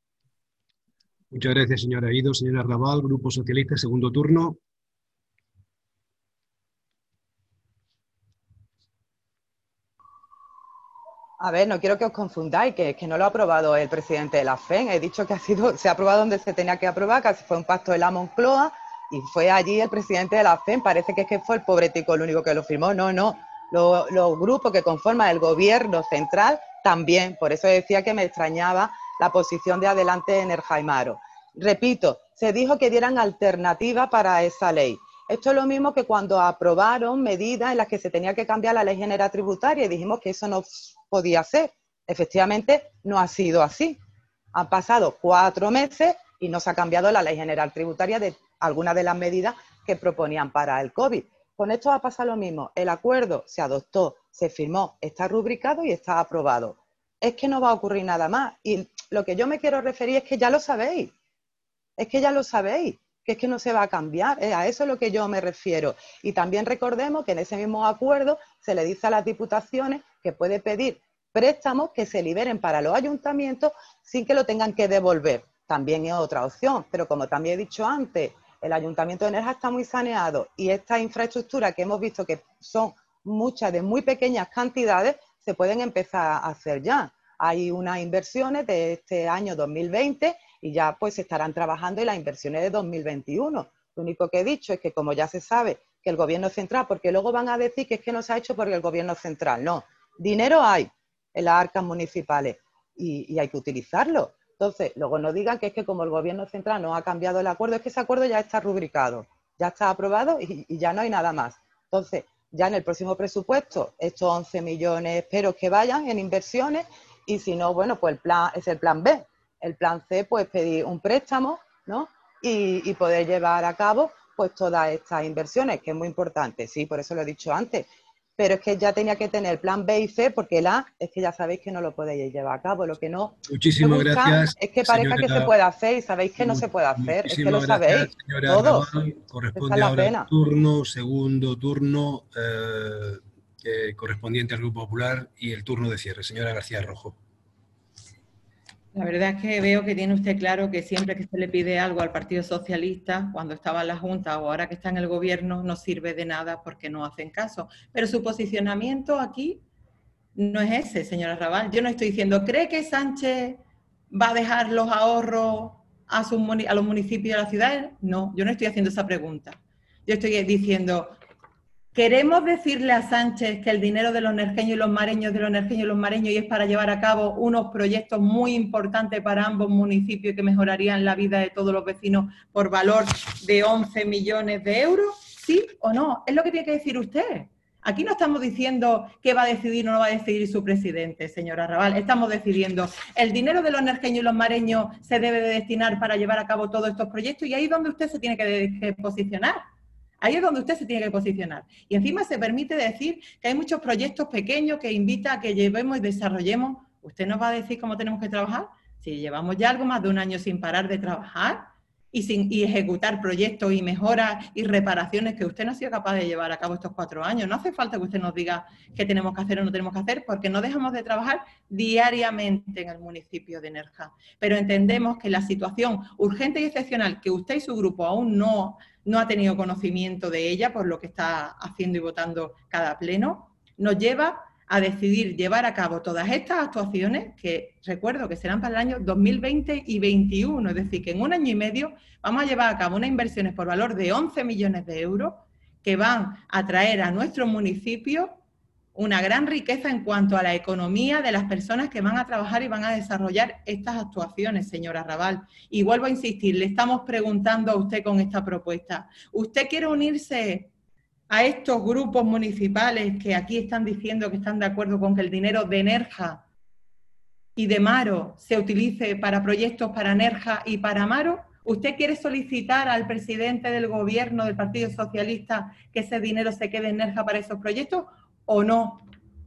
Muchas gracias, señora Ido. Señora Rabal, Grupo Socialista, segundo turno. A ver, no quiero que os confundáis, que es que no lo ha aprobado el presidente de la FEN. He dicho que se ha aprobado donde se tenía que aprobar, que fue un pacto de la Moncloa y fue allí el presidente de la FEN. Parece que es que fue el pobre tico el único que lo firmó. No, no. Los grupos que conforman el gobierno central también. Por eso decía que me extrañaba la posición de Adelante Nerja Amaro. Repito, se dijo que dieran alternativa para esa ley. Esto es lo mismo que cuando aprobaron medidas en las que se tenía que cambiar la ley general tributaria y dijimos que eso no podía ser. Efectivamente, no ha sido así. Han pasado 4 meses y no se ha cambiado la ley general tributaria de algunas de las medidas que proponían para el COVID. Con esto va a pasar lo mismo. El acuerdo se adoptó, se firmó, está rubricado y está aprobado. Es que no va a ocurrir nada más. Y lo que yo me quiero referir es que ya lo sabéis. Es que ya lo sabéis. que es que no se va a cambiar, a eso es lo que yo me refiero. Y también recordemos que en ese mismo acuerdo se le dice a las diputaciones que puede pedir préstamos que se liberen para los ayuntamientos sin que lo tengan que devolver. También es otra opción, pero como también he dicho antes, el Ayuntamiento de Nerja está muy saneado y esta infraestructura que hemos visto que son muchas de muy pequeñas cantidades, se pueden empezar a hacer ya. Hay unas inversiones de este año 2020 y ya pues se estarán trabajando en las inversiones de 2021. Lo único que he dicho es que como ya se sabe que el Gobierno central, porque luego van a decir que es que no se ha hecho por el Gobierno central, no, dinero hay en las arcas municipales y hay que utilizarlo. Entonces, luego no digan que es que como el Gobierno central no ha cambiado el acuerdo, es que ese acuerdo ya está rubricado, ya está aprobado y ya no hay nada más. Entonces, ya en el próximo presupuesto, estos 11 millones espero que vayan en inversiones y si no, bueno, pues el plan es el plan B. El plan C, pues pedir un préstamo, ¿no? Y poder llevar a cabo pues todas estas inversiones, que es muy importante, sí, por eso lo he dicho antes. Pero es que ya tenía que tener plan B y C, porque el A es que ya sabéis que no lo podéis llevar a cabo. Lo que no Muchísimas gracias, es que parezca que se puede hacer y sabéis que no se puede hacer. Es que lo sabéis, todos. Corresponde ahora el turno, segundo turno, correspondiente al Grupo Popular y el turno de cierre. Señora García Rojo. La verdad es que veo que tiene usted claro que siempre que se le pide algo al Partido Socialista, cuando estaba en la Junta o ahora que está en el Gobierno, no sirve de nada porque no hacen caso. Pero su posicionamiento aquí no es ese, señora Raval. Yo no estoy diciendo, ¿cree que Sánchez va a dejar los ahorros a los municipios y a las ciudades? No, yo no estoy haciendo esa pregunta. Yo estoy diciendo, ¿queremos decirle a Sánchez que el dinero de los nerjeños y los mareños, y es para llevar a cabo unos proyectos muy importantes para ambos municipios que mejorarían la vida de todos los vecinos por valor de 11 millones de euros? ¿Sí o no? Es lo que tiene que decir usted. Aquí no estamos diciendo qué va a decidir o no va a decidir su presidente, señora Raval. Estamos decidiendo el dinero de los nerjeños y los mareños se debe de destinar para llevar a cabo todos estos proyectos y ahí es donde usted se tiene que posicionar. Ahí es donde usted se tiene que posicionar. Y encima se permite decir que hay muchos proyectos pequeños que invita a que llevemos y desarrollemos. ¿Usted nos va a decir cómo tenemos que trabajar? Si llevamos ya algo más de un año sin parar de trabajar y ejecutar proyectos y mejoras y reparaciones que usted no ha sido capaz de llevar a cabo estos 4 años. No hace falta que usted nos diga qué tenemos que hacer o no tenemos que hacer, porque no dejamos de trabajar diariamente en el municipio de Nerja. Pero entendemos que la situación urgente y excepcional que usted y su grupo aún no ha tenido conocimiento de ella por lo que está haciendo y votando cada pleno, nos lleva a decidir llevar a cabo todas estas actuaciones que recuerdo que serán para el año 2020 y 2021, es decir, que en un año y medio vamos a llevar a cabo unas inversiones por valor de 11 millones de euros que van a traer a nuestro municipio una gran riqueza en cuanto a la economía de las personas que van a trabajar y van a desarrollar estas actuaciones, señora Raval. Y vuelvo a insistir, le estamos preguntando a usted con esta propuesta, ¿usted quiere unirse a estos grupos municipales que aquí están diciendo que están de acuerdo con que el dinero de Nerja y de Maro se utilice para proyectos para Nerja y para Maro? ¿Usted quiere solicitar al presidente del Gobierno del Partido Socialista que ese dinero se quede en Nerja para esos proyectos o no?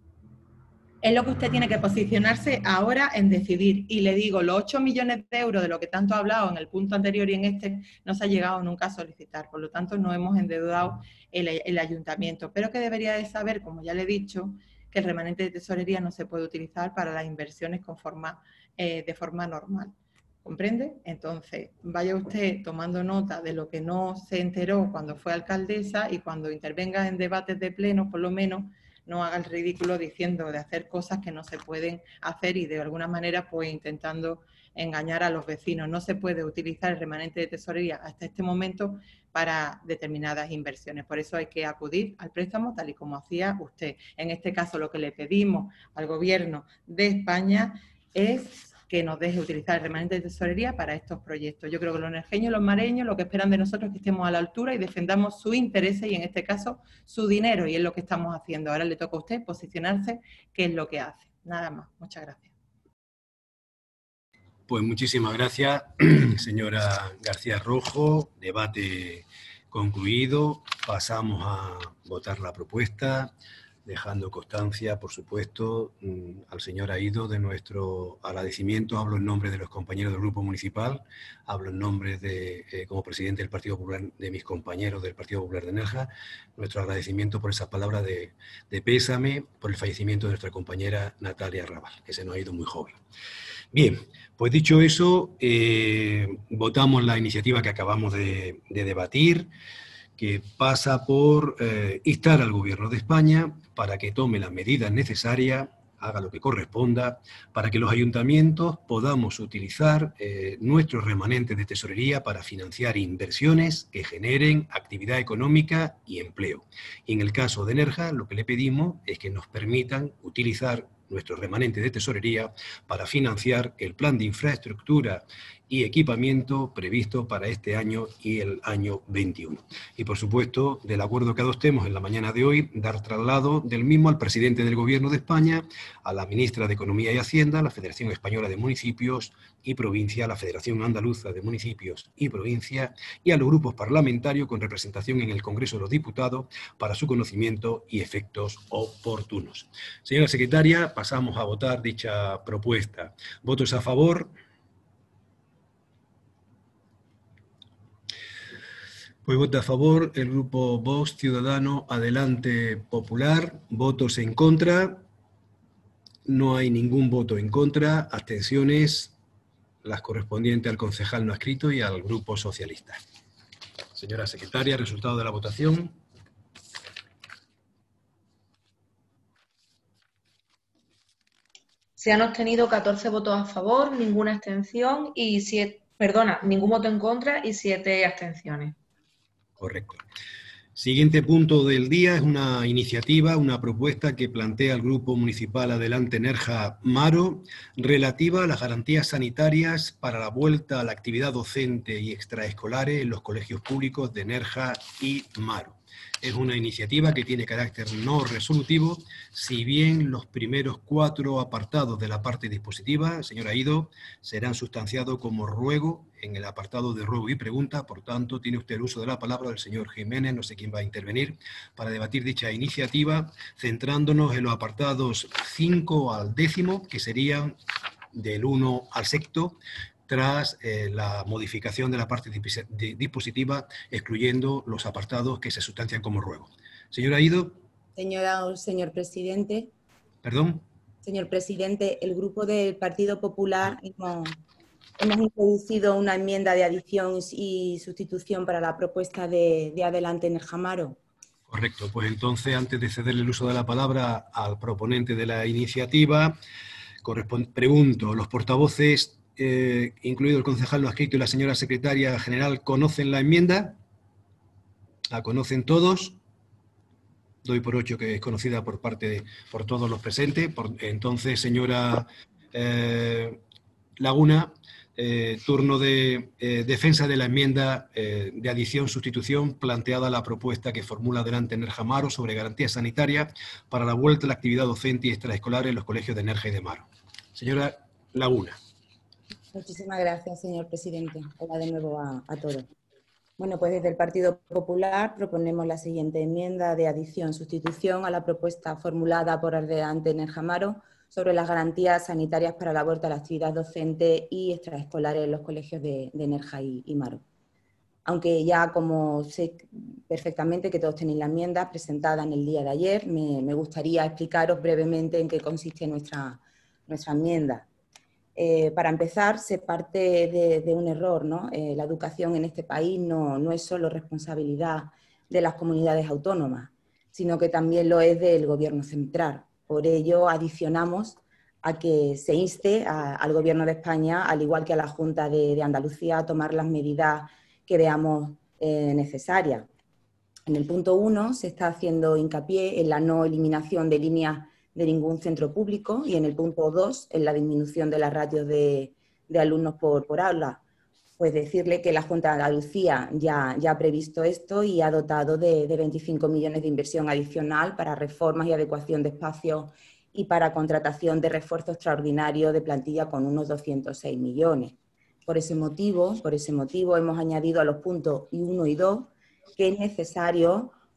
Es lo que usted tiene que posicionarse ahora en decidir. Y le digo, los 8 millones de euros de lo que tanto ha hablado en el punto anterior y en este no se ha llegado nunca a solicitar. Por lo tanto, no hemos endeudado el ayuntamiento. Pero que debería de saber, como ya le he dicho, que el remanente de tesorería no se puede utilizar para las inversiones de forma normal. ¿Comprende? Entonces, vaya usted tomando nota de lo que no se enteró cuando fue alcaldesa y cuando intervenga en debates de pleno, por lo menos, no haga el ridículo diciendo de hacer cosas que no se pueden hacer y de alguna manera pues intentando engañar a los vecinos. No se puede utilizar el remanente de tesorería hasta este momento para determinadas inversiones. Por eso hay que acudir al préstamo tal y como hacía usted. En este caso lo que le pedimos al Gobierno de España es que nos deje utilizar el remanente de tesorería para estos proyectos. Yo creo que los nerjeños y los mareños lo que esperan de nosotros es que estemos a la altura y defendamos sus intereses y en este caso su dinero, y es lo que estamos haciendo. Ahora le toca a usted posicionarse, qué es lo que hace. Nada más. Muchas gracias. Pues muchísimas gracias, señora García Rojo. Debate concluido. Pasamos a votar la propuesta. dejando constancia, por supuesto, al señor Aído de nuestro agradecimiento. Hablo en nombre de los compañeros del Grupo Municipal, hablo en nombre de, como presidente del Partido Popular, de mis compañeros del Partido Popular de Nerja, nuestro agradecimiento por esas palabras de pésame por el fallecimiento de nuestra compañera Natalia Raval, que se nos ha ido muy joven. Bien, pues dicho eso, votamos la iniciativa que acabamos de debatir, que pasa por instar al Gobierno de España para que tome las medidas necesarias, haga lo que corresponda, para que los ayuntamientos podamos utilizar nuestros remanentes de tesorería para financiar inversiones que generen actividad económica y empleo. Y en el caso de Nerja, lo que le pedimos es que nos permitan utilizar nuestros remanentes de tesorería para financiar el plan de infraestructura y equipamiento previsto para este año y el año 21. Y por supuesto, del acuerdo que adoptemos en la mañana de hoy, dar traslado del mismo al presidente del Gobierno de España, a la ministra de Economía y Hacienda, a la Federación Española de Municipios y Provincia, a la Federación Andaluza de Municipios y Provincia y a los grupos parlamentarios con representación en el Congreso de los Diputados para su conocimiento y efectos oportunos. Señora secretaria, pasamos a votar dicha propuesta. ¿Votos a favor? Pues vota a favor el Grupo Vox, Ciudadanos, Adelante, Popular. ¿Votos en contra? No hay ningún voto en contra. Abstenciones, las correspondientes al concejal no adscrito y al Grupo Socialista. Señora secretaria, resultado de la votación. Se han obtenido 14 votos a favor, ninguna abstención y ningún voto en contra y 7 abstenciones. Correcto. Siguiente punto del día es una iniciativa, una propuesta que plantea el Grupo Municipal Adelante Nerja Maro, relativa a las garantías sanitarias para la vuelta a la actividad docente y extraescolares en los colegios públicos de Nerja y Maro. Es una iniciativa que tiene carácter no resolutivo, si bien los primeros 4 apartados de la parte dispositiva, señora Aído, serán sustanciados como ruego en el apartado de ruego y pregunta. Por tanto, tiene usted el uso de la palabra del señor Jiménez, no sé quién va a intervenir, para debatir dicha iniciativa, centrándonos en los apartados 5 al 10, que serían del 1 al 6, tras la modificación de la parte dispositiva, excluyendo los apartados que se sustancian como ruego. Señora Aído. Señor presidente. ¿Perdón? Señor presidente, el Grupo del Partido Popular hemos introducido una enmienda de adición y sustitución para la propuesta de Adelante Nerja Maro. Correcto, pues entonces, antes de cederle el uso de la palabra al proponente de la iniciativa, pregunto, ¿los portavoces, incluido el concejal no adscrito y la señora secretaria general, conocen la enmienda? ¿La conocen todos? Doy por hecho que es conocida por todos los presentes. Entonces, señora Laguna, turno de defensa de la enmienda de adición-sustitución planteada a la propuesta que formula Adelante Nerja Maro sobre garantías sanitarias para la vuelta a la actividad docente y extraescolar en los colegios de Nerja y de Maro. Señora Laguna. Muchísimas gracias, señor presidente. Hola de nuevo a todos. Bueno, pues desde el Partido Popular proponemos la siguiente enmienda de adición-sustitución a la propuesta formulada por Adelante Nerja Maro sobre las garantías sanitarias para la vuelta a la actividad docente y extraescolar en los colegios de Nerja y Maro. Aunque ya, como sé perfectamente que todos tenéis la enmienda presentada en el día de ayer, me gustaría explicaros brevemente en qué consiste nuestra enmienda. Para empezar, se parte de un error, ¿no? La educación en este país no es solo responsabilidad de las comunidades autónomas, sino que también lo es del Gobierno central. Por ello, adicionamos a que se inste al Gobierno de España, al igual que a la Junta de Andalucía, a tomar las medidas que veamos necesarias. En el punto 1 se está haciendo hincapié en la no eliminación de líneas de ningún centro público y en el punto 2 en la disminución de las ratios de alumnos por aula. Pues decirle que la Junta de Andalucía ya ha previsto esto y ha dotado de 25 millones de inversión adicional para reformas y adecuación de espacios y para contratación de refuerzo extraordinario de plantilla con unos 206 millones. Por ese motivo hemos añadido a los puntos 1 y 2 que es necesario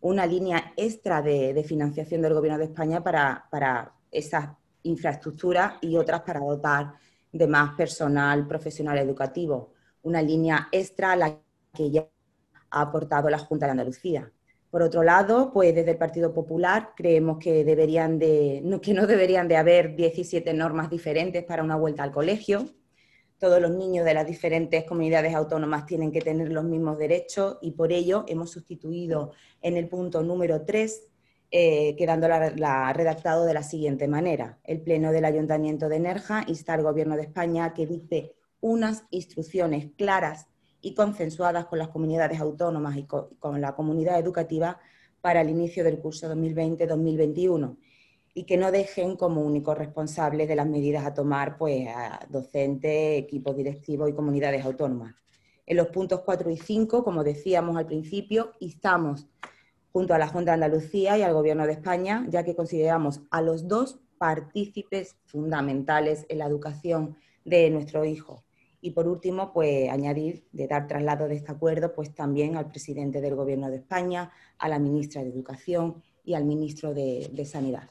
una línea extra de financiación del Gobierno de España para esas infraestructuras y otras para dotar de más personal profesional educativo. Una línea extra a la que ya ha aportado la Junta de Andalucía. Por otro lado, pues desde el Partido Popular creemos que no deberían de haber 17 normas diferentes para una vuelta al colegio. Todos los niños de las diferentes comunidades autónomas tienen que tener los mismos derechos y por ello hemos sustituido en el punto número 3, quedando redactado de la siguiente manera. El Pleno del Ayuntamiento de Nerja insta al Gobierno de España a que dicte unas instrucciones claras y consensuadas con las comunidades autónomas y con la comunidad educativa para el inicio del curso 2020-2021 y que no dejen como únicos responsables de las medidas a tomar pues, a docentes, equipos directivos y comunidades autónomas. En los puntos 4 y 5, como decíamos al principio, instamos junto a la Junta de Andalucía y al Gobierno de España, ya que consideramos a los dos partícipes fundamentales en la educación de nuestros hijos. Y por último, pues añadir, de dar traslado de este acuerdo, pues también al presidente del Gobierno de España, a la ministra de Educación y al ministro de Sanidad.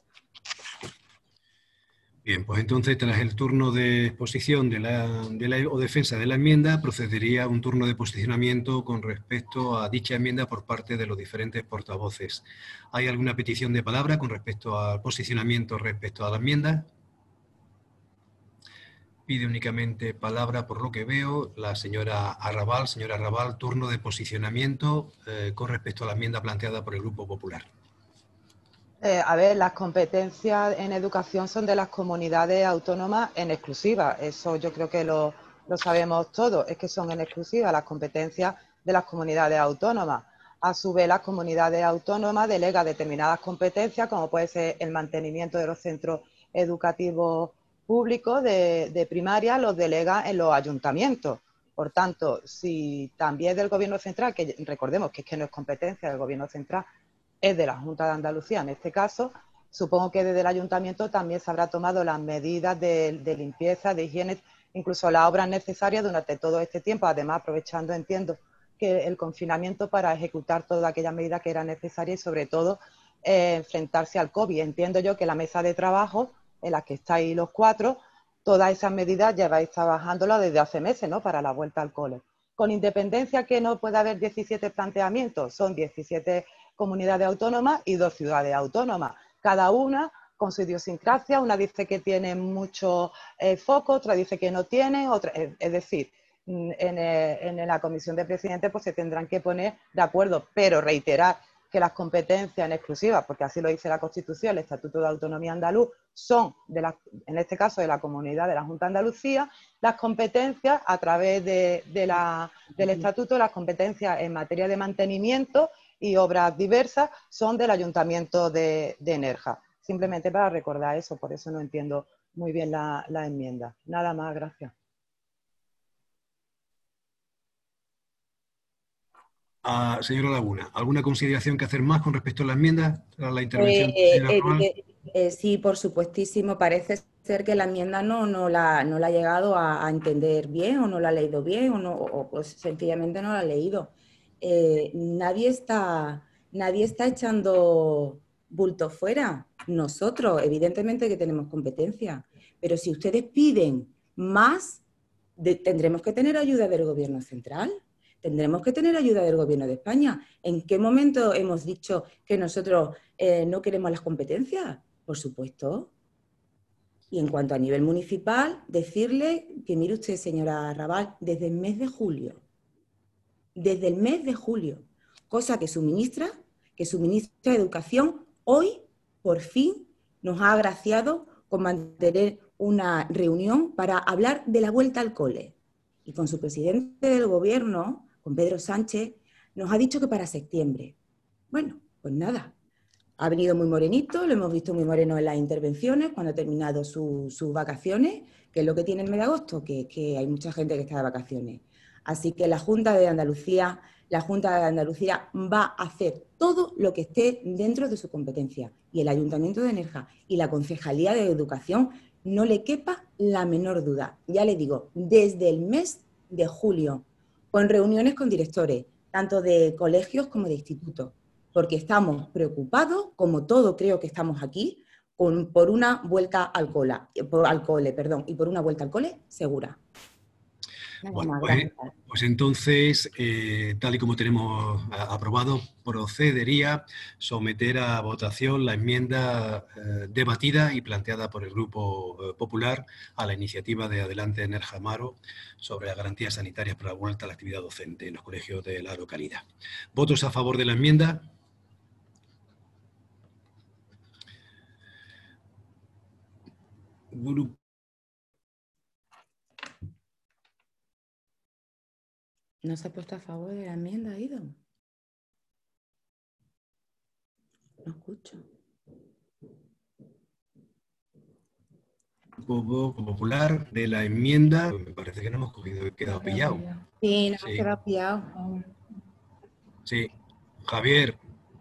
Bien, pues entonces, tras el turno de exposición o defensa de la enmienda, procedería un turno de posicionamiento con respecto a dicha enmienda por parte de los diferentes portavoces. ¿Hay alguna petición de palabra con respecto al posicionamiento respecto a la enmienda? Pide únicamente palabra, por lo que veo, la señora Arrabal. Señora Arrabal, turno de posicionamiento con respecto a la enmienda planteada por el Grupo Popular. A ver, las competencias en educación son de las comunidades autónomas en exclusiva. Eso yo creo que lo sabemos todos, es que son en exclusiva las competencias de las comunidades autónomas. A su vez, las comunidades autónomas delegan determinadas competencias, como puede ser el mantenimiento de los centros educativos públicos de primaria, los delega en los ayuntamientos. Por tanto, si también del Gobierno central, que recordemos que es que no es competencia del Gobierno central, es de la Junta de Andalucía en este caso, supongo que desde el Ayuntamiento también se habrá tomado las medidas de limpieza, de higiene, incluso las obras necesarias durante todo este tiempo, además aprovechando, entiendo, que el confinamiento para ejecutar todas aquellas medidas que eran necesarias y sobre todo enfrentarse al COVID. Entiendo yo que la mesa de trabajo en la que estáis los cuatro, todas esas medidas lleváis trabajándolas desde hace meses, ¿no?, para la vuelta al cole. Con independencia que no pueda haber 17 planteamientos, son 17 comunidades autónomas y 2 ciudades autónomas, cada una con su idiosincrasia. Una dice que tiene mucho foco, otra dice que no tiene, otra, es decir, en la comisión de presidentes pues se tendrán que poner de acuerdo, pero reiterar que las competencias en exclusiva, porque así lo dice la Constitución, el Estatuto de Autonomía Andaluz, son, en este caso, de la comunidad de la Junta de Andalucía. Las competencias, a través del Estatuto, las competencias en materia de mantenimiento y obras diversas son del Ayuntamiento de Nerja. Simplemente para recordar eso, por eso no entiendo muy bien la enmienda. Nada más, gracias. Señora Laguna, ¿alguna consideración que hacer más con respecto a la enmienda? A la intervención sí, por supuestísimo. Parece ser que la enmienda no la ha llegado a entender bien, o no la ha leído bien, o pues sencillamente no la ha leído. Nadie está echando bulto fuera. Nosotros, evidentemente que tenemos competencia, pero si ustedes piden más, tendremos que tener ayuda del Gobierno central. Tendremos que tener ayuda del Gobierno de España. ¿En qué momento hemos dicho que nosotros no queremos las competencias? Por supuesto. Y en cuanto a nivel municipal, decirle que, mire usted, señora Arrabal, desde el mes de julio, cosa que su ministra de Educación, hoy, por fin, nos ha agraciado con mantener una reunión para hablar de la vuelta al cole. Y con su presidente del Gobierno, con Pedro Sánchez, nos ha dicho que para septiembre. Bueno, pues nada, ha venido muy morenito, lo hemos visto muy moreno en las intervenciones, cuando ha terminado sus vacaciones, que es lo que tiene el mes de agosto, que hay mucha gente que está de vacaciones. Así que la Junta de Andalucía va a hacer todo lo que esté dentro de su competencia. Y el Ayuntamiento de Nerja y la Concejalía de Educación, no le quepa la menor duda. Ya le digo, desde el mes de julio, con reuniones con directores, tanto de colegios como de institutos, porque estamos preocupados, como todo creo que estamos aquí, por una vuelta al cole, y por una vuelta al cole segura. Bueno, pues entonces, tal y como tenemos aprobado, procedería someter a votación la enmienda debatida y planteada por el Grupo Popular a la iniciativa de Adelante Nerja Amaro sobre las garantías sanitarias para la vuelta a la actividad docente en los colegios de la localidad. ¿Votos a favor de la enmienda? Grupo. ¿No se ha puesto a favor de la enmienda, Ido? No escucho. Grupo Popular de la enmienda, me parece que no hemos quedado pillados. Sí, nos hemos quedado pillados. Sí. Javier.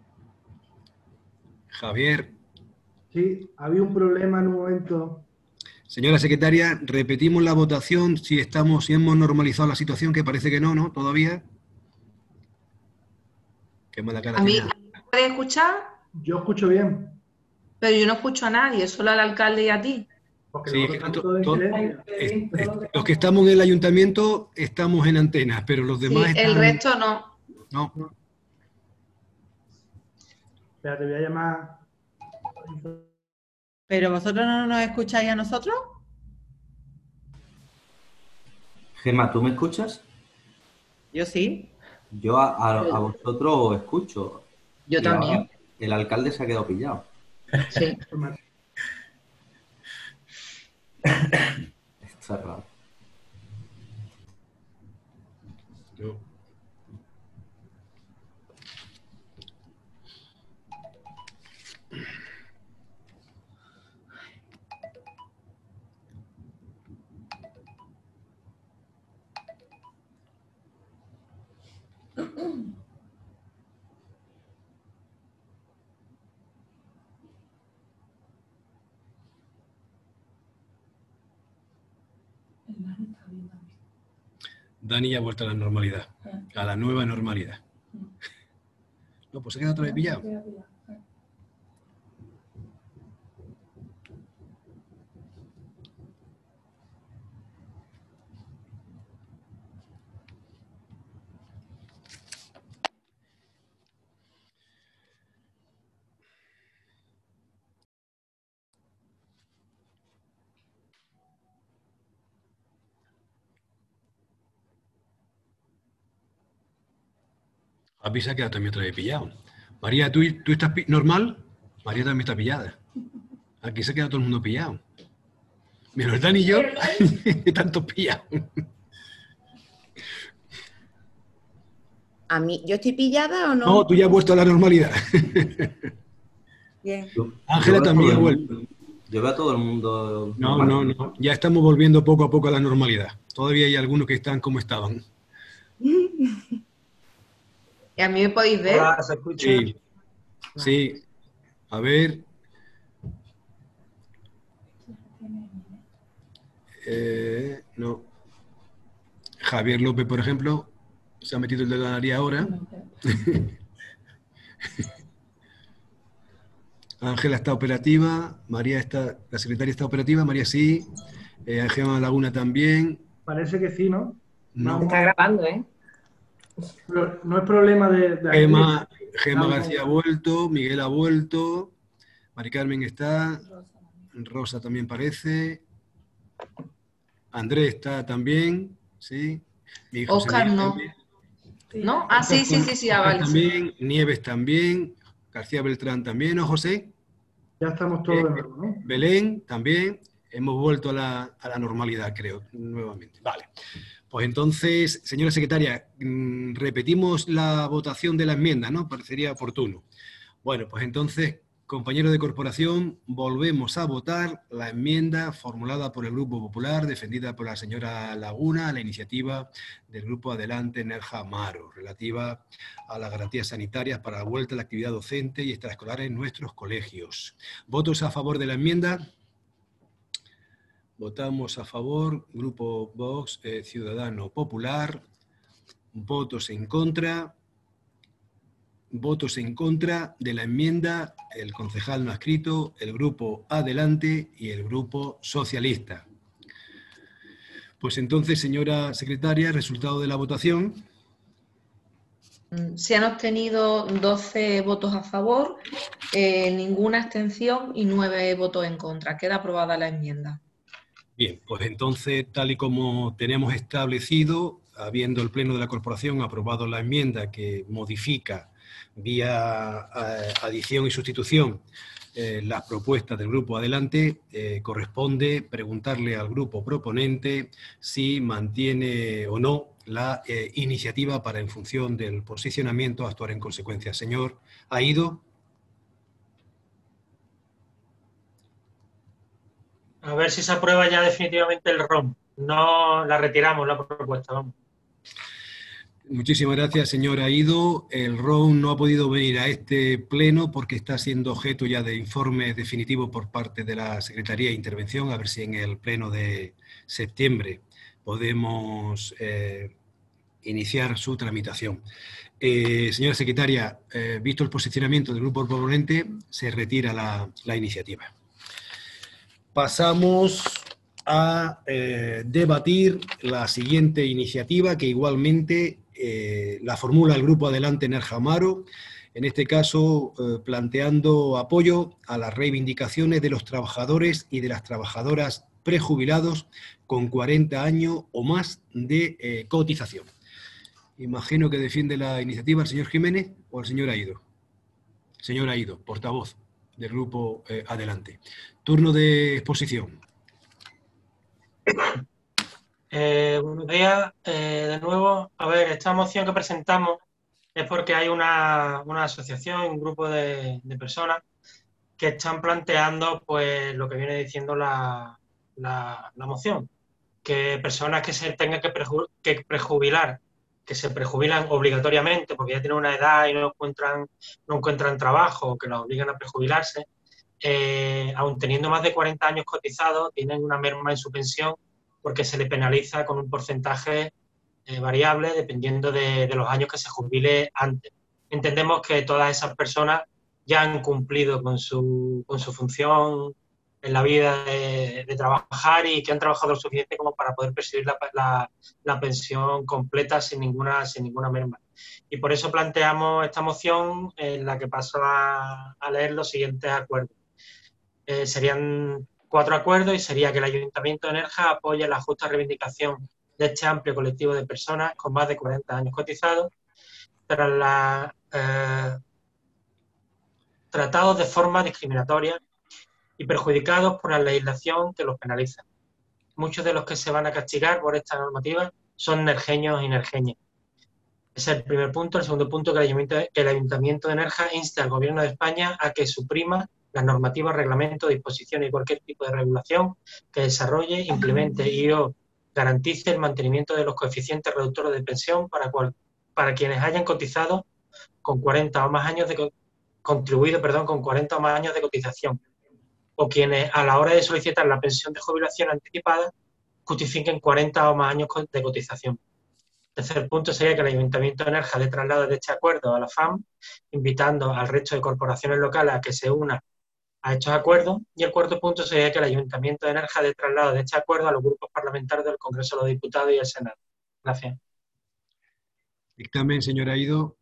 Javier. Sí, había un problema en un momento. Señora secretaria, repetimos la votación si hemos normalizado la situación, que parece que no, ¿no? ¿Todavía? Qué mala cara. ¿A mí me puedes escuchar? Yo escucho bien. Pero yo no escucho a nadie, solo al alcalde y a ti. Sí, los que estamos en el ayuntamiento estamos en antenas, pero los demás sí, el resto no. No. Espera, te voy a llamar. ¿Pero vosotros no nos escucháis a nosotros? Gemma, ¿tú me escuchas? Yo sí. Yo a vosotros os escucho. Yo también. El alcalde se ha quedado pillado. Sí. Está raro. Dani ya ha vuelto a la normalidad, a la nueva normalidad. No, pues se queda todavía pillado. A se ha quedado también otra vez pillado. María, ¿tú estás normal? María también está pillada. Aquí se ha quedado todo el mundo pillado. Menos Dani y yo, tanto pillado. ¿A mí, yo estoy pillada o no? No, tú ya has vuelto a la normalidad. Bien. Ángela también ha vuelto. Yo veo a todo el mundo. No. Ya estamos volviendo poco a poco a la normalidad. Todavía hay algunos que están como estaban. ¿Y a mí me podéis ver? Hola, ¿se escucha? Sí. A ver. No. Javier López, por ejemplo, se ha metido el dedo en la nariz ahora. Ángela está operativa, la secretaria está operativa, María sí, Gemma Laguna también. Parece que sí, ¿no? No. Está grabando, ¿eh? Pero no es problema de Gemma García ha vuelto, Miguel ha vuelto, Mari Carmen está, Rosa también parece, Andrés está también, ¿sí? Óscar no. También. ¿No? Ah, sí, vale. También, Nieves también, García Beltrán también, ¿no, José? Ya estamos todos de nuevo, ¿no? Belén también, hemos vuelto a la normalidad, creo, nuevamente. Vale. Pues entonces, señora secretaria, repetimos la votación de la enmienda, ¿no? Parecería oportuno. Bueno, pues entonces, compañeros de corporación, volvemos a votar la enmienda formulada por el Grupo Popular, defendida por la señora Laguna, a la iniciativa del Grupo Adelante Nerja Amaro, relativa a las garantías sanitarias para la vuelta a la actividad docente y extraescolar en nuestros colegios. ¿Votos a favor de la enmienda? Votamos a favor, Grupo Vox, Ciudadano Popular. Votos en contra. votos en contra de la enmienda, el concejal no adscrito, el grupo Adelante y el grupo socialista. Pues entonces, señora secretaria, resultado de la votación. Se han obtenido 12 votos a favor, ninguna abstención y 9 votos en contra. Queda aprobada la enmienda. Bien, pues entonces, tal y como tenemos establecido, habiendo el Pleno de la Corporación aprobado la enmienda que modifica vía adición y sustitución las propuestas del Grupo Adelante, corresponde preguntarle al grupo proponente si mantiene o no la iniciativa para, en función del posicionamiento, actuar en consecuencia. Señor Aído. A ver si se aprueba ya definitivamente el ROM. No la retiramos, la propuesta, vamos. Muchísimas gracias, señor Aído. El ROM no ha podido venir a este pleno porque está siendo objeto ya de informe definitivo por parte de la Secretaría de Intervención, a ver si en el pleno de septiembre podemos iniciar su tramitación. Señora secretaria, visto el posicionamiento del grupo proponente, se retira la iniciativa. Pasamos a debatir la siguiente iniciativa, que igualmente la formula el Grupo Adelante Nerja Amaro, en este caso planteando apoyo a las reivindicaciones de los trabajadores y de las trabajadoras prejubilados con 40 años o más de cotización. Imagino que defiende la iniciativa el señor Jiménez o el señor Aído. Señor Aído, portavoz del Grupo Adelante. Turno de exposición. Buenos días, de nuevo. A ver, esta moción que presentamos es porque hay una asociación, un grupo de personas que están planteando pues lo que viene diciendo la moción, que personas que se tengan que prejubilar, que se prejubilan obligatoriamente porque ya tienen una edad y no encuentran trabajo, que los obligan a prejubilarse, aun teniendo más de 40 años cotizados, tienen una merma en su pensión porque se le penaliza con un porcentaje variable dependiendo de los años que se jubile antes. Entendemos que todas esas personas ya han cumplido con su función en la vida de trabajar y que han trabajado lo suficiente como para poder percibir la pensión completa sin ninguna merma. Y por eso planteamos esta moción en la que paso a leer los siguientes acuerdos. Serían 4 acuerdos y sería que el Ayuntamiento de Nerja apoya la justa reivindicación de este amplio colectivo de personas con más de 40 años cotizados tratados de forma discriminatoria y perjudicados por la legislación que los penaliza. Muchos de los que se van a castigar por esta normativa son nerjeños y nerjeñas. Ese es el primer punto. El segundo punto, que el Ayuntamiento de Nerja insta al Gobierno de España a que suprima las normativas, reglamentos, disposiciones y cualquier tipo de regulación que desarrolle, implemente y o garantice el mantenimiento de los coeficientes reductores de pensión para quienes hayan cotizado con 40 o más años con 40 o más años de cotización, o quienes a la hora de solicitar la pensión de jubilación anticipada justifiquen 40 o más años de cotización. Tercer punto sería que el Ayuntamiento de Nerja dé traslado de este acuerdo a la FAM, invitando al resto de corporaciones locales a que se unan a estos acuerdos. Y el cuarto punto sería que el Ayuntamiento de Nerja dé traslado de este acuerdo a los grupos parlamentarios del Congreso de los Diputados y el Senado. Gracias. Dictamen, señor Aído.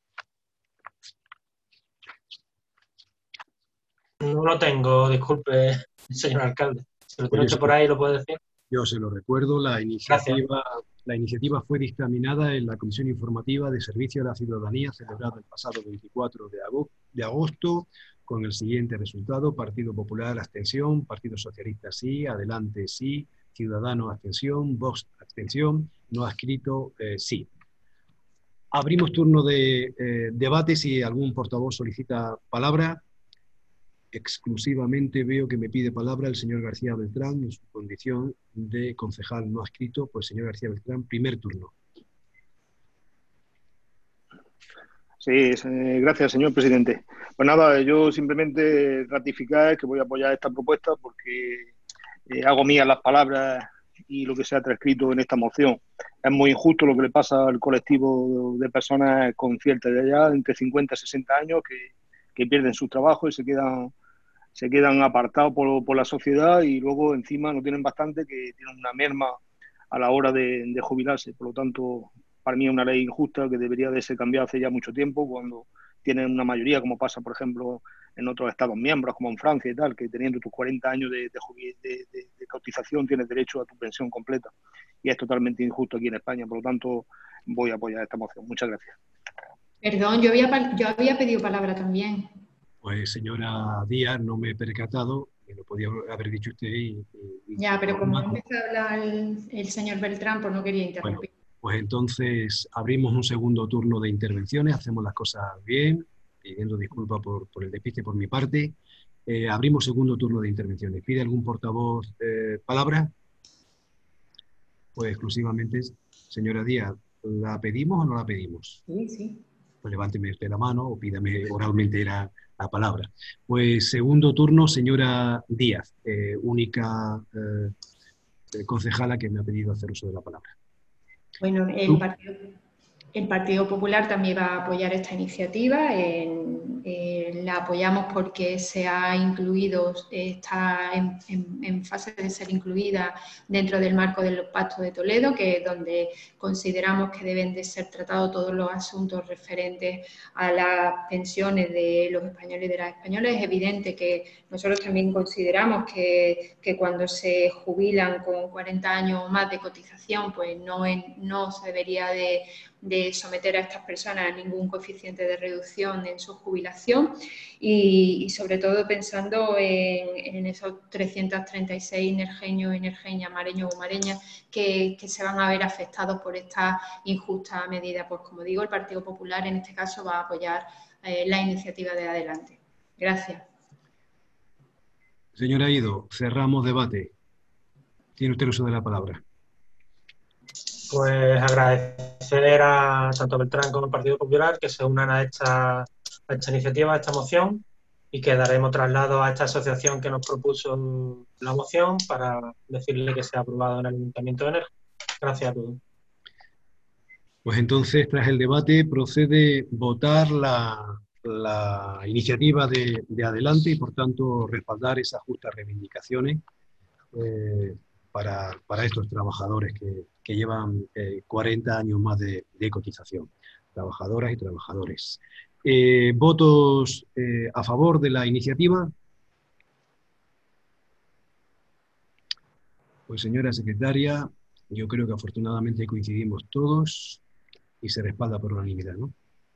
No lo tengo, disculpe, señor alcalde. Si lo tiene usted por ahí, ¿lo puede decir? Yo se lo recuerdo. La iniciativa fue dictaminada en la Comisión Informativa de Servicio a la Ciudadanía, celebrada el pasado 24 de agosto, con el siguiente resultado: Partido Popular, abstención; Partido Socialista, sí; Adelante, sí; Ciudadanos, abstención; Vox, abstención; no adscrito, sí. Abrimos turno de debate. Si algún portavoz solicita palabra. Exclusivamente veo que me pide palabra el señor García Beltrán en su condición de concejal no adscrito. Pues señor García Beltrán, primer turno. Sí, gracias, señor presidente. Pues nada, yo simplemente ratificar que voy a apoyar esta propuesta porque hago mías las palabras y lo que se ha transcrito en esta moción. Es muy injusto lo que le pasa al colectivo de personas con cierta edad, entre 50 y 60 años, que pierden su trabajo y se quedan apartados por la sociedad, y luego encima no tienen bastante, que tienen una merma a la hora de jubilarse. Por lo tanto, para mí es una ley injusta que debería de ser cambiada hace ya mucho tiempo, cuando tienen una mayoría, como pasa, por ejemplo, en otros Estados miembros, como en Francia y tal, que teniendo tus 40 años de cotización tienes derecho a tu pensión completa. Y es totalmente injusto aquí en España. Por lo tanto, voy a apoyar esta moción. Muchas gracias. Perdón, yo había pedido palabra también. Pues, señora Díaz, no me he percatado, que lo podía haber dicho usted. Ya, pero como empezó a hablar el señor Beltrán, pues no quería interrumpir. Bueno, pues entonces abrimos un segundo turno de intervenciones, hacemos las cosas bien, pidiendo disculpas por el despiste por mi parte. Abrimos segundo turno de intervenciones. ¿Pide algún portavoz palabra? Pues exclusivamente, señora Díaz, ¿la pedimos o no la pedimos? Sí, sí. Pues levánteme usted la mano o pídame oralmente la palabra. Pues segundo turno, señora Díaz, única concejala que me ha pedido hacer uso de la palabra. Bueno, el Partido Popular también va a apoyar esta iniciativa. La apoyamos porque se ha incluido, está en fase de ser incluida dentro del marco del Pacto de Toledo, que es donde consideramos que deben de ser tratados todos los asuntos referentes a las pensiones de los españoles y de las españolas. Es evidente que nosotros también consideramos que cuando se jubilan con 40 años o más de cotización, pues no se debería de someter a estas personas a ningún coeficiente de reducción en su jubilación, y sobre todo pensando en esos 336 nerjeños, energeñas, mareños o mareñas que se van a ver afectados por esta injusta medida. Pues como digo, el Partido Popular en este caso va a apoyar la iniciativa de Adelante. Gracias. Señora Ido, cerramos debate. Tiene usted el uso de la palabra. Pues agradecer a tanto Beltrán como al Partido Popular que se unan a esta iniciativa, a esta moción, y que daremos traslado a esta asociación que nos propuso la moción para decirle que se ha aprobado en el Ayuntamiento de Nerja. Gracias a todos. Pues entonces, tras el debate, procede votar la iniciativa de Adelante y, por tanto, respaldar esas justas reivindicaciones para estos trabajadores que llevan 40 años más de cotización, trabajadoras y trabajadores. ¿Votos a favor de la iniciativa? Pues, señora secretaria, yo creo que afortunadamente coincidimos todos y se respalda por unanimidad, ¿no?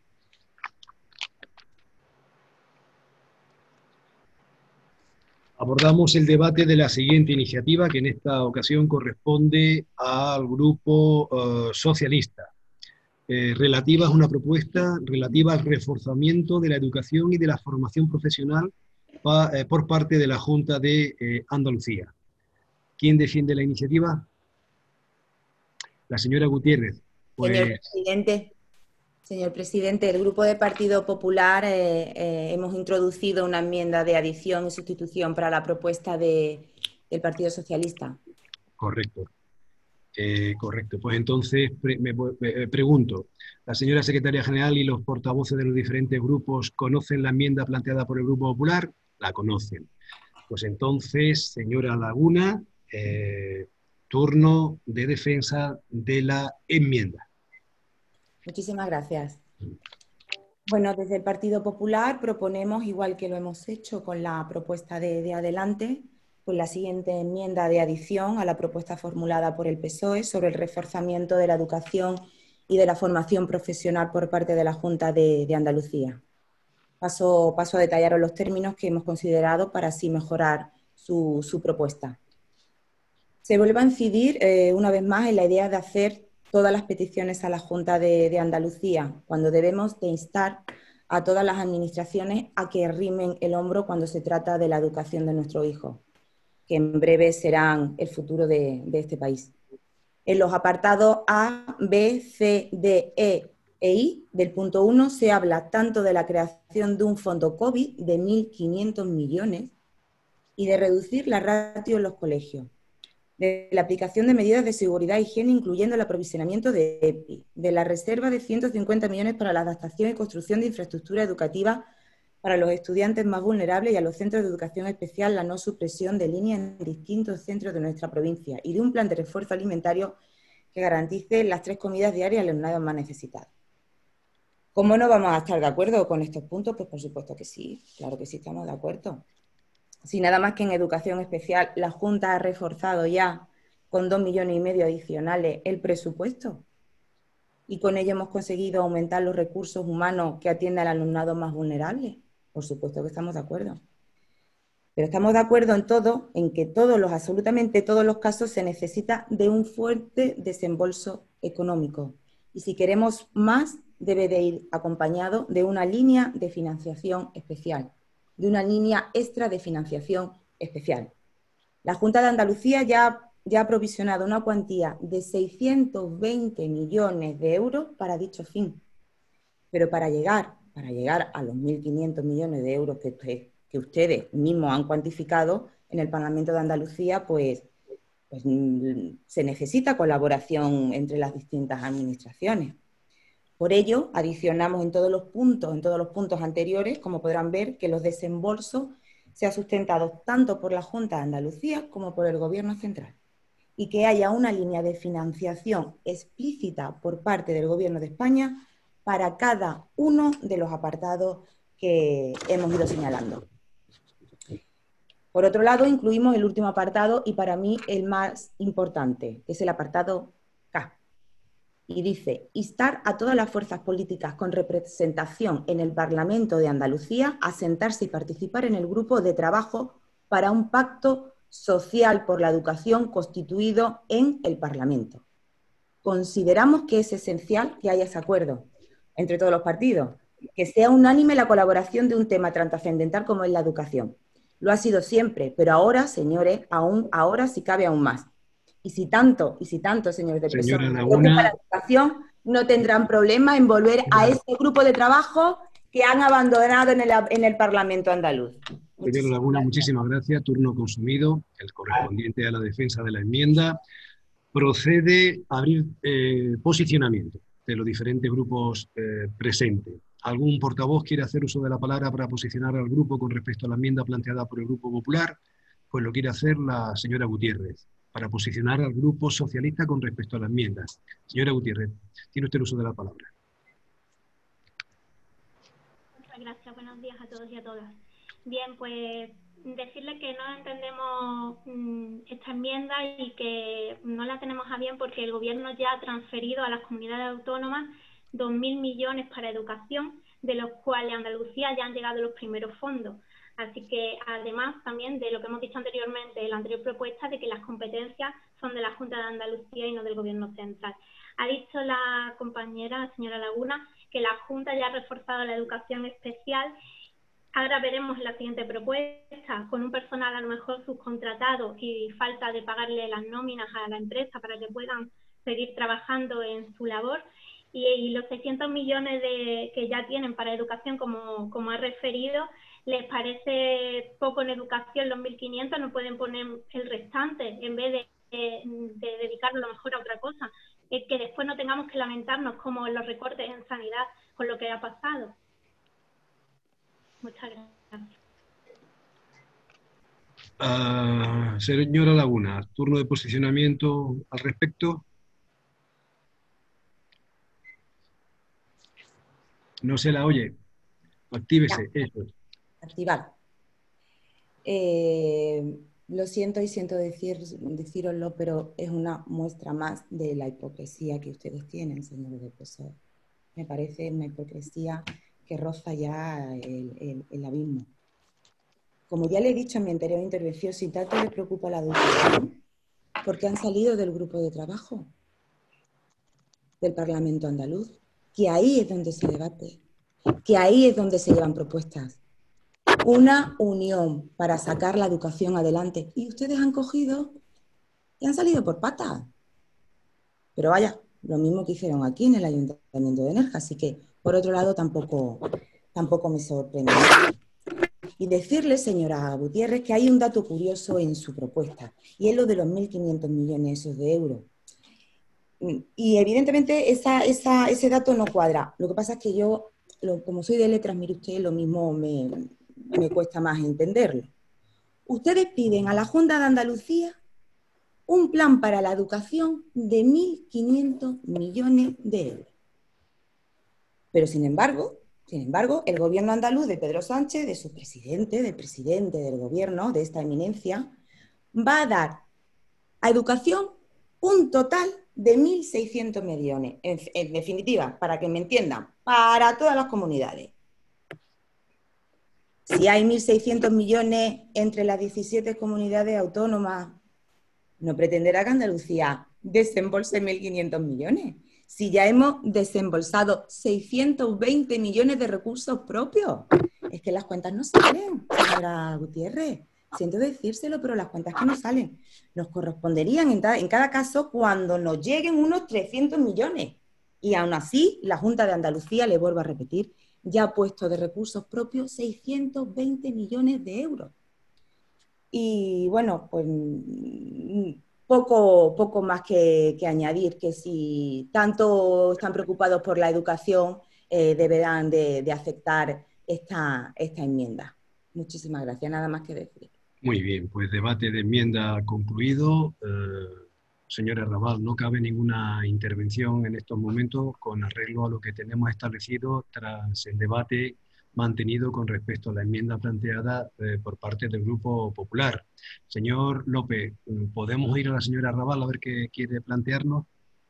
Abordamos el debate de la siguiente iniciativa, que en esta ocasión corresponde al Grupo Socialista. Relativa a una propuesta relativa al reforzamiento de la educación y de la formación profesional por parte de la Junta de Andalucía. ¿Quién defiende la iniciativa? La señora Gutiérrez. Pues... Señor presidente, el Grupo de Partido Popular hemos introducido una enmienda de adición y sustitución para la propuesta del Partido Socialista. Correcto. Correcto. Pues entonces me pregunto, ¿la señora secretaria general y los portavoces de los diferentes grupos conocen la enmienda planteada por el Grupo Popular? La conocen. Pues entonces, señora Laguna, turno de defensa de la enmienda. Muchísimas gracias. Bueno, desde el Partido Popular proponemos, igual que lo hemos hecho con la propuesta de Adelante, pues la siguiente enmienda de adición a la propuesta formulada por el PSOE sobre el reforzamiento de la educación y de la formación profesional por parte de la Junta de Andalucía. Paso a detallaros los términos que hemos considerado para así mejorar su propuesta. Se vuelve a incidir una vez más en la idea de hacer todas las peticiones a la Junta de Andalucía, cuando debemos de instar a todas las administraciones a que arrimen el hombro cuando se trata de la educación de nuestros hijos, que en breve serán el futuro de este país. En los apartados A, B, C, D, E e I del punto 1 se habla tanto de la creación de un fondo COVID de 1.500 millones y de reducir la ratio en los colegios. de la aplicación de medidas de seguridad e higiene, incluyendo el aprovisionamiento de EPI, de la reserva de 150 millones para la adaptación y construcción de infraestructura educativa para los estudiantes más vulnerables y a los centros de educación especial, la no supresión de líneas en distintos centros de nuestra provincia y de un plan de refuerzo alimentario que garantice las 3 comidas diarias al alumnado más necesitado. ¿Cómo no vamos a estar de acuerdo con estos puntos? Pues por supuesto que sí, claro que sí estamos de acuerdo. Si nada más que en educación especial la Junta ha reforzado ya con 2,5 millones adicionales el presupuesto y con ello hemos conseguido aumentar los recursos humanos que atienden al alumnado más vulnerable. Por supuesto que estamos de acuerdo. Pero estamos de acuerdo en todo, en que absolutamente todos los casos se necesita de un fuerte desembolso económico. Y si queremos más, debe de ir acompañado de una línea de financiación especial, de una línea extra de financiación especial. La Junta de Andalucía ya ha provisionado una cuantía de 620 millones de euros para dicho fin. Pero para llegar a los 1.500 millones de euros que ustedes mismos han cuantificado en el Parlamento de Andalucía, pues se necesita colaboración entre las distintas administraciones. Por ello, adicionamos en todos los puntos anteriores, como podrán ver, que los desembolsos sean sustentados tanto por la Junta de Andalucía como por el Gobierno central y que haya una línea de financiación explícita por parte del Gobierno de España para cada uno de los apartados que hemos ido señalando. Por otro lado, incluimos el último apartado y para mí el más importante, que es el apartado K. Y dice, instar a todas las fuerzas políticas con representación en el Parlamento de Andalucía a sentarse y participar en el grupo de trabajo para un pacto social por la educación constituido en el Parlamento. Consideramos que es esencial que haya ese acuerdo entre todos los partidos, que sea unánime la colaboración de un tema tan trascendental como es la educación. Lo ha sido siempre, pero ahora, señores, ahora sí cabe aún más. Y si tanto, señores de PSOE, la educación, no tendrán problema en volver a ese grupo de trabajo que han abandonado en el Parlamento andaluz. Señora Laguna, muchísimas gracias. Turno consumido, el correspondiente a la defensa de la enmienda. Procede a abrir posicionamiento de los diferentes grupos presentes. ¿Algún portavoz quiere hacer uso de la palabra para posicionar al grupo con respecto a la enmienda planteada por el Grupo Popular? Pues lo quiere hacer la señora Gutiérrez, para posicionar al Grupo Socialista con respecto a la enmienda. Señora Gutiérrez, tiene usted el uso de la palabra. Muchas gracias. Buenos días a todos y a todas. Bien, pues decirles que no entendemos esta enmienda y que no la tenemos a bien porque el Gobierno ya ha transferido a las comunidades autónomas 2.000 millones para educación, de los cuales a Andalucía ya han llegado los primeros fondos. Así que, además, también de lo que hemos dicho anteriormente, en la anterior propuesta, de que las competencias son de la Junta de Andalucía y no del Gobierno central. Ha dicho la compañera, señora Laguna, que la Junta ya ha reforzado la educación especial. Ahora veremos la siguiente propuesta, con un personal a lo mejor subcontratado y falta de pagarle las nóminas a la empresa para que puedan seguir trabajando en su labor. Y los 600 millones que ya tienen para educación, como ha referido, ¿les parece poco en educación los 1.500? ¿No pueden poner el restante en vez de dedicarlo a lo mejor a otra cosa? Que después no tengamos que lamentarnos como los recortes en sanidad con lo que ha pasado. Muchas gracias. Señora Laguna, turno de posicionamiento al respecto. No se la oye. Actívese. Eso. Activar. Lo siento y siento decíroslo, pero es una muestra más de la hipocresía que ustedes tienen, señores del PSOE. Me parece una hipocresía que roza ya el abismo. Como ya le he dicho en mi anterior intervención, si tanto les preocupa la educación, ¿por qué han salido del grupo de trabajo del Parlamento andaluz? Que ahí es donde se debate, que ahí es donde se llevan propuestas. Una unión para sacar la educación adelante. Y ustedes han cogido y han salido por patas. Pero vaya, lo mismo que hicieron aquí en el Ayuntamiento de Nerja. Así que, por otro lado, tampoco me sorprende. Y decirle, señora Gutiérrez, que hay un dato curioso en su propuesta, y es lo de los 1.500 millones esos de euros. Y evidentemente ese dato no cuadra. Lo que pasa es que yo, como soy de letras, mire usted, lo mismo me cuesta más entenderlo. Ustedes piden a la Junta de Andalucía un plan para la educación de 1.500 millones de euros. Pero sin embargo, el gobierno andaluz de Pedro Sánchez, de su presidente, del presidente del gobierno, de esta eminencia, va a dar a educación un total de 1.600 millones. En definitiva, para que me entiendan, para todas las comunidades. Si hay 1.600 millones entre las 17 comunidades autónomas, no pretenderá que Andalucía desembolse 1.500 millones. Si ya hemos desembolsado 620 millones de recursos propios. Es que las cuentas no salen, señora Gutiérrez. Siento decírselo, pero las cuentas que no salen. Nos corresponderían en cada caso cuando nos lleguen unos 300 millones. Y aún así, la Junta de Andalucía, le vuelvo a repetir, ya ha puesto de recursos propios 620 millones de euros. Y bueno, pues poco más que añadir, que si tanto están preocupados por la educación, deberán de aceptar esta enmienda. Muchísimas gracias, nada más que decir. Muy bien, pues debate de enmienda concluido. Señora Raval, no cabe ninguna intervención en estos momentos con arreglo a lo que tenemos establecido tras el debate mantenido con respecto a la enmienda planteada por parte del Grupo Popular. Señor López, ¿podemos ir a la señora Raval a ver qué quiere plantearnos?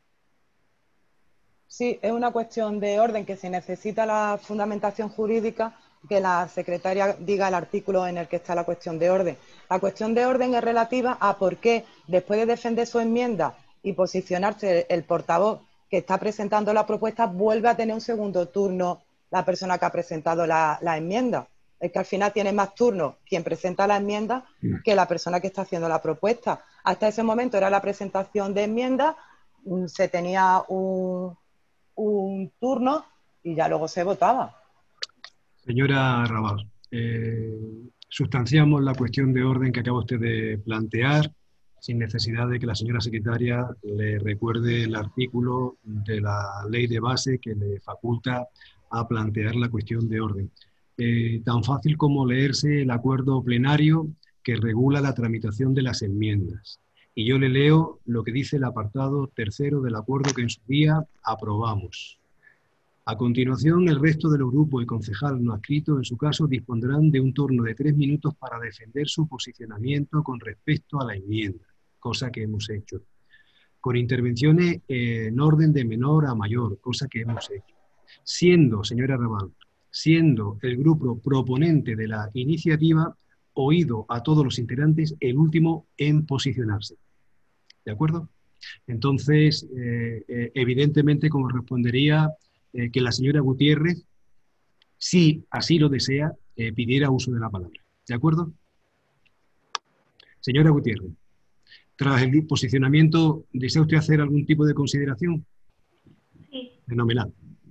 Sí, es una cuestión de orden, que se necesita la fundamentación jurídica, que la secretaria diga el artículo en el que está la cuestión de orden. La cuestión de orden es relativa a por qué, después de defender su enmienda y posicionarse el portavoz que está presentando la propuesta, vuelve a tener un segundo turno la persona que ha presentado la enmienda. Es que al final tiene más turnos quien presenta la enmienda que la persona que está haciendo la propuesta. Hasta ese momento era la presentación de enmienda, se tenía un turno y ya luego se votaba. Señora Raval, sustanciamos la cuestión de orden que acaba usted de plantear, sin necesidad de que la señora secretaria le recuerde el artículo de la ley de base que le faculta a plantear la cuestión de orden. Tan fácil como leerse el acuerdo plenario que regula la tramitación de las enmiendas. Y yo le leo lo que dice el apartado tercero del acuerdo que en su día aprobamos. A continuación, el resto de los grupos y concejales no adscritos, en su caso, dispondrán de un turno de 3 minutos para defender su posicionamiento con respecto a la enmienda, cosa que hemos hecho. Con intervenciones en orden de menor a mayor, cosa que hemos hecho. Siendo, señora Raval, siendo el grupo proponente de la iniciativa, oído a todos los integrantes, el último en posicionarse. ¿De acuerdo? Entonces, evidentemente, como respondería que la señora Gutiérrez, si así lo desea, pidiera uso de la palabra. ¿De acuerdo? Señora Gutiérrez, tras el posicionamiento, ¿desea usted hacer algún tipo de consideración? Sí. Fenomenal.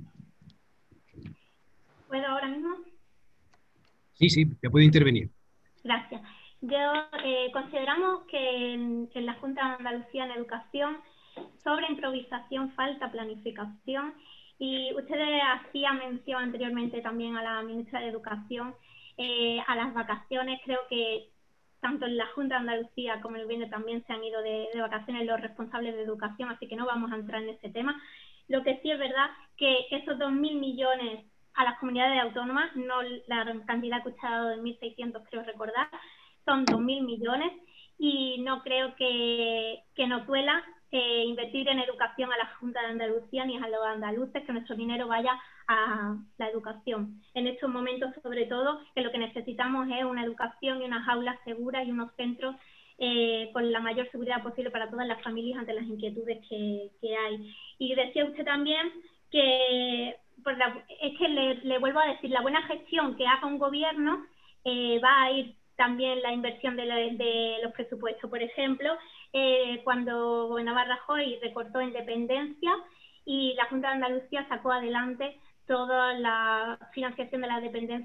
¿Puedo ahora mismo? Sí, ya puede intervenir. Gracias. Consideramos que en la Junta de Andalucía en Educación, sobre improvisación falta planificación, y ustedes hacían mención anteriormente también a la ministra de Educación, a las vacaciones. Creo que tanto en la Junta de Andalucía como en el Gobierno también se han ido de vacaciones los responsables de educación, así que no vamos a entrar en ese tema. Lo que sí es verdad que esos 2.000 millones a las comunidades autónomas, no la cantidad que usted ha dado de 1.600, creo recordar, son 2.000 millones, y no creo que nos duela invertir en educación a la Junta de Andalucía ni a los andaluces, que nuestro dinero vaya a la educación. En estos momentos, sobre todo, que lo que necesitamos es una educación y unas aulas seguras y unos centros con la mayor seguridad posible para todas las familias ante las inquietudes que hay. Y decía usted también que, es que le vuelvo a decir, la buena gestión que haga un gobierno va a ir también la inversión de los presupuestos. Por ejemplo, cuando gobernaba Rajoy recortó en dependencia y la Junta de Andalucía sacó adelante toda la financiación de la dependencia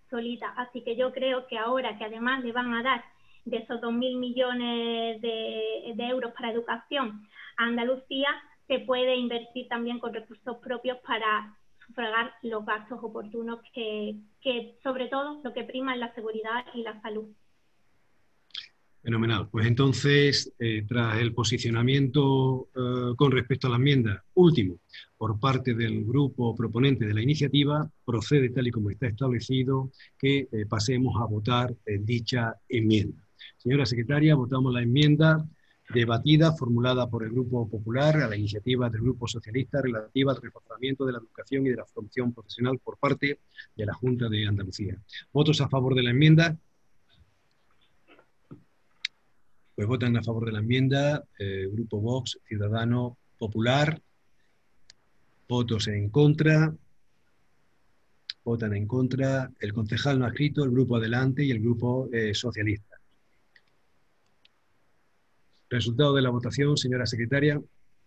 obsoleta. Así que yo creo que ahora que además le van a dar de esos 2.000 millones de euros para educación a Andalucía, se puede invertir también con recursos propios para sufragar los gastos oportunos que sobre todo lo que prima es la seguridad y la salud. Fenomenal. Pues entonces, tras el posicionamiento con respecto a la enmienda último por parte del grupo proponente de la iniciativa, procede tal y como está establecido que pasemos a votar dicha enmienda. Señora secretaria, votamos la enmienda debatida, formulada por el Grupo Popular a la iniciativa del Grupo Socialista relativa al reforzamiento de la educación y de la formación profesional por parte de la Junta de Andalucía. ¿Votos a favor de la enmienda? Pues votan a favor de la enmienda Grupo Vox, Ciudadanos, Popular. Votos en contra. Votan en contra el concejal no adscrito, el Grupo Adelante y el Grupo Socialista. Resultado de la votación, señora secretaria.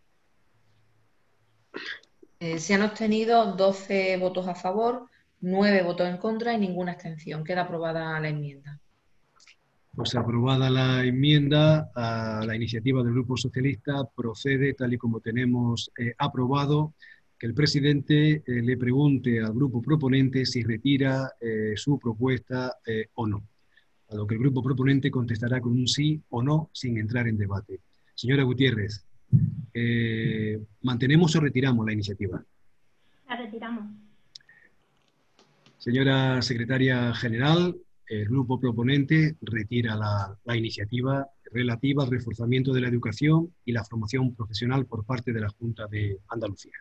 Se han obtenido 12 votos a favor, 9 votos en contra y ninguna abstención. Queda aprobada la enmienda. Pues aprobada la enmienda a la iniciativa del Grupo Socialista, procede, tal y como tenemos aprobado, que el presidente le pregunte al grupo proponente si retira su propuesta o no. A lo que el grupo proponente contestará con un sí o no, sin entrar en debate. Señora Gutiérrez, ¿mantenemos o retiramos la iniciativa? La retiramos. Señora secretaria general, el grupo proponente retira la iniciativa relativa al reforzamiento de la educación y la formación profesional por parte de la Junta de Andalucía.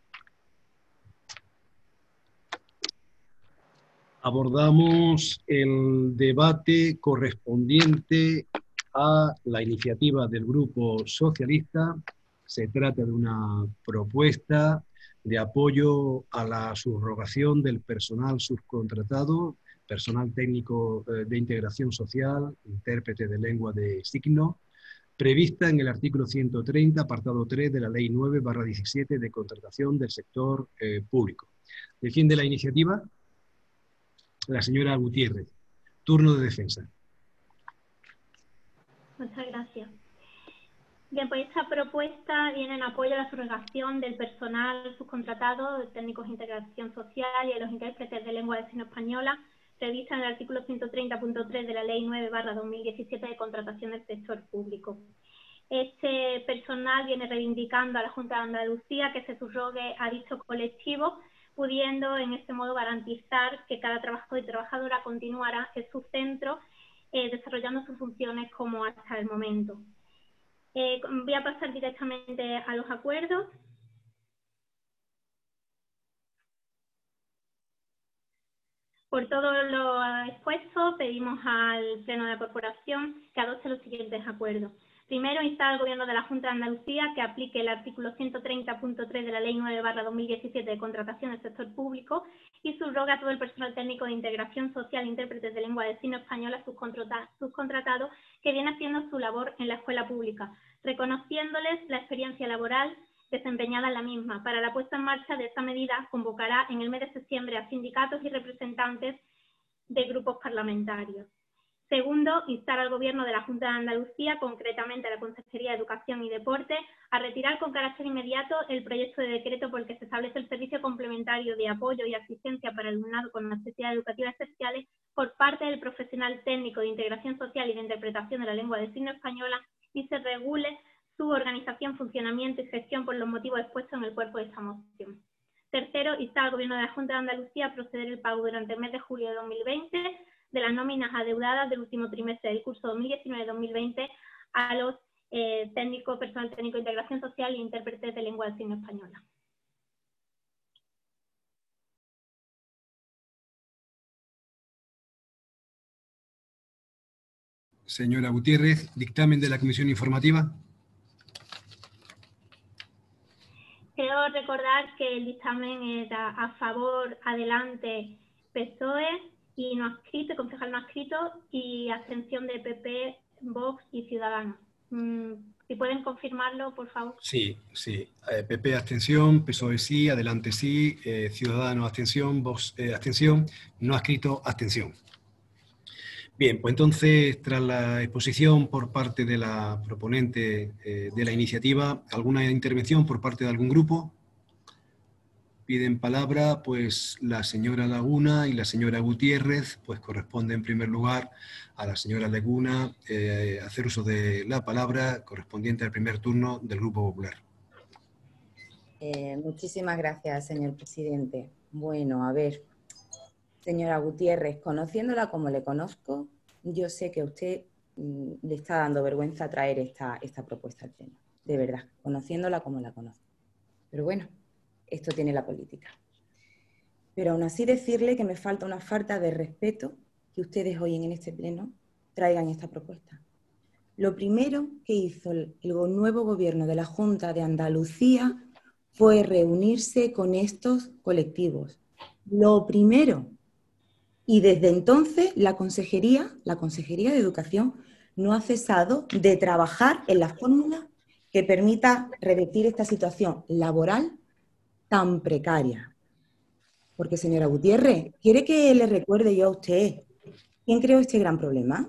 Abordamos el debate correspondiente a la iniciativa del Grupo Socialista. Se trata de una propuesta de apoyo a la subrogación del personal subcontratado, personal técnico de integración social, intérprete de lengua de signo, prevista en el artículo 130, apartado 3 de la Ley 9/17 de contratación del sector público. ¿Defiende la iniciativa? La señora Gutiérrez. Turno de defensa. Muchas gracias. Bien, pues esta propuesta viene en apoyo a la subrogación del personal subcontratado, de técnicos de integración social y de los intérpretes de lengua de signo española, prevista en el artículo 130.3 de la Ley 9/2017 de contratación del sector público. Este personal viene reivindicando a la Junta de Andalucía que se subrogue a dicho colectivo, pudiendo en este modo garantizar que cada trabajador y trabajadora continuará en su centro desarrollando sus funciones como hasta el momento. Voy a pasar directamente a los acuerdos. Por todo lo expuesto, pedimos al Pleno de la Corporación que adopte los siguientes acuerdos. Primero, instar al Gobierno de la Junta de Andalucía que aplique el artículo 130.3 de la Ley 9/2017 de contratación del sector público y subrogue a todo el personal técnico de integración social, intérpretes de lengua de signo española subcontratado que viene haciendo su labor en la escuela pública, reconociéndoles la experiencia laboral desempeñada en la misma. Para la puesta en marcha de esta medida, convocará en el mes de septiembre a sindicatos y representantes de grupos parlamentarios. Segundo, instar al Gobierno de la Junta de Andalucía, concretamente a la Consejería de Educación y Deporte, a retirar con carácter inmediato el proyecto de decreto por el que se establece el servicio complementario de apoyo y asistencia para el alumnado con necesidades educativas especiales por parte del profesional técnico de integración social y de interpretación de la lengua de signo española y se regule su organización, funcionamiento y gestión por los motivos expuestos en el cuerpo de esta moción. Tercero, instar al Gobierno de la Junta de Andalucía a proceder el pago durante el mes de julio de 2020 de las nóminas adeudadas del último trimestre del curso 2019-2020 a los personal técnico de integración social e intérpretes de lengua de signo española. Señora Gutiérrez, dictamen de la Comisión Informativa. Quiero recordar que el dictamen era a favor, Adelante, PSOE, y no adscrito, concejal no adscrito, y abstención de PP, Vox y Ciudadanos. Si pueden confirmarlo, por favor. Sí, sí. PP abstención, PSOE sí, Adelante sí, Ciudadanos abstención, Vox abstención, no adscrito abstención. Bien, pues entonces, tras la exposición por parte de la proponente de la iniciativa, ¿alguna intervención por parte de algún grupo? Piden palabra, pues la señora Laguna y la señora Gutiérrez, pues corresponde en primer lugar a la señora Laguna hacer uso de la palabra correspondiente al primer turno del Grupo Popular. Muchísimas gracias, señor presidente. Bueno, a ver, señora Gutiérrez, conociéndola como le conozco, yo sé que a usted le está dando vergüenza traer esta propuesta al pleno. De verdad, conociéndola como la conozco. Pero bueno, esto tiene la política. Pero aún así decirle que me falta una falta de respeto que ustedes hoy en este pleno traigan esta propuesta. Lo primero que hizo el nuevo gobierno de la Junta de Andalucía fue reunirse con estos colectivos. Lo primero. Y desde entonces la Consejería de Educación no ha cesado de trabajar en la fórmula que permita revertir esta situación laboral tan precaria. Porque, señora Gutiérrez, ¿quiere que le recuerde yo a usted quién creó este gran problema?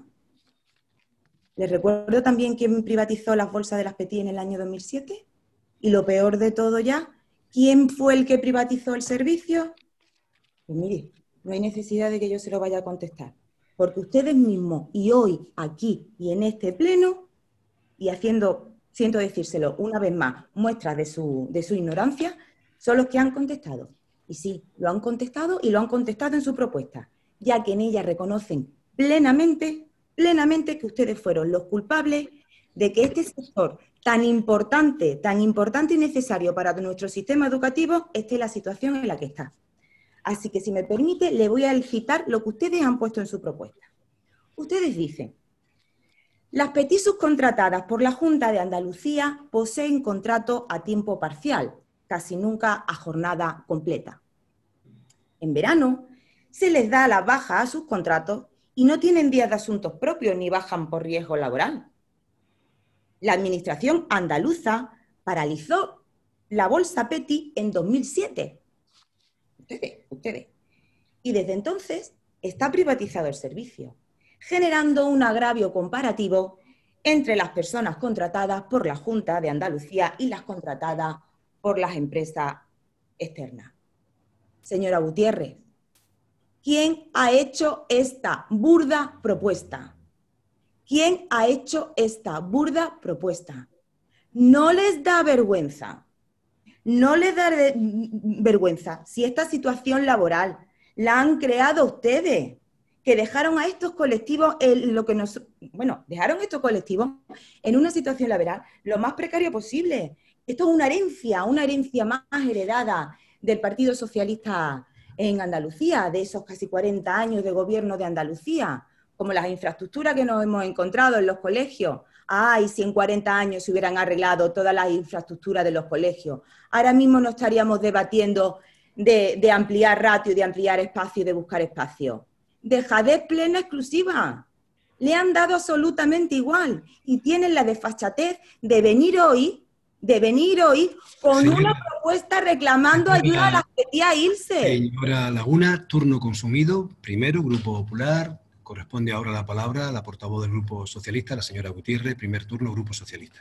¿Le recuerdo también quién privatizó las bolsas de las Petit en el año 2007? Y lo peor de todo ya, ¿quién fue el que privatizó el servicio? Pues mire, no hay necesidad de que yo se lo vaya a contestar, porque ustedes mismos, y hoy, aquí y en este pleno, y siento decírselo una vez más, muestras de su ignorancia, son los que han contestado. Y sí, lo han contestado y lo han contestado en su propuesta, ya que en ella reconocen plenamente que ustedes fueron los culpables de que este sector tan importante y necesario para nuestro sistema educativo esté en la situación en la que está. Así que, si me permite, le voy a citar lo que ustedes han puesto en su propuesta. Ustedes dicen: las Petit subcontratadas por la Junta de Andalucía poseen contrato a tiempo parcial, casi nunca a jornada completa. En verano se les da la baja a sus contratos y no tienen días de asuntos propios ni bajan por riesgo laboral. La administración andaluza paralizó la bolsa Petit en 2007. Ustedes. Y desde entonces está privatizado el servicio, generando un agravio comparativo entre las personas contratadas por la Junta de Andalucía y las contratadas por las empresas externas. Señora Gutiérrez, ¿quién ha hecho esta burda propuesta? ¿Quién ha hecho esta burda propuesta? ¿No les da vergüenza? ¿No les da vergüenza si esta situación laboral la han creado ustedes, que dejaron a estos colectivos dejaron estos colectivos en una situación laboral lo más precaria posible? Esto es una herencia más heredada del Partido Socialista en Andalucía, de esos casi 40 años de gobierno de Andalucía, como las infraestructuras que nos hemos encontrado en los colegios. ¡Ay, si en 40 años se hubieran arreglado todas las infraestructuras de los colegios! Ahora mismo no estaríamos debatiendo de ampliar ratio, de ampliar espacio y de buscar espacio. Dejadez plena exclusiva. Le han dado absolutamente igual y tienen la desfachatez de venir hoy con una propuesta reclamando ayuda a las Petit a irse. Señora Laguna, turno consumido. Primero, Grupo Popular. Corresponde ahora la palabra a la portavoz del Grupo Socialista, la señora Gutiérrez. Primer turno, Grupo Socialista.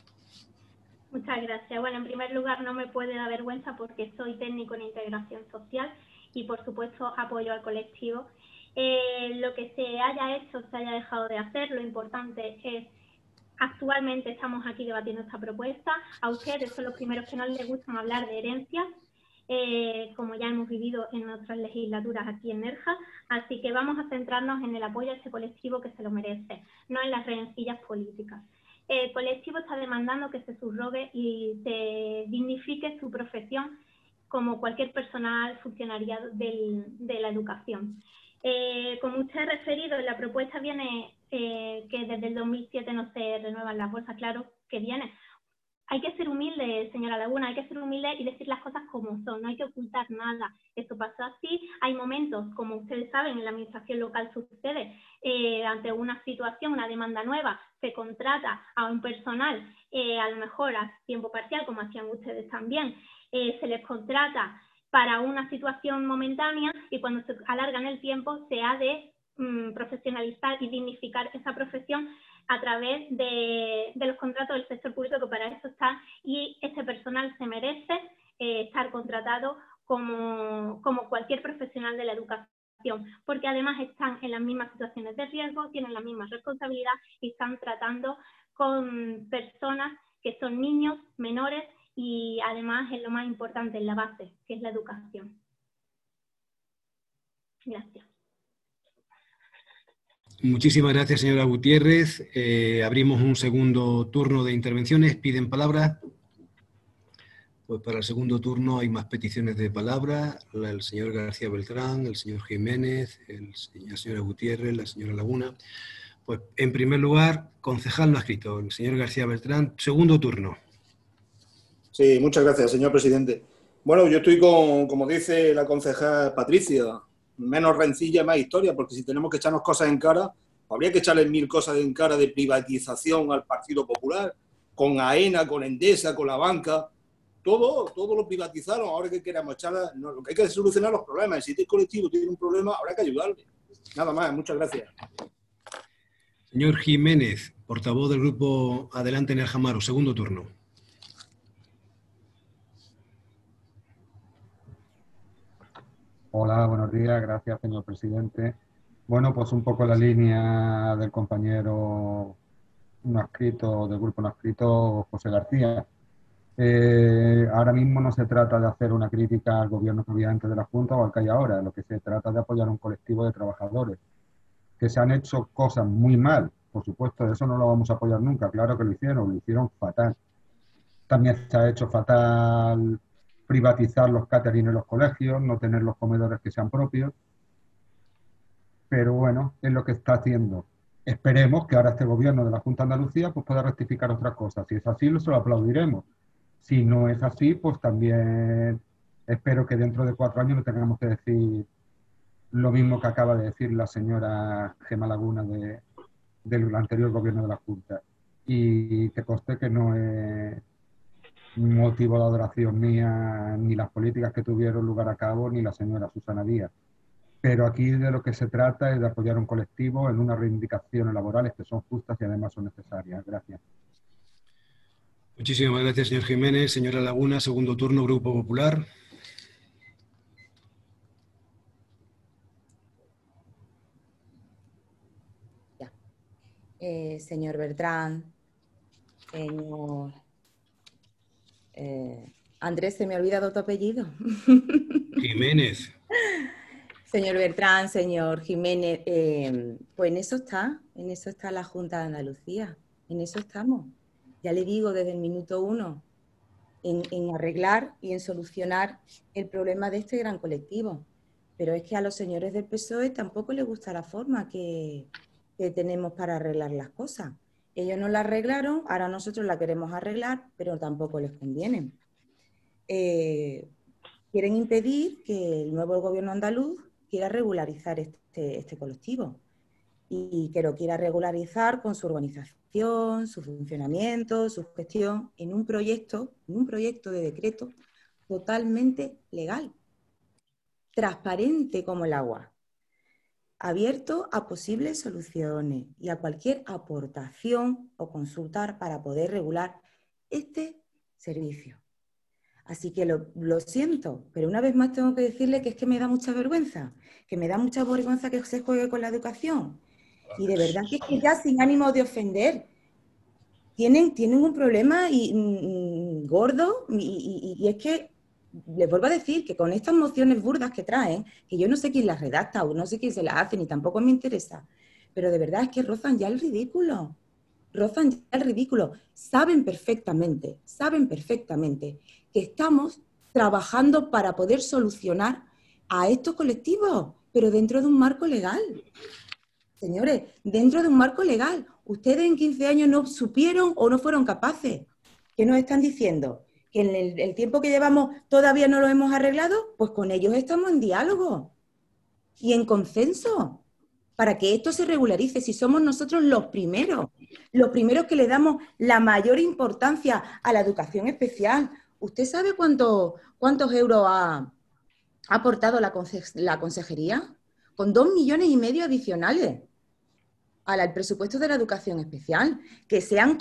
Muchas gracias. Bueno, en primer lugar, no me puede dar vergüenza porque soy técnico en integración social y, por supuesto, apoyo al colectivo. Lo que se haya hecho, se haya dejado de hacer, lo importante es, actualmente estamos aquí debatiendo esta propuesta. A ustedes son los primeros que no les gustan hablar de herencias, como ya hemos vivido en otras legislaturas aquí en Nerja, así que vamos a centrarnos en el apoyo a este colectivo que se lo merece, no en las rencillas políticas. El colectivo está demandando que se subrogue y se dignifique su profesión como cualquier personal funcionariado de la educación. Como usted ha referido, en la propuesta viene que desde el 2007 no se renuevan las bolsas, claro que viene, hay que ser humilde, señora Laguna, hay que ser humilde y decir las cosas como son, no hay que ocultar nada. Esto pasó así, hay momentos, como ustedes saben, en la administración local sucede, ante una situación, una demanda nueva, se contrata a un personal, a lo mejor a tiempo parcial, como hacían ustedes también, se les contrata para una situación momentánea y cuando se alarga en el tiempo se ha de profesionalizar y dignificar esa profesión a través de los contratos del sector público, que para eso está, y ese personal se merece estar contratado como cualquier profesional de la educación, porque además están en las mismas situaciones de riesgo, tienen la misma responsabilidad y están tratando con personas que son niños, menores, y además es lo más importante, en la base, que es la educación. Gracias. Muchísimas gracias, señora Gutiérrez. Abrimos un segundo turno de intervenciones. ¿Piden palabra? Pues para el segundo turno hay más peticiones de palabra. El señor García Beltrán, el señor Jiménez, la señora Gutiérrez, la señora Laguna. Pues en primer lugar, concejal no escrito, el señor García Beltrán, segundo turno. Sí, muchas gracias, señor presidente. Bueno, yo estoy como dice la concejal Patricia, menos rencilla, más historia, porque si tenemos que echarnos cosas en cara, habría que echarle 1000 cosas en cara de privatización al Partido Popular, con AENA, con Endesa, con la banca, todo lo privatizaron. Ahora que queremos echarla, no, lo que hay que solucionar los problemas. Si este colectivo tiene un problema, habrá que ayudarle. Nada más, muchas gracias. Señor Jiménez, portavoz del grupo Adelante Nerja Amaro, segundo turno. Hola, buenos días. Gracias, señor presidente. Bueno, pues un poco la línea del compañero no escrito, del grupo no escrito, José García. Ahora mismo no se trata de hacer una crítica al gobierno que había antes de la Junta o al que hay ahora. Lo que se trata es de apoyar a un colectivo de trabajadores que se han hecho cosas muy mal. Por supuesto, eso no lo vamos a apoyar nunca. Claro que lo hicieron fatal. También se ha hecho fatal privatizar los catering en los colegios, no tener los comedores que sean propios. Pero bueno, es lo que está haciendo. Esperemos que ahora este gobierno de la Junta de Andalucía pues pueda rectificar otras cosas. Si es así, se lo aplaudiremos. Si no es así, pues también espero que dentro de 4 años no tengamos que decir lo mismo que acaba de decir la señora Gemma Laguna del anterior gobierno de la Junta. Y que conste que no es motivo de adoración mía ni las políticas que tuvieron lugar a cabo ni la señora Susana Díaz. Pero aquí de lo que se trata es de apoyar a un colectivo en unas reivindicaciones laborales que son justas y además son necesarias. Gracias. Muchísimas gracias, señor Jiménez. Señora Laguna, segundo turno, Grupo Popular. Señor Bertrán, señor... Andrés, se me ha olvidado tu apellido. Jiménez. Señor Bertrán, señor Jiménez, pues en eso está la Junta de Andalucía, en eso estamos. Ya le digo desde el minuto 1, en arreglar y en solucionar el problema de este gran colectivo. Pero es que a los señores del PSOE tampoco les gusta la forma que tenemos para arreglar las cosas. Ellos no la arreglaron, ahora nosotros la queremos arreglar, pero tampoco les conviene. Quieren impedir que el nuevo gobierno andaluz quiera regularizar este colectivo y que lo quiera regularizar con su organización, su funcionamiento, su gestión, en un proyecto de decreto totalmente legal, transparente como el agua, abierto a posibles soluciones y a cualquier aportación o consultar para poder regular este servicio. Así que lo siento, pero una vez más tengo que decirle que es que me da mucha vergüenza, que se juegue con la educación. Y de verdad que es que ya sin ánimo de ofender, tienen un problema gordo y es que les vuelvo a decir que con estas mociones burdas que traen, que yo no sé quién las redacta o no sé quién se las hace ni tampoco me interesa, pero de verdad es que rozan ya el ridículo. Saben perfectamente que estamos trabajando para poder solucionar a estos colectivos, pero dentro de un marco legal. Señores, dentro de un marco legal. Ustedes en 15 años no supieron o no fueron capaces. ¿Qué nos están diciendo? ¿Que en el tiempo que llevamos todavía no lo hemos arreglado? Pues con ellos estamos en diálogo y en consenso para que esto se regularice, si somos nosotros los primeros que le damos la mayor importancia a la educación especial. ¿Usted sabe cuántos euros ha aportado la consejería? Con 2,5 millones adicionales al presupuesto de la educación especial, que se han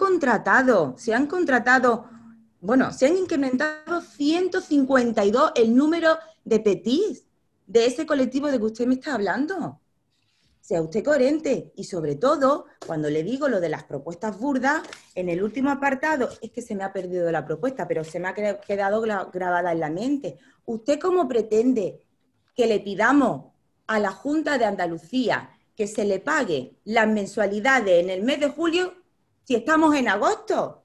incrementado 152 el número de PETIs de ese colectivo de que usted me está hablando. Sea usted coherente y, sobre todo, cuando le digo lo de las propuestas burdas, en el último apartado, es que se me ha perdido la propuesta, pero se me ha quedado grabada en la mente. ¿Usted cómo pretende que le pidamos a la Junta de Andalucía que se le pague las mensualidades en el mes de julio si estamos en agosto?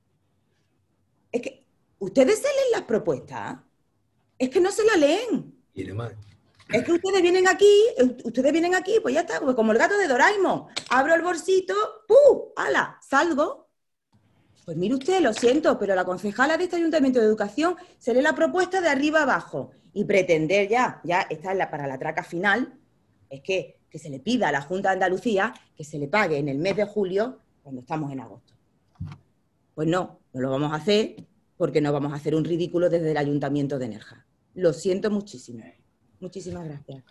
Es que ustedes se leen las propuestas, es que no se la leen. Y demás. Es que ustedes vienen aquí, pues ya está, pues como el gato de Doraemon. Abro el bolsito, ¡pum! ¡Hala! Salgo. Pues mire usted, lo siento, pero la concejala de este Ayuntamiento de Educación se lee la propuesta de arriba abajo y pretender ya esta es para la traca final, es que se le pida a la Junta de Andalucía que se le pague en el mes de julio cuando estamos en agosto. Pues no lo vamos a hacer porque no vamos a hacer un ridículo desde el Ayuntamiento de Nerja. Lo siento muchísimo. Muchísimas gracias.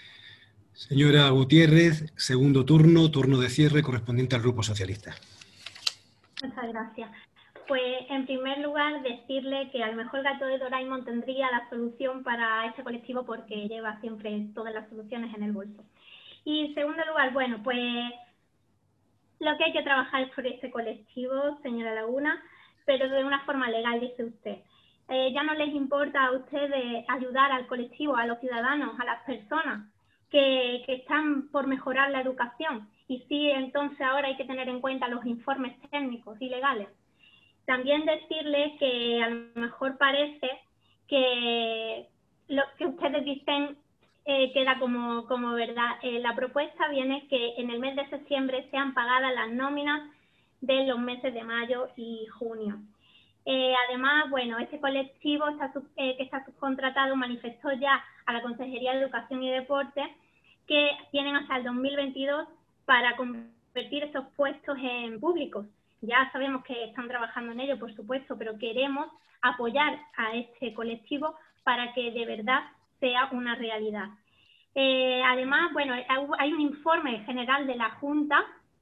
Señora Gutiérrez, segundo turno de cierre correspondiente al Grupo Socialista. Muchas gracias. Pues, en primer lugar, decirle que a lo mejor el gato de Doraemon tendría la solución para este colectivo porque lleva siempre todas las soluciones en el bolso. Y en segundo lugar, bueno, pues lo que hay que trabajar es por este colectivo, señora Laguna, pero de una forma legal, dice usted. Ya no les importa a ustedes ayudar al colectivo, a los ciudadanos, a las personas que están por mejorar la educación. Y sí, entonces ahora hay que tener en cuenta los informes técnicos y legales. También decirles que a lo mejor parece que lo que ustedes dicen queda como verdad. La propuesta viene que en el mes de septiembre sean pagadas las nóminas de los meses de mayo y junio. Además, bueno, este colectivo que está subcontratado manifestó ya a la Consejería de Educación y Deporte que tienen hasta el 2022 para convertir esos puestos en públicos. Ya sabemos que están trabajando en ello, por supuesto, pero queremos apoyar a este colectivo para que de verdad sea una realidad. Además, bueno, hay un informe general de la Junta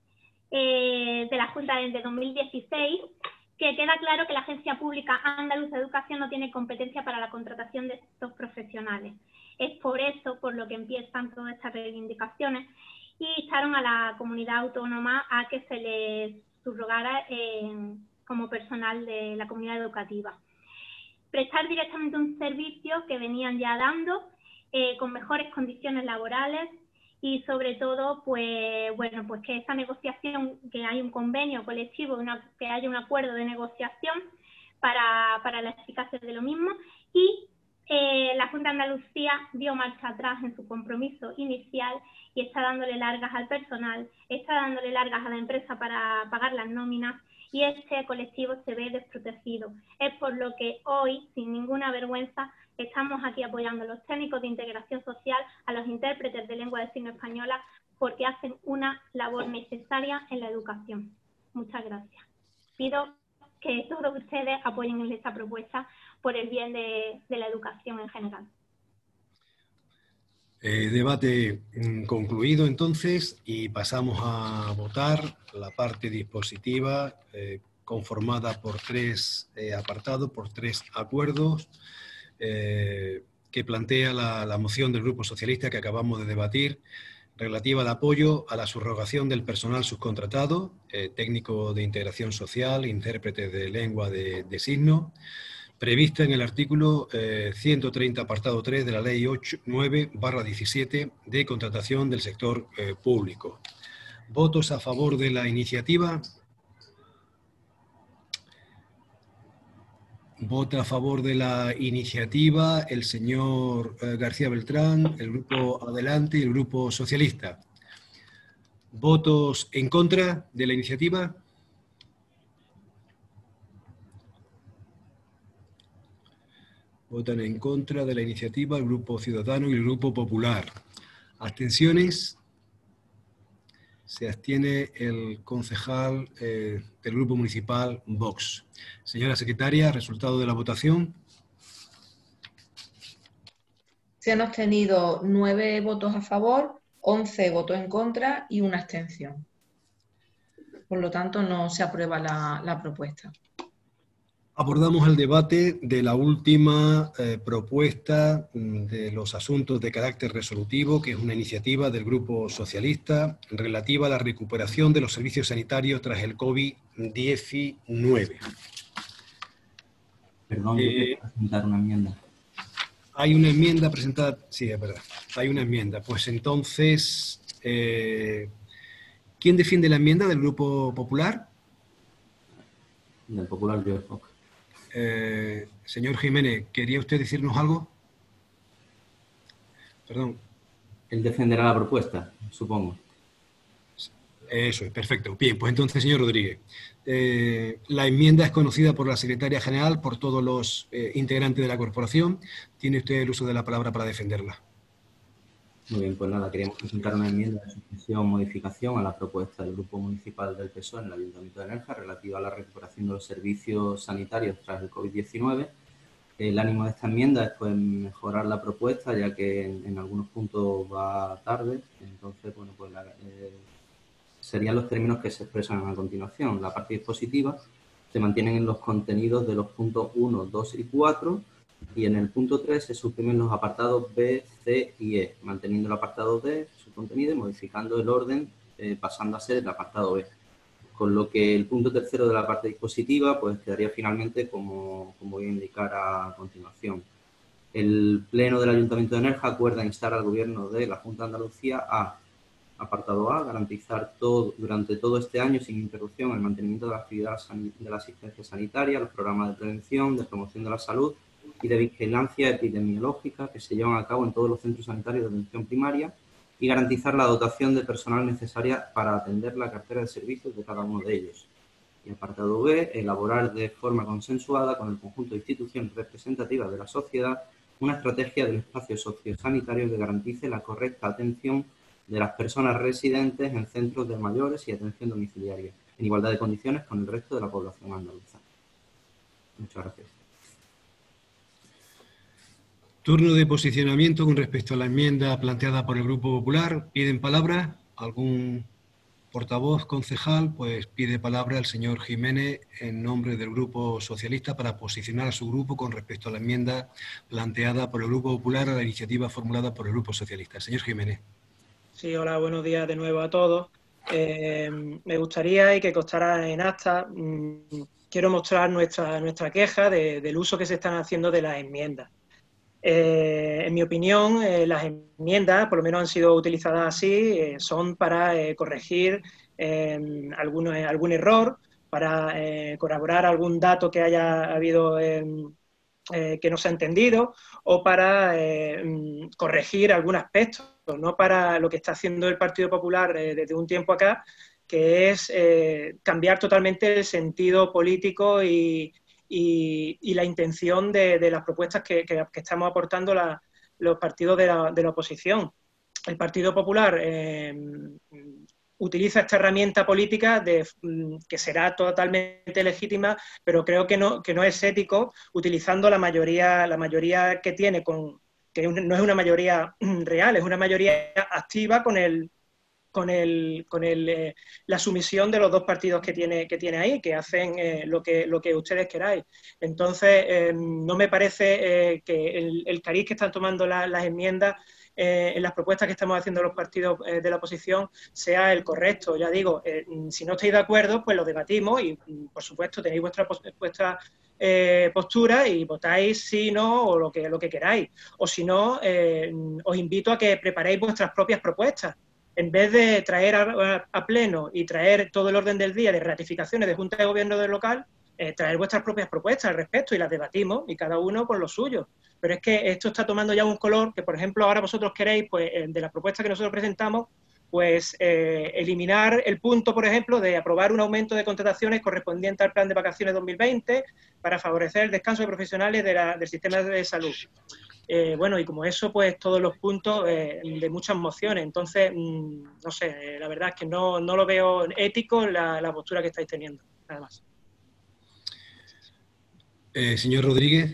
desde 2016 que queda claro que la Agencia Pública Andaluza de Educación no tiene competencia para la contratación de estos profesionales. Es por eso por lo que empiezan todas estas reivindicaciones y instaron a la comunidad autónoma a que se les subrogara como personal de la comunidad educativa. Prestar directamente un servicio que venían ya dando con mejores condiciones laborales y sobre todo, pues que esa negociación, que hay un convenio colectivo, que haya un acuerdo de negociación para la eficacia de lo mismo y la Junta de Andalucía dio marcha atrás en su compromiso inicial y está dándole largas al personal, está dándole largas a la empresa para pagar las nóminas y este colectivo se ve desprotegido. Es por lo que hoy, sin ninguna vergüenza, estamos aquí apoyando a los técnicos de integración social, a los intérpretes de lengua de signos española, porque hacen una labor necesaria en la educación. Muchas gracias. Pido que todos ustedes apoyen esta propuesta por el bien de la educación en general. Debate concluido entonces y pasamos a votar la parte dispositiva conformada por 3 apartados, por 3 acuerdos que plantea la moción del Grupo Socialista que acabamos de debatir relativa al apoyo a la subrogación del personal subcontratado, técnico de integración social, intérprete de lengua de signos, prevista en el artículo 130, apartado 3 de la Ley 9/17 de contratación del sector público. ¿Votos a favor de la iniciativa? Vota a favor de la iniciativa el señor García Beltrán, el Grupo Adelante y el Grupo Socialista. ¿Votos en contra de la iniciativa? Votan en contra de la iniciativa el Grupo Ciudadano y el Grupo Popular. ¿Abstenciones? Se abstiene el concejal del Grupo Municipal Vox. Señora secretaria, resultado de la votación. Se han obtenido 9 votos a favor, 11 votos en contra y una abstención. Por lo tanto, no se aprueba la propuesta. Abordamos el debate de la última propuesta de los asuntos de carácter resolutivo, que es una iniciativa del Grupo Socialista relativa a la recuperación de los servicios sanitarios tras el COVID-19. Perdón, yo quiero presentar una enmienda. Hay una enmienda presentada, sí, es verdad, hay una enmienda. Pues entonces, ¿quién defiende la enmienda del Grupo Popular? Del Popular, yo. Señor Jiménez, ¿quería usted decirnos algo? Perdón. Él defenderá la propuesta, supongo. Eso es, perfecto. Bien, pues entonces, señor Rodríguez, la enmienda es conocida por la Secretaria General, por todos los integrantes de la corporación. Tiene usted el uso de la palabra para defenderla. Muy bien, pues nada, queríamos presentar una enmienda de supresión modificación a la propuesta del Grupo Municipal del PSOE en el Ayuntamiento de Nerja relativa a la recuperación de los servicios sanitarios tras el COVID-19. El ánimo de esta enmienda es pues, mejorar la propuesta, ya que en algunos puntos va tarde. Entonces, bueno, pues serían los términos que se expresan a continuación. La parte dispositiva se mantienen en los contenidos de los puntos 1, 2 y 4, y en el punto 3 se suprimen los apartados B, C y E, manteniendo el apartado D, su contenido, y modificando el orden, pasando a ser el apartado B. Con lo que el punto tercero de la parte dispositiva pues quedaría finalmente como voy a indicar a continuación. El Pleno del Ayuntamiento de Nerja acuerda instar al Gobierno de la Junta de Andalucía a, apartado A, garantizar durante todo este año sin interrupción el mantenimiento de la actividad de la asistencia sanitaria, los programas de prevención, de promoción de la salud y de vigilancia epidemiológica que se llevan a cabo en todos los centros sanitarios de atención primaria, y garantizar la dotación de personal necesaria para atender la cartera de servicios de cada uno de ellos. Y apartado B, elaborar de forma consensuada con el conjunto de instituciones representativas de la sociedad una estrategia del espacio sociosanitario que garantice la correcta atención de las personas residentes en centros de mayores y atención domiciliaria, en igualdad de condiciones con el resto de la población andaluza. Muchas gracias. Turno de posicionamiento con respecto a la enmienda planteada por el Grupo Popular. ¿Piden palabra? ¿Algún portavoz, concejal? Pues pide palabra el señor Jiménez en nombre del Grupo Socialista para posicionar a su grupo con respecto a la enmienda planteada por el Grupo Popular a la iniciativa formulada por el Grupo Socialista. Señor Jiménez. Sí, hola, buenos días de nuevo a todos. Me gustaría, y que constara en acta, quiero mostrar nuestra queja del uso que se están haciendo de las enmiendas. En mi opinión, las enmiendas, por lo menos han sido utilizadas así, son para corregir algún error, para corroborar algún dato que haya habido que no se ha entendido, o para corregir algún aspecto, no para lo que está haciendo el Partido Popular desde un tiempo acá, que es cambiar totalmente el sentido político y la intención de las propuestas que estamos aportando los partidos de la oposición. El Partido Popular utiliza esta herramienta política que será totalmente legítima, pero creo que no es ético utilizando la mayoría que tiene, que no es una mayoría real, es una mayoría activa con la sumisión de los dos partidos que tiene ahí, que hacen lo que ustedes queráis. Entonces, no me parece que el cariz que están tomando las enmiendas en las propuestas que estamos haciendo los partidos de la oposición sea el correcto. Ya digo, si no estáis de acuerdo, pues lo debatimos y, por supuesto, tenéis vuestra postura y votáis sí, no o lo que queráis. O si no, os invito a que preparéis vuestras propias propuestas. En vez de traer a pleno y traer todo el orden del día de ratificaciones de Junta de Gobierno del local, traer vuestras propias propuestas al respecto y las debatimos, y cada uno con lo suyo. Pero es que esto está tomando ya un color que, por ejemplo, ahora vosotros queréis, pues de las propuestas que nosotros presentamos, pues eliminar el punto, por ejemplo, de aprobar un aumento de contrataciones correspondiente al plan de vacaciones 2020 para favorecer el descanso de profesionales del sistema de salud. Bueno, y como eso, pues todos los puntos de muchas mociones. Entonces, no sé, la verdad es que no lo veo ético la postura que estáis teniendo, nada más. Señor Rodríguez.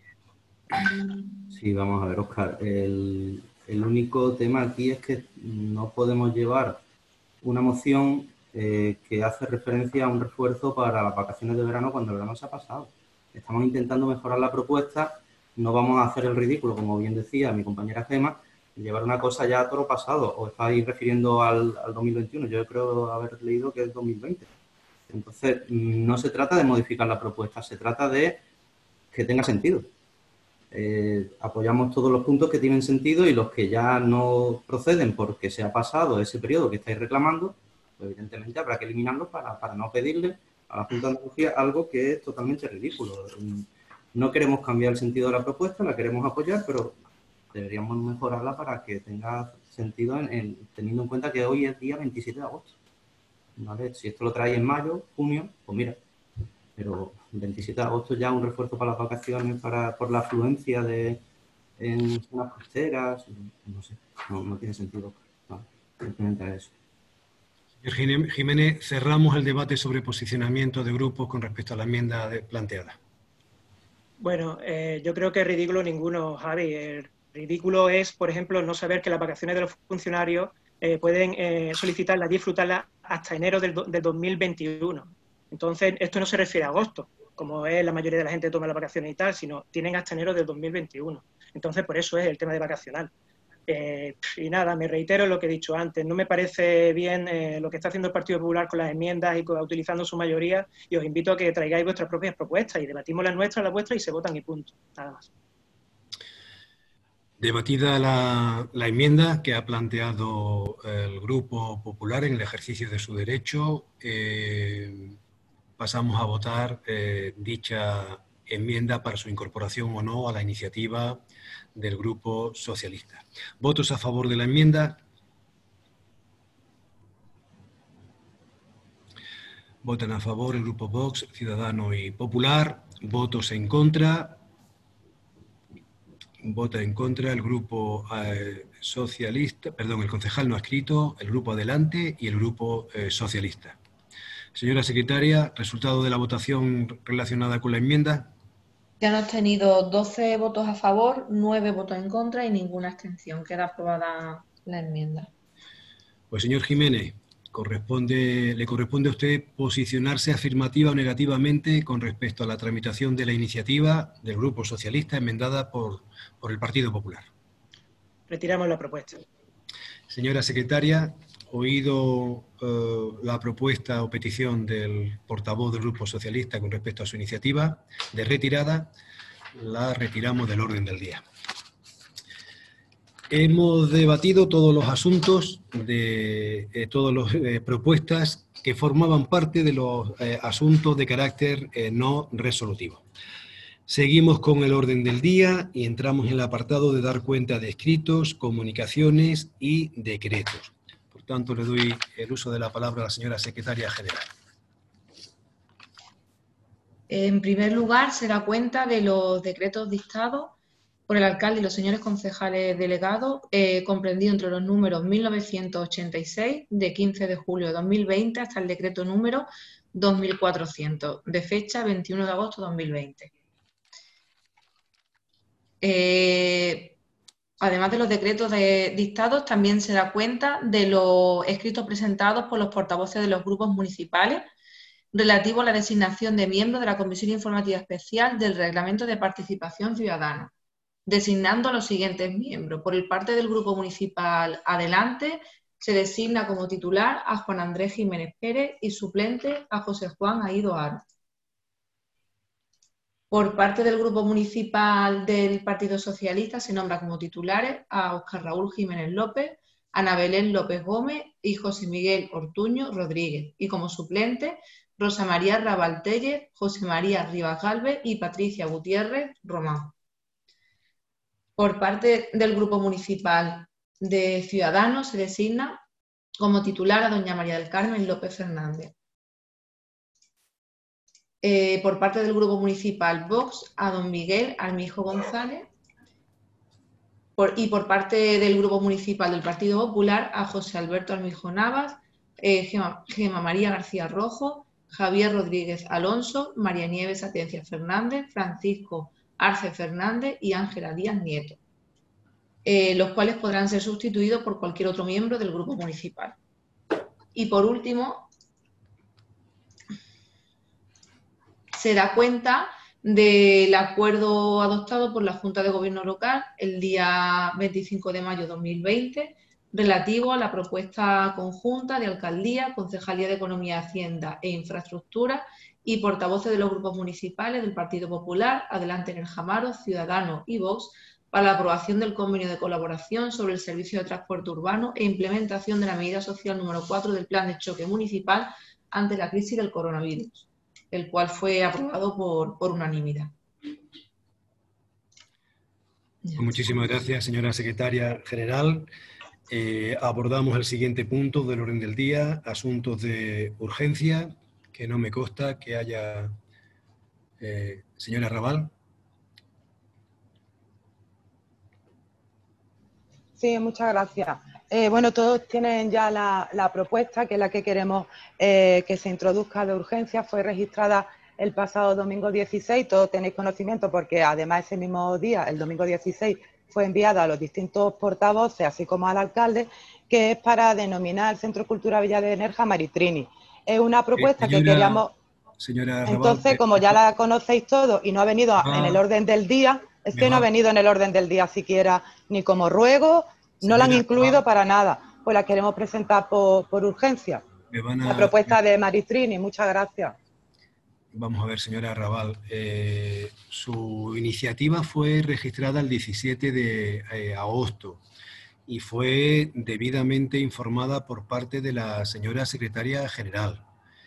Sí, vamos a ver, Óscar. El único tema aquí es que no podemos llevar una moción que hace referencia a un refuerzo para las vacaciones de verano cuando el verano se ha pasado. Estamos intentando mejorar la propuesta, no vamos a hacer el ridículo, como bien decía mi compañera Gema, llevar una cosa ya a toro pasado. ¿O estáis refiriendo al 2021? Yo creo haber leído que es 2020. Entonces, no se trata de modificar la propuesta, se trata de que tenga sentido. Apoyamos todos los puntos que tienen sentido y los que ya no proceden porque se ha pasado ese periodo que estáis reclamando, pues evidentemente habrá que eliminarlos para no pedirle a la Junta de Andalucía algo que es totalmente ridículo. No queremos cambiar el sentido de la propuesta, la queremos apoyar, pero deberíamos mejorarla para que tenga sentido teniendo en cuenta que hoy es día 27 de agosto. ¿Vale? Si esto lo trae en mayo, junio, pues mira, pero el 27 de agosto ya un refuerzo para las vacaciones por la afluencia en zonas costeras, no sé, no tiene sentido. ¿Vale? Simplemente eso. Señor Jiménez, cerramos el debate sobre posicionamiento de grupos con respecto a la enmienda planteada. Bueno, yo creo que es ridículo ninguno, Javi. El ridículo es, por ejemplo, no saber que las vacaciones de los funcionarios pueden solicitarlas, disfrutarlas hasta enero del 2021. Entonces, esto no se refiere a agosto, como es la mayoría de la gente que toma las vacaciones y tal, sino tienen hasta enero del 2021. Entonces, por eso es el tema de vacacional. Y nada, me reitero lo que he dicho antes. No me parece bien lo que está haciendo el Partido Popular con las enmiendas y utilizando su mayoría, y os invito a que traigáis vuestras propias propuestas y debatimos las nuestras, las vuestras y se votan y punto. Nada más. Debatida la enmienda que ha planteado el Grupo Popular en el ejercicio de su derecho, pasamos a votar dicha enmienda para su incorporación o no a la iniciativa del Grupo Socialista. ¿Votos a favor de la enmienda? Votan a favor el Grupo Vox, Ciudadanos y Popular. ¿Votos en contra? Vota en contra el Grupo Socialista, perdón, el concejal no adscrito, el Grupo Adelante y el Grupo Socialista. Señora secretaria, resultado de la votación relacionada con la enmienda. Ya hemos tenido 12 votos a favor, 9 votos en contra y ninguna abstención. Queda aprobada la enmienda. Pues señor Jiménez, le corresponde a usted posicionarse afirmativa o negativamente con respecto a la tramitación de la iniciativa del Grupo Socialista enmendada por el Partido Popular. Retiramos la propuesta. Señora secretaria, oído la propuesta o petición del portavoz del Grupo Socialista con respecto a su iniciativa de retirada, la retiramos del orden del día. Hemos debatido todos los asuntos, todas las propuestas que formaban parte de los asuntos de carácter no resolutivo. Seguimos con el orden del día y entramos en el apartado de dar cuenta de escritos, comunicaciones y decretos. Por tanto, le doy el uso de la palabra a la señora secretaria general. En primer lugar, se da cuenta de los decretos dictados por el alcalde y los señores concejales delegados, comprendido entre los números 1986, de 15 de julio de 2020, hasta el decreto número 2400, de fecha 21 de agosto de 2020. Además de los decretos dictados, también se da cuenta de los escritos presentados por los portavoces de los grupos municipales relativo a la designación de miembros de la Comisión Informativa Especial del Reglamento de Participación Ciudadana, designando a los siguientes miembros. Por el parte del Grupo Municipal Adelante, se designa como titular a Juan Andrés Jiménez Pérez y suplente a José Juan Aído Aro. Por parte del Grupo Municipal del Partido Socialista se nombra como titulares a Óscar Raúl Jiménez López, Ana Belén López Gómez y José Miguel Ortuño Rodríguez, y como suplente Rosa María Raval Tellez, José María Rivas Gálvez y Patricia Gutiérrez Román. Por parte del Grupo Municipal de Ciudadanos se designa como titular a doña María del Carmen López Fernández. Por parte del Grupo Municipal Vox, a don Miguel Armijo González. Y por parte del Grupo Municipal del Partido Popular, a José Alberto Armijo Navas, Gema María García Rojo, Javier Rodríguez Alonso, María Nieves Atencia Fernández, Francisco Arce Fernández y Ángela Díaz Nieto, los cuales podrán ser sustituidos por cualquier otro miembro del Grupo Municipal. Y por último, se da cuenta del acuerdo adoptado por la Junta de Gobierno Local el día 25 de mayo de 2020 relativo a la propuesta conjunta de Alcaldía, Concejalía de Economía, Hacienda e Infraestructura y portavoces de los grupos municipales del Partido Popular, Adelante Nerja Amaro, Ciudadanos y Vox para la aprobación del convenio de colaboración sobre el servicio de transporte urbano e implementación de la medida social número 4 del Plan de Choque Municipal ante la crisis del coronavirus, el cual fue aprobado por unanimidad. Muchísimas gracias, señora secretaria general. Abordamos el siguiente punto del orden del día, asuntos de urgencia, que no me consta que haya... señora Raval. Sí, muchas gracias. Bueno, todos tienen ya la propuesta, que es la que queremos que se introduzca de urgencia. Fue registrada el pasado domingo 16, todos tenéis conocimiento porque además ese mismo día, el domingo 16, fue enviada a los distintos portavoces, así como al alcalde, que es para denominar el Centro Cultural Villa de Nerja Maritrini. Es una propuesta que queríamos... Señora Raval, entonces, como ya la conocéis todos y no ha venido en el orden del día, es que no ha venido en el orden del día siquiera ni como ruego, no la han incluido para nada, pues la queremos presentar por urgencia. La propuesta de Maritrini, muchas gracias. Vamos a ver, señora Raval, su iniciativa fue registrada el 17 de agosto y fue debidamente informada por parte de la señora secretaria general.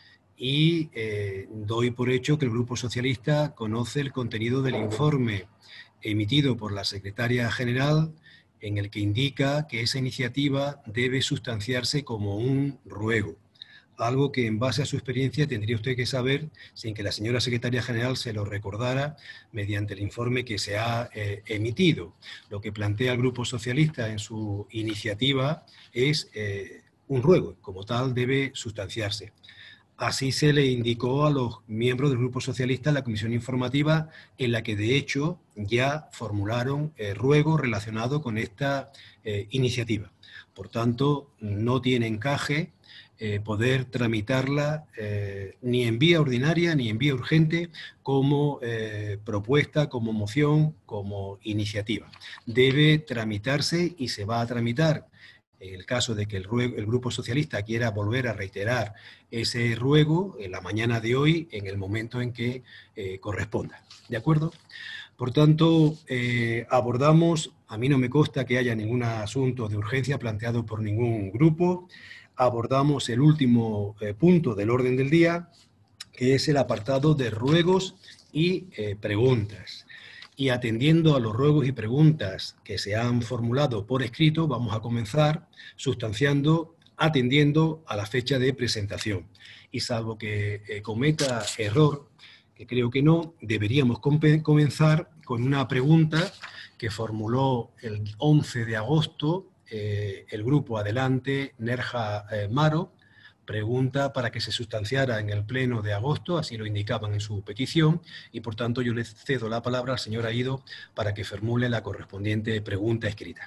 Y doy por hecho que el Grupo Socialista conoce el contenido del informe emitido por la secretaria general, en el que indica que esa iniciativa debe sustanciarse como un ruego. Algo que en base a su experiencia tendría usted que saber sin que la señora secretaria general se lo recordara mediante el informe que se ha emitido. Lo que plantea el Grupo Socialista en su iniciativa es un ruego, como tal debe sustanciarse. Así se le indicó a los miembros del Grupo Socialista en la comisión informativa, en la que de hecho ya formularon ruegos relacionados con esta iniciativa. Por tanto, no tiene encaje poder tramitarla ni en vía ordinaria ni en vía urgente como propuesta, como moción, como iniciativa. Debe tramitarse y se va a tramitar. En el caso de que el Grupo Socialista quiera volver a reiterar ese ruego en la mañana de hoy, en el momento en que corresponda. ¿De acuerdo? Por tanto, abordamos, a mí no me consta que haya ningún asunto de urgencia planteado por ningún grupo, abordamos el último punto del orden del día, que es el apartado de ruegos y preguntas. Y atendiendo a los ruegos y preguntas que se han formulado por escrito, vamos a comenzar sustanciando, atendiendo a la fecha de presentación. Y salvo que cometa error, que creo que no, deberíamos comenzar con una pregunta que formuló el 11 de agosto el grupo Adelante Nerja Amaro, pregunta para que se sustanciara en el pleno de agosto, así lo indicaban en su petición, y por tanto yo le cedo la palabra al señor Aído para que formule la correspondiente pregunta escrita.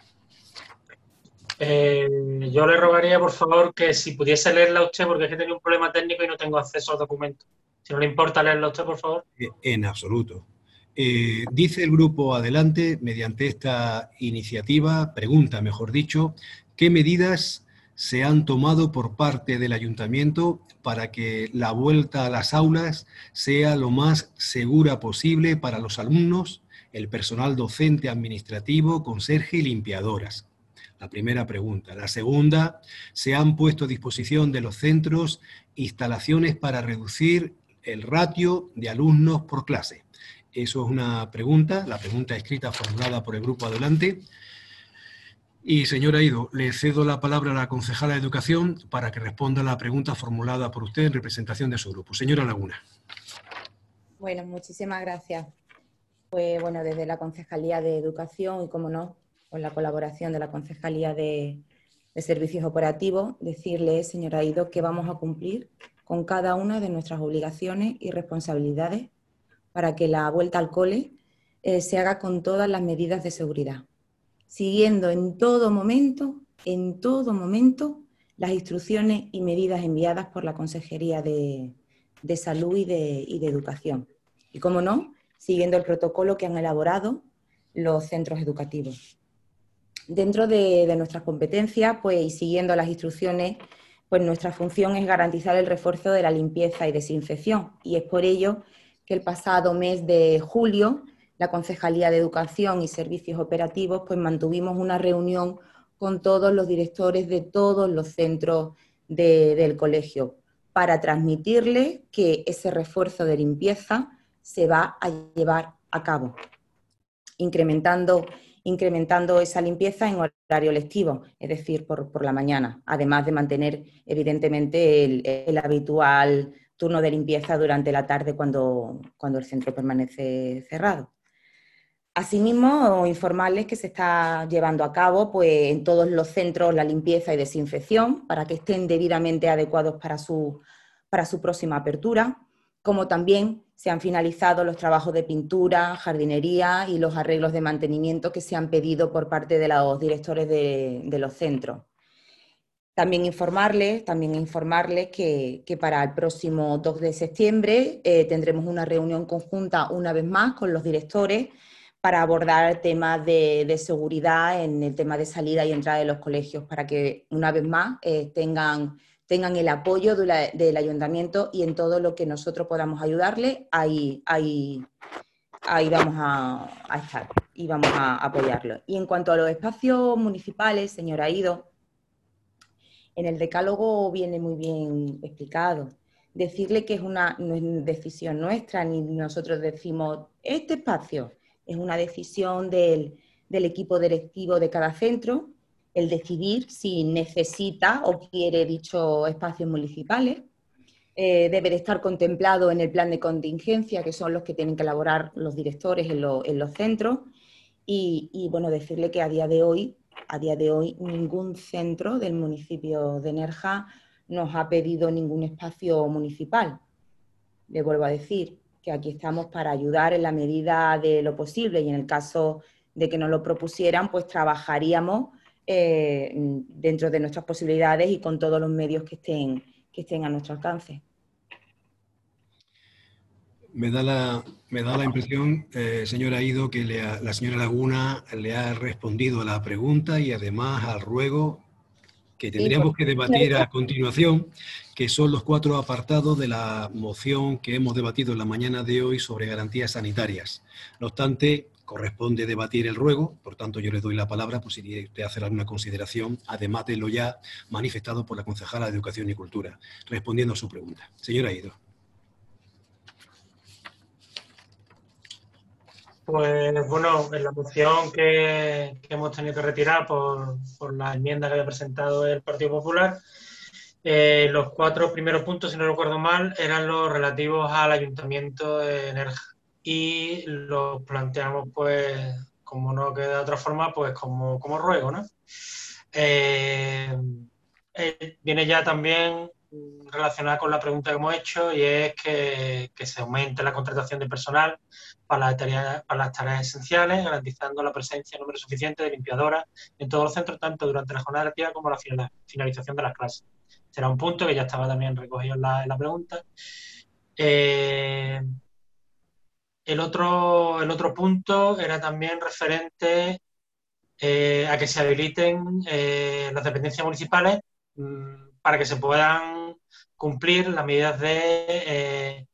Yo le rogaría, por favor, que si pudiese leerla usted, porque es que tenía un problema técnico y no tengo acceso al documento. Si no le importa leerla usted, por favor. En absoluto. Dice el grupo Adelante, mediante esta iniciativa, pregunta, mejor dicho, ¿qué medidas se han tomado por parte del Ayuntamiento para que la vuelta a las aulas sea lo más segura posible para los alumnos, el personal docente, administrativo, conserje y limpiadoras? La primera pregunta. La segunda, ¿se han puesto a disposición de los centros instalaciones para reducir el ratio de alumnos por clase? Eso es una pregunta, la pregunta escrita formulada por el grupo Adelante. Y, señora Aído, le cedo la palabra a la concejala de Educación para que responda a la pregunta formulada por usted en representación de su grupo. Señora Laguna. Bueno, muchísimas gracias. Pues bueno, desde la Concejalía de Educación y, como no, con la colaboración de la Concejalía de Servicios Operativos, decirle, señora Aído, que vamos a cumplir con cada una de nuestras obligaciones y responsabilidades para que la vuelta al cole se haga con todas las medidas de seguridad, siguiendo en todo momento, las instrucciones y medidas enviadas por la Consejería de Salud y de Educación. Y, como no, siguiendo el protocolo que han elaborado los centros educativos. Dentro de nuestras competencias, pues, y siguiendo las instrucciones, pues nuestra función es garantizar el refuerzo de la limpieza y desinfección. Y es por ello que el pasado mes de julio, la Concejalía de Educación y Servicios Operativos, pues mantuvimos una reunión con todos los directores de todos los centros del colegio para transmitirles que ese refuerzo de limpieza se va a llevar a cabo, incrementando esa limpieza en horario lectivo, es decir, por la mañana, además de mantener, evidentemente, el habitual turno de limpieza durante la tarde cuando el centro permanece cerrado. Asimismo, informarles que se está llevando a cabo, pues, en todos los centros la limpieza y desinfección para que estén debidamente adecuados para su próxima apertura, como también se han finalizado los trabajos de pintura, jardinería y los arreglos de mantenimiento que se han pedido por parte de los directores de los centros. También informarles que para el próximo 2 de septiembre tendremos una reunión conjunta una vez más con los directores para abordar temas de seguridad en el tema de salida y entrada de los colegios, para que una vez más tengan el apoyo del ayuntamiento, y en todo lo que nosotros podamos ayudarle, ahí vamos a estar y vamos a apoyarlo. Y en cuanto a los espacios municipales, señora Aído, en el decálogo viene muy bien explicado. Decirle que no es decisión nuestra, ni nosotros decimos este espacio, es una decisión del equipo directivo de cada centro, el decidir si necesita o quiere dichos espacios municipales. Debe de estar contemplado en el plan de contingencia, que son los que tienen que elaborar los directores en los centros. Y bueno, decirle que a día de hoy ningún centro del municipio de Nerja nos ha pedido ningún espacio municipal. Le vuelvo a decir que aquí estamos para ayudar en la medida de lo posible, y en el caso de que nos lo propusieran, pues trabajaríamos dentro de nuestras posibilidades y con todos los medios que estén a nuestro alcance. Me da la impresión, señora Aído, que la señora Laguna le ha respondido a la pregunta y además al ruego que tendríamos que debatir a continuación, que son los 4 apartados de la moción que hemos debatido en la mañana de hoy sobre garantías sanitarias. No obstante, corresponde debatir el ruego, por tanto yo le doy la palabra por si quiere usted hacer alguna consideración, además de lo ya manifestado por la concejala de Educación y Cultura, respondiendo a su pregunta. Señora Aído. Pues bueno, en la moción que hemos tenido que retirar por la enmienda que había presentado el Partido Popular, los 4 primeros puntos, si no recuerdo mal, eran los relativos al Ayuntamiento de Nerja. Y los planteamos, pues, como no queda de otra forma, pues como ruego, ¿no? Viene ya también relacionada con la pregunta que hemos hecho, y es que se aumente la contratación de personal para las tareas esenciales, garantizando la presencia en número suficiente de limpiadoras en todos los centros, tanto durante la jornada lectiva como la finalización de las clases. Será un punto que ya estaba también recogido en la pregunta. El otro punto era también referente a que se habiliten las dependencias municipales para que se puedan cumplir las medidas de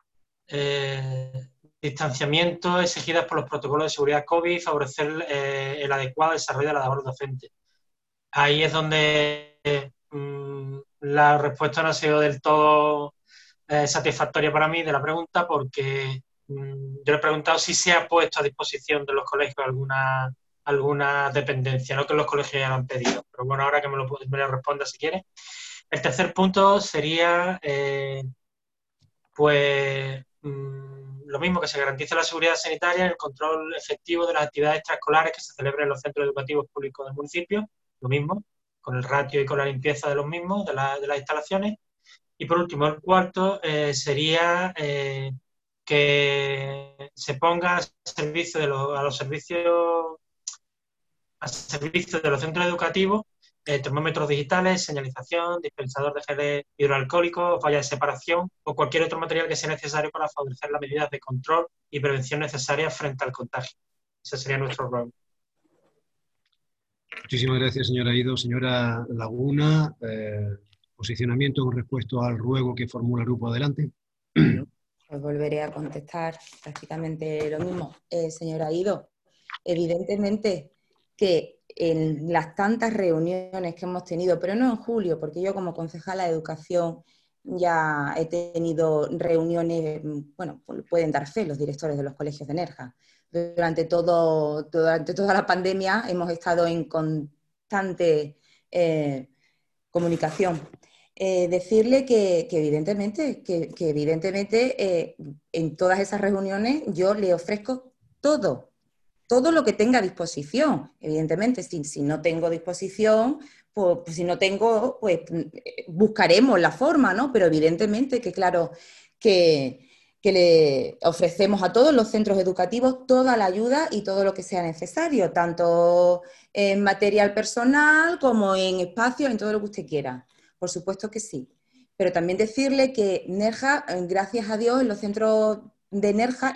distanciamiento exigidas por los protocolos de seguridad COVID y favorecer el adecuado desarrollo de la labor docente. Ahí es donde la respuesta no ha sido del todo satisfactoria para mí de la pregunta, porque yo le he preguntado si se ha puesto a disposición de los colegios alguna alguna dependencia, no que los colegios ya lo han pedido. Pero bueno, ahora que me lo responda si quiere. El tercer punto sería, lo mismo, que se garantice la seguridad sanitaria y el control efectivo de las actividades extraescolares que se celebren en los centros educativos públicos del municipio, lo mismo, con el ratio y con la limpieza de los mismos, de las instalaciones. Y por último, el cuarto sería que se ponga al servicio de los centros educativos termómetros digitales, señalización, dispensador de geles hidroalcohólicos, vallas de separación o cualquier otro material que sea necesario para favorecer las medidas de control y prevención necesarias frente al contagio. Ese sería nuestro rol. Muchísimas gracias, señora Ido. Señora Laguna, posicionamiento con respecto al ruego que formula el grupo. Adelante. Pues volveré a contestar prácticamente lo mismo. Señora Ido, evidentemente que en las tantas reuniones que hemos tenido, pero no en julio, porque yo como concejala de Educación ya he tenido reuniones, bueno, pueden dar fe los directores de los colegios de Nerja. Durante toda la pandemia hemos estado en constante comunicación. Decirle que evidentemente en todas esas reuniones yo le ofrezco todo lo que tenga a disposición. Evidentemente, si no tengo disposición, pues buscaremos la forma, ¿no? Pero evidentemente que claro que le ofrecemos a todos los centros educativos toda la ayuda y todo lo que sea necesario, tanto en material personal como en espacio, en todo lo que usted quiera. Por supuesto que sí. Pero también decirle que Nerja, gracias a Dios, en los centros de Nerja,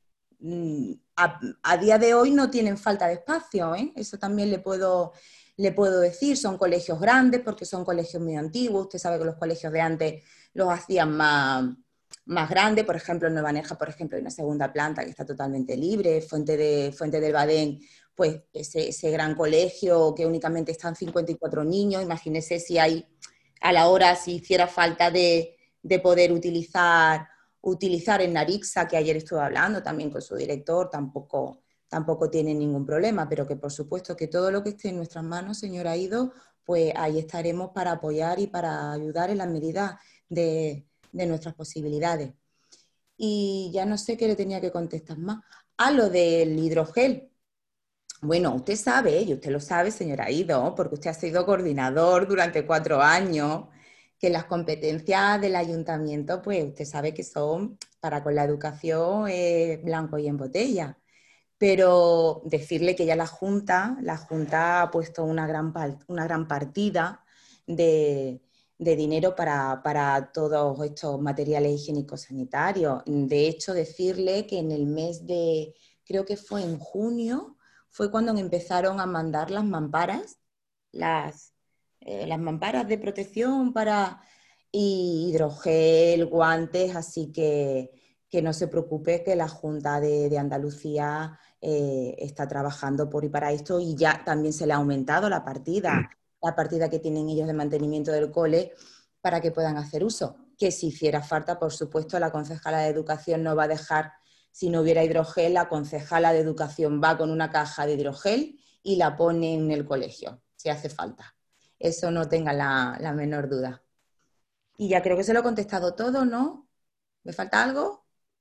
a día de hoy no tienen falta de espacio, ¿eh? Eso también le puedo decir. Son colegios grandes porque son colegios muy antiguos. Usted sabe que los colegios de antes los hacían más grandes. Por ejemplo, en Nueva Nerja, por ejemplo, hay una segunda planta que está totalmente libre. Fuente del Badén, pues ese gran colegio que únicamente están 54 niños. Imagínese si hiciera falta de poder utilizar en Narixa, que ayer estuve hablando también con su director, tampoco tiene ningún problema, pero que por supuesto que todo lo que esté en nuestras manos, señora Ido, pues ahí estaremos para apoyar y para ayudar en la medida de nuestras posibilidades. Y ya no sé qué le tenía que contestar más. Lo del hidrogel. Bueno, usted sabe, y usted lo sabe, señora Ido, porque usted ha sido coordinador durante 4 años, que las competencias del ayuntamiento, pues usted sabe que son para con la educación blanco y en botella. Pero decirle que ya la Junta ha puesto una gran partida de dinero para todos estos materiales higiénicos sanitarios. De hecho, decirle que en el mes de, creo que fue en junio, fue cuando empezaron a mandar las mamparas, las mamparas de protección y hidrogel, guantes, así que no se preocupe, que la Junta de Andalucía está trabajando por y para esto, y ya también se le ha aumentado la partida que tienen ellos de mantenimiento del cole para que puedan hacer uso. Que si hiciera falta, por supuesto, la concejala de Educación no va a dejar, si no hubiera hidrogel, la concejala de Educación va con una caja de hidrogel y la pone en el colegio, si hace falta. Eso no tenga la menor duda. Y ya creo que se lo he contestado todo, ¿no? ¿Me falta algo?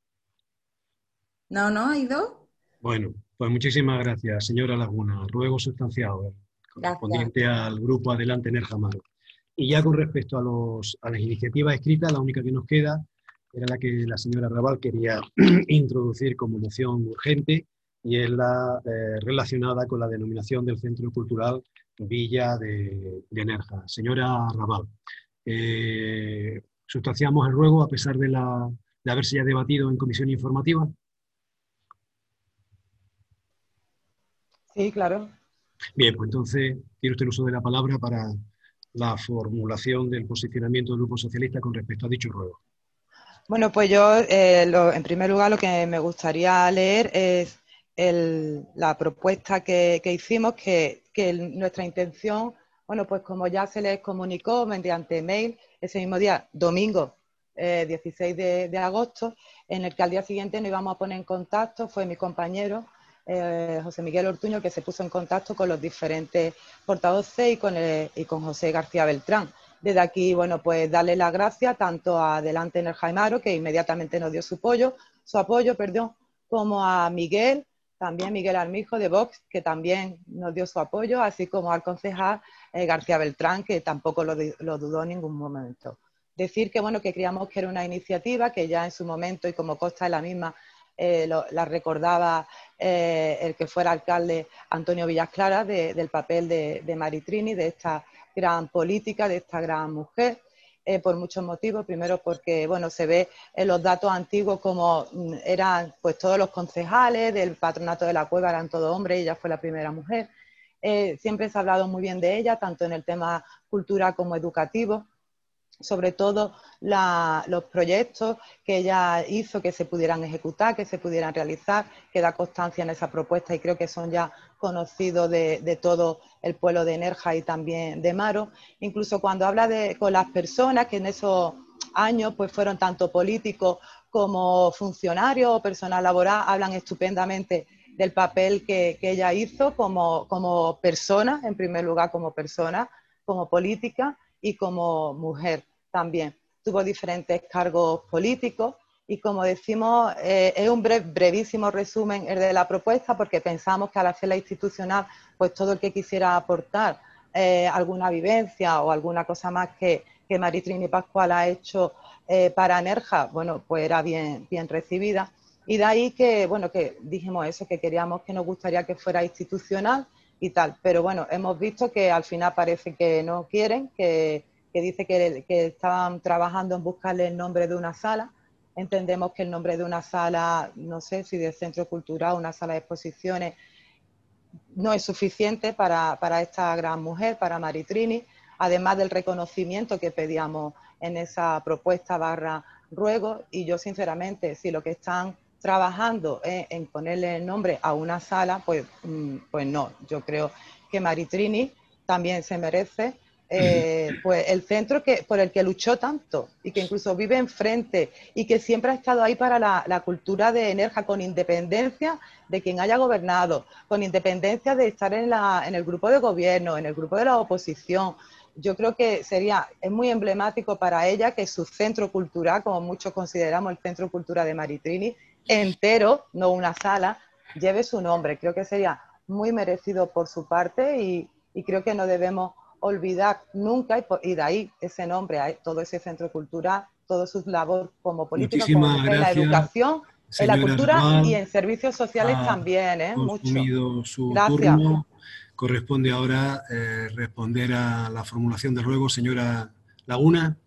¿No, Ido? Bueno, pues muchísimas gracias, señora Laguna. Ruego sustanciado, correspondiente al grupo Adelante Nerja Mar. Y ya con respecto a las iniciativas escritas, la única que nos queda era la que la señora Raval quería introducir como moción urgente, y es la relacionada con la denominación del Centro Cultural Villa de Nerja. Señora Raval, sustanciamos el ruego a pesar de haberse ya debatido en comisión informativa. Sí, claro. Bien, pues entonces tiene usted el uso de la palabra para la formulación del posicionamiento del Grupo Socialista con respecto a dicho ruego. Bueno, pues yo, en primer lugar, lo que me gustaría leer es la propuesta que hicimos, que nuestra intención, bueno, pues como ya se les comunicó mediante mail ese mismo día, domingo 16 de agosto, en el que al día siguiente nos íbamos a poner en contacto, fue mi compañero José Miguel Ortuño, que se puso en contacto con los diferentes portavoces y con José García Beltrán. Desde aquí, bueno, pues darle las gracias tanto a Adelante Nerja y Maro, que inmediatamente nos dio su apoyo, como a Miguel, también Miguel Armijo de Vox, que también nos dio su apoyo, así como al concejal García Beltrán, que tampoco lo dudó en ningún momento. Decir que, bueno, que creíamos que era una iniciativa que ya en su momento, y como consta en la misma, la recordaba el que fuera alcalde Antonio Villas Claras, del papel de Maritrini, de esta gran política, de esta gran mujer, por muchos motivos. Primero porque, bueno, se ve en los datos antiguos como eran pues todos los concejales del patronato de la Cueva, eran todos hombres, ella fue la primera mujer. Siempre se ha hablado muy bien de ella, tanto en el tema cultural como educativo. Sobre todo los proyectos que ella hizo que se pudieran ejecutar, que se pudieran realizar, que da constancia en esa propuesta y creo que son ya conocidos de todo el pueblo de Nerja y también de Maro. Incluso cuando habla con las personas que en esos años pues fueron tanto políticos como funcionarios o personal laboral, hablan estupendamente del papel que ella hizo como persona, en primer lugar como persona, como política, y como mujer también. Tuvo diferentes cargos políticos y, como decimos, es un brevísimo resumen el de la propuesta, porque pensamos que al hacerla institucional, pues todo el que quisiera aportar alguna vivencia o alguna cosa más que Maritrini Pascual ha hecho para Nerja, bueno, pues era bien recibida. Y de ahí que, bueno, que dijimos eso, que queríamos, que nos gustaría que fuera institucional y tal, pero bueno, hemos visto que al final parece que no quieren, que dice que estaban trabajando en buscarle el nombre de una sala. Entendemos que el nombre de una sala, no sé si de centro cultural, una sala de exposiciones, no es suficiente para esta gran mujer, para Maritrini, además del reconocimiento que pedíamos en esa propuesta / ruego. Y yo sinceramente, si lo que están trabajando en ponerle el nombre a una sala, pues no. Yo creo que Maritrini también se merece pues el centro por el que luchó tanto y que incluso vive enfrente y que siempre ha estado ahí para la cultura de Nerja, con independencia de quien haya gobernado, con independencia de estar en el grupo de gobierno, en el grupo de la oposición. Yo creo que es muy emblemático para ella que su centro cultural, como muchos consideramos el centro cultural de Maritrini, entero, no una sala, lleve su nombre. Creo que sería muy merecido por su parte y creo que no debemos olvidar nunca, y de ahí ese nombre, todo ese centro cultural, toda su labor como política, como mujer, en la educación, en la cultura Raval, y en servicios sociales también, consumido mucho. Su Gracias. Turno. Corresponde ahora responder a la formulación del ruego. Señora Laguna.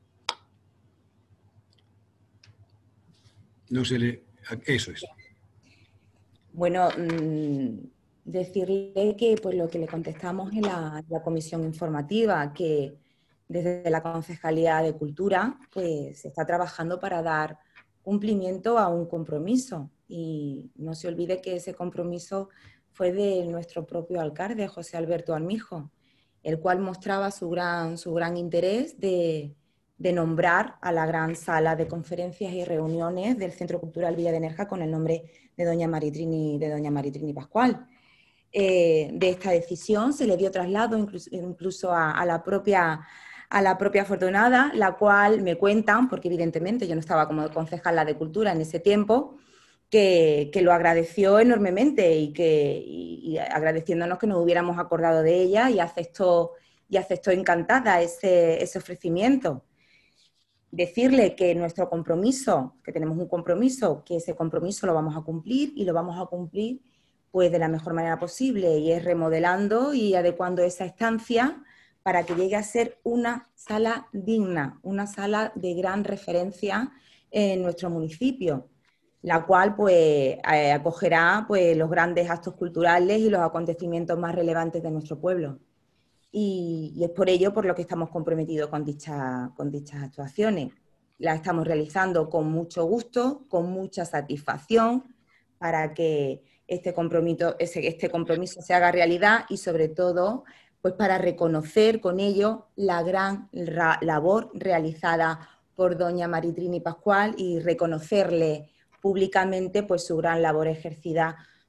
No se le... Eso es. Bueno, decirle que pues lo que le contestamos en la comisión informativa, que desde la Concejalía de Cultura pues se está trabajando para dar cumplimiento a un compromiso, y no se olvide que ese compromiso fue de nuestro propio alcalde, José Alberto Armijo, el cual mostraba su gran interés de nombrar a la gran sala de conferencias y reuniones del Centro Cultural Villa de Nerja con el nombre de doña Maritrini Pascual. De esta decisión se le dio traslado incluso a la propia afortunada, la cual me cuentan, porque evidentemente yo no estaba como concejala de Cultura en ese tiempo, que lo agradeció enormemente y agradeciéndonos que nos hubiéramos acordado de ella, y aceptó encantada ese ofrecimiento. Decirle que nuestro compromiso, que tenemos un compromiso, que ese compromiso lo vamos a cumplir, y lo vamos a cumplir pues de la mejor manera posible, y es remodelando y adecuando esa estancia para que llegue a ser una sala digna, una sala de gran referencia en nuestro municipio, la cual pues acogerá pues los grandes actos culturales y los acontecimientos más relevantes de nuestro pueblo. Y es por ello por lo que estamos comprometidos con dichas actuaciones. Las estamos realizando con mucho gusto, con mucha satisfacción, para que este compromiso se haga realidad, y sobre todo pues para reconocer con ello la gran labor realizada por doña Maritrini Pascual y reconocerle públicamente pues su gran labor ejercida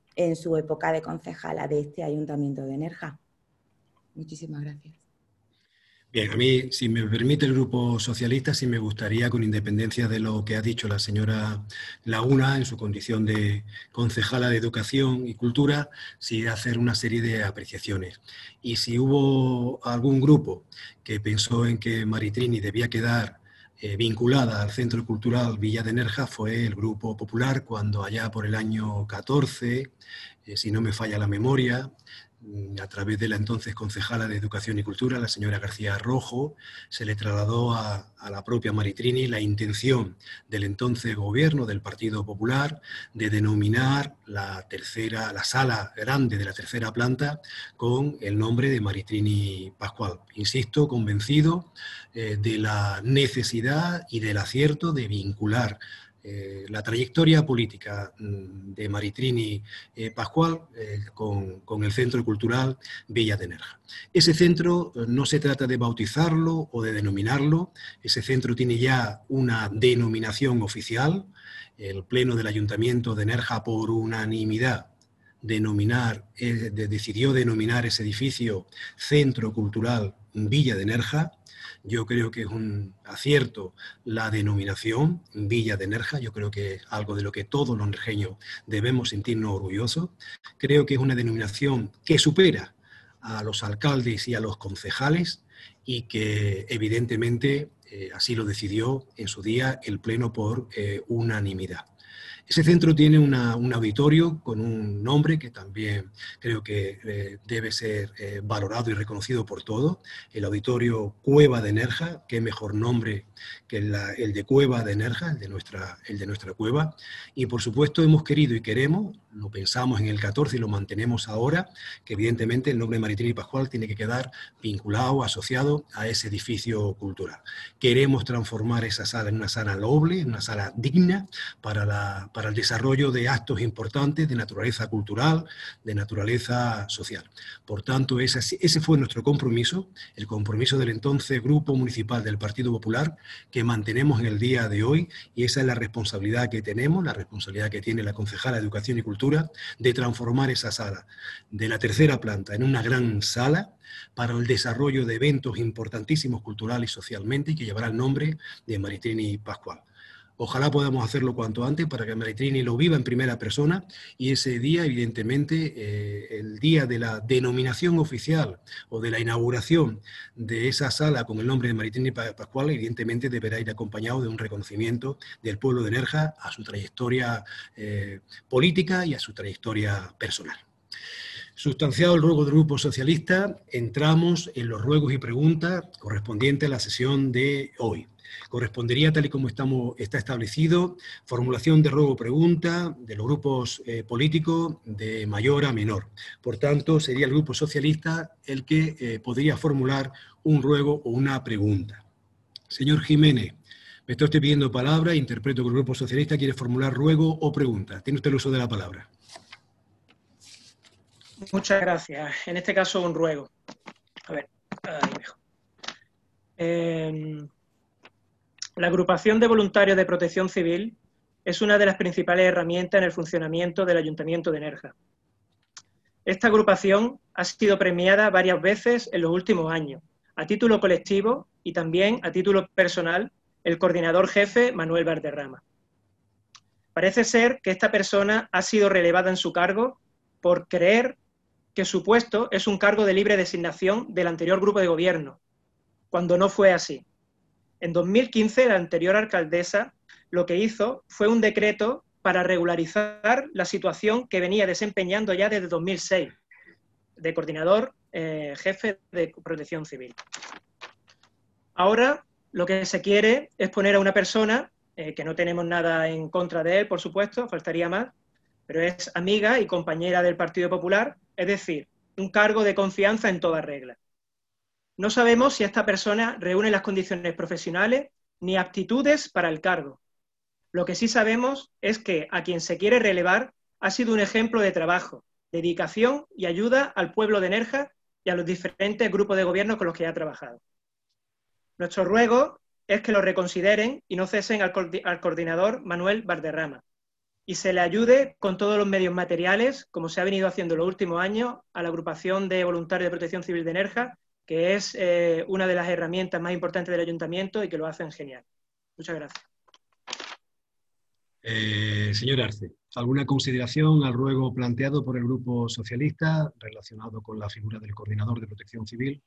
en su época de concejala de este Ayuntamiento de Nerja. Muchísimas gracias. Bien, a mí, si me permite el Grupo Socialista, sí me gustaría, con independencia de lo que ha dicho la señora Laguna en su condición de concejala de Educación y Cultura, sí hacer una serie de apreciaciones. Y si hubo algún grupo que pensó en que Maritrini debía quedar vinculada al Centro Cultural Villa de Nerja, fue el Grupo Popular, cuando allá por el año 14, si no me falla la memoria, a través de la entonces concejala de Educación y Cultura, la señora García Rojo, se le trasladó a la propia Maritrini la intención del entonces gobierno del Partido Popular de denominar la sala grande de la tercera planta con el nombre de Maritrini Pascual. Insisto, convencido de la necesidad y del acierto de vincular la trayectoria política de Maritrini Pascual con el Centro Cultural Villa de Nerja. Ese centro no se trata de bautizarlo o de denominarlo, ese centro tiene ya una denominación oficial. El Pleno del Ayuntamiento de Nerja, por unanimidad, decidió denominar ese edificio Centro Cultural Villa de Nerja. Yo creo que es un acierto la denominación Villa de Nerja. Yo creo que es algo de lo que todos los nerjeños debemos sentirnos orgullosos. Creo que es una denominación que supera a los alcaldes y a los concejales y que evidentemente así lo decidió en su día el Pleno por unanimidad. Ese centro tiene un auditorio con un nombre que también creo que debe ser valorado y reconocido por todos, el Auditorio Cueva de Nerja. Qué mejor nombre que el de Cueva de Nerja, el de nuestra cueva. Y por supuesto hemos querido y queremos, lo pensamos en el 14 y lo mantenemos ahora, que evidentemente el nombre de Maritrini Pascual tiene que quedar vinculado, asociado a ese edificio cultural. Queremos transformar esa sala en una sala noble, en una sala digna para el desarrollo de actos importantes de naturaleza cultural, de naturaleza social. Por tanto, ese fue nuestro compromiso, el compromiso del entonces Grupo Municipal del Partido Popular, que mantenemos en el día de hoy, y esa es la responsabilidad que tenemos, la responsabilidad que tiene la concejala de Educación y Cultura, de transformar esa sala de la tercera planta en una gran sala para el desarrollo de eventos importantísimos cultural y socialmente, y que llevará el nombre de Maritrini Pascual. Ojalá podamos hacerlo cuanto antes para que Maritrini lo viva en primera persona y ese día, evidentemente, el día de la denominación oficial o de la inauguración de esa sala con el nombre de Maritrini Pascual, evidentemente deberá ir acompañado de un reconocimiento del pueblo de Nerja a su trayectoria política y a su trayectoria personal. Sustanciado el ruego del Grupo Socialista, entramos en los ruegos y preguntas correspondientes a la sesión de hoy. Correspondería, tal y como está establecido, formulación de ruego o pregunta de los grupos políticos de mayor a menor. Por tanto, sería el Grupo Socialista el que podría formular un ruego o una pregunta. Señor Jiménez, me está usted pidiendo palabra, interpreto que el Grupo Socialista quiere formular ruego o pregunta. Tiene usted el uso de la palabra. Muchas gracias. En este caso, un ruego. A ver, ahí mejor. La agrupación de voluntarios de protección civil es una de las principales herramientas en el funcionamiento del Ayuntamiento de Nerja. Esta agrupación ha sido premiada varias veces en los últimos años, a título colectivo y también a título personal, el coordinador jefe Manuel Valderrama. Parece ser que esta persona ha sido relevada en su cargo por creer que su puesto es un cargo de libre designación del anterior grupo de gobierno, cuando no fue así. En 2015, la anterior alcaldesa lo que hizo fue un decreto para regularizar la situación que venía desempeñando ya desde 2006, de coordinador jefe de protección civil. Ahora lo que se quiere es poner a una persona, que no tenemos nada en contra de él, por supuesto, faltaría más, pero es amiga y compañera del Partido Popular, es decir, un cargo de confianza en toda regla. No sabemos si esta persona reúne las condiciones profesionales ni aptitudes para el cargo. Lo que sí sabemos es que a quien se quiere relevar ha sido un ejemplo de trabajo, dedicación y ayuda al pueblo de Nerja y a los diferentes grupos de gobierno con los que ha trabajado. Nuestro ruego es que lo reconsideren y no cesen al coordinador Manuel Valderrama y se le ayude con todos los medios materiales, como se ha venido haciendo en los últimos años, a la agrupación de voluntarios de protección civil de Nerja, que es una de las herramientas más importantes del ayuntamiento y que lo hacen genial. Muchas gracias. Señor Arce, ¿alguna consideración al ruego planteado por el Grupo Socialista relacionado con la figura del coordinador de protección civil?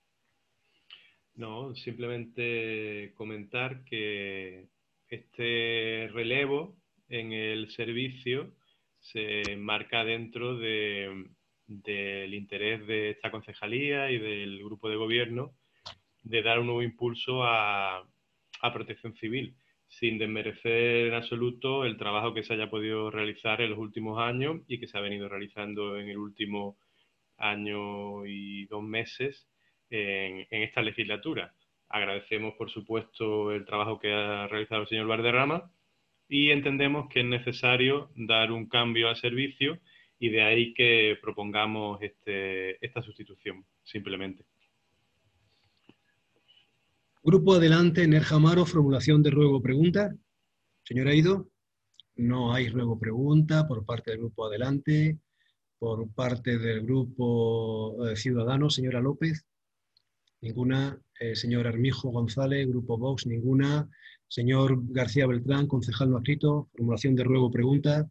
No, simplemente comentar que este relevo en el servicio se marca dentro del interés de esta concejalía y del grupo de gobierno de dar un nuevo impulso a protección civil, sin desmerecer en absoluto el trabajo que se haya podido realizar en los últimos años y que se ha venido realizando en el último año y 2 meses en esta legislatura. Agradecemos, por supuesto, el trabajo que ha realizado el señor Valderrama y entendemos que es necesario dar un cambio al servicio y de ahí que propongamos esta sustitución, simplemente. Grupo Adelante, Nerja Amaro, formulación de ruego o pregunta. Señor Aído, no hay ruego o pregunta por parte del Grupo Adelante. Por parte del Grupo Ciudadanos, señora López. Ninguna. Señor Armijo González, Grupo Vox, ninguna. Señor García Beltrán, concejal no adscrito, formulación de ruego o pregunta.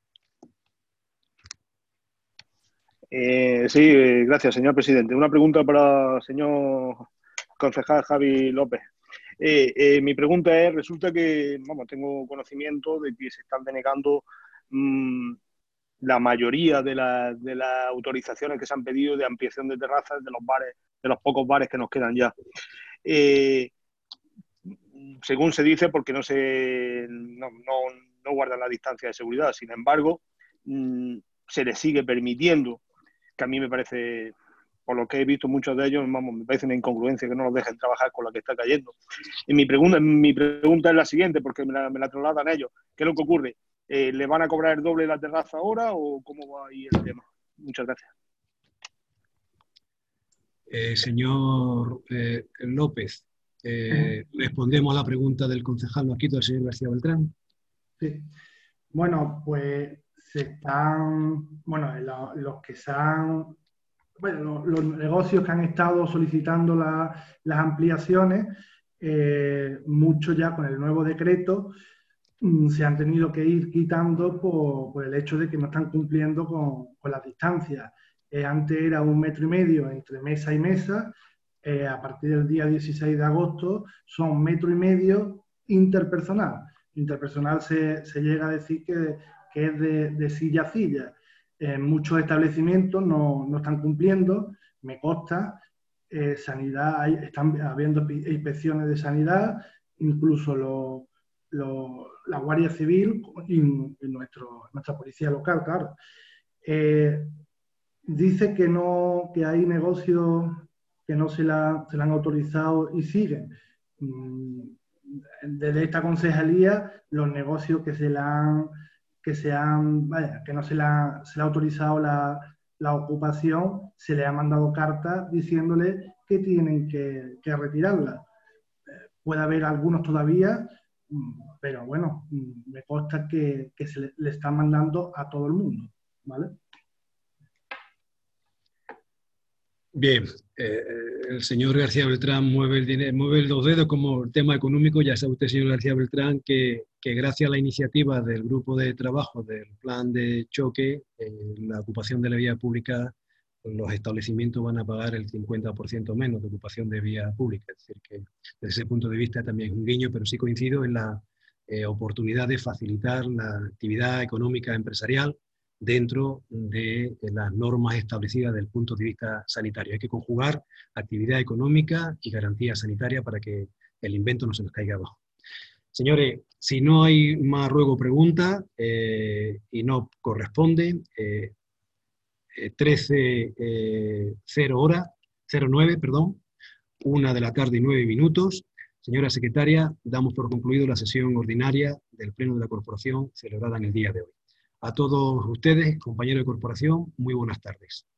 Sí, gracias, señor presidente. Una pregunta para el señor concejal Javi López. Mi pregunta es, resulta que, vamos, tengo conocimiento de que se están denegando la mayoría de las autorizaciones que se han pedido de ampliación de terrazas de los bares, de los pocos bares que nos quedan ya. Según se dice, porque no guardan la distancia de seguridad. Sin embargo, se les sigue permitiendo, que a mí me parece, por lo que he visto muchos de ellos, vamos, me parece una incongruencia que no los dejen trabajar con la que está cayendo. Y mi pregunta es la siguiente, porque me la trasladan ellos. ¿Qué es lo que ocurre? ¿Le van a cobrar el doble la terraza ahora o cómo va ahí el tema? Muchas gracias. Señor López, respondemos a la pregunta del concejal no adscrito, del señor García Beltrán. Sí. Bueno, pues los negocios que han estado solicitando las ampliaciones, muchos ya con el nuevo decreto se han tenido que ir quitando por el hecho de que no están cumpliendo con las distancias. Antes era 1,5 metros entre mesa y mesa, a partir del día 16 de agosto son 1,5 metros interpersonal. Interpersonal se llega a decir que es de silla a silla. Muchos establecimientos no están cumpliendo, me consta. Sanidad, están habiendo inspecciones de sanidad, incluso la Guardia Civil y nuestra policía local, claro. Dice que hay negocios que no se la han autorizado y siguen. Desde esta concejalía, los negocios que no se le ha autorizado la ocupación, se le ha mandado cartas diciéndole que tienen que retirarla. Puede haber algunos todavía, pero bueno, me consta que se le están mandando a todo el mundo, ¿vale? Bien, el señor García Beltrán mueve los dedos como el tema económico. Ya sabe usted, señor García Beltrán, que gracias a la iniciativa del grupo de trabajo del plan de choque, la ocupación de la vía pública, los establecimientos van a pagar el 50% menos de ocupación de vía pública. Es decir, que desde ese punto de vista también es un guiño, pero sí coincido en la oportunidad de facilitar la actividad económica empresarial dentro de las normas establecidas desde el punto de vista sanitario. Hay que conjugar actividad económica y garantía sanitaria para que el invento no se nos caiga abajo. Señores, si no hay más ruego o pregunta y no corresponde, 09, 1 de la tarde y 9 minutos. Señora secretaria, damos por concluido la sesión ordinaria del Pleno de la Corporación celebrada en el día de hoy. A todos ustedes, compañeros de corporación, muy buenas tardes.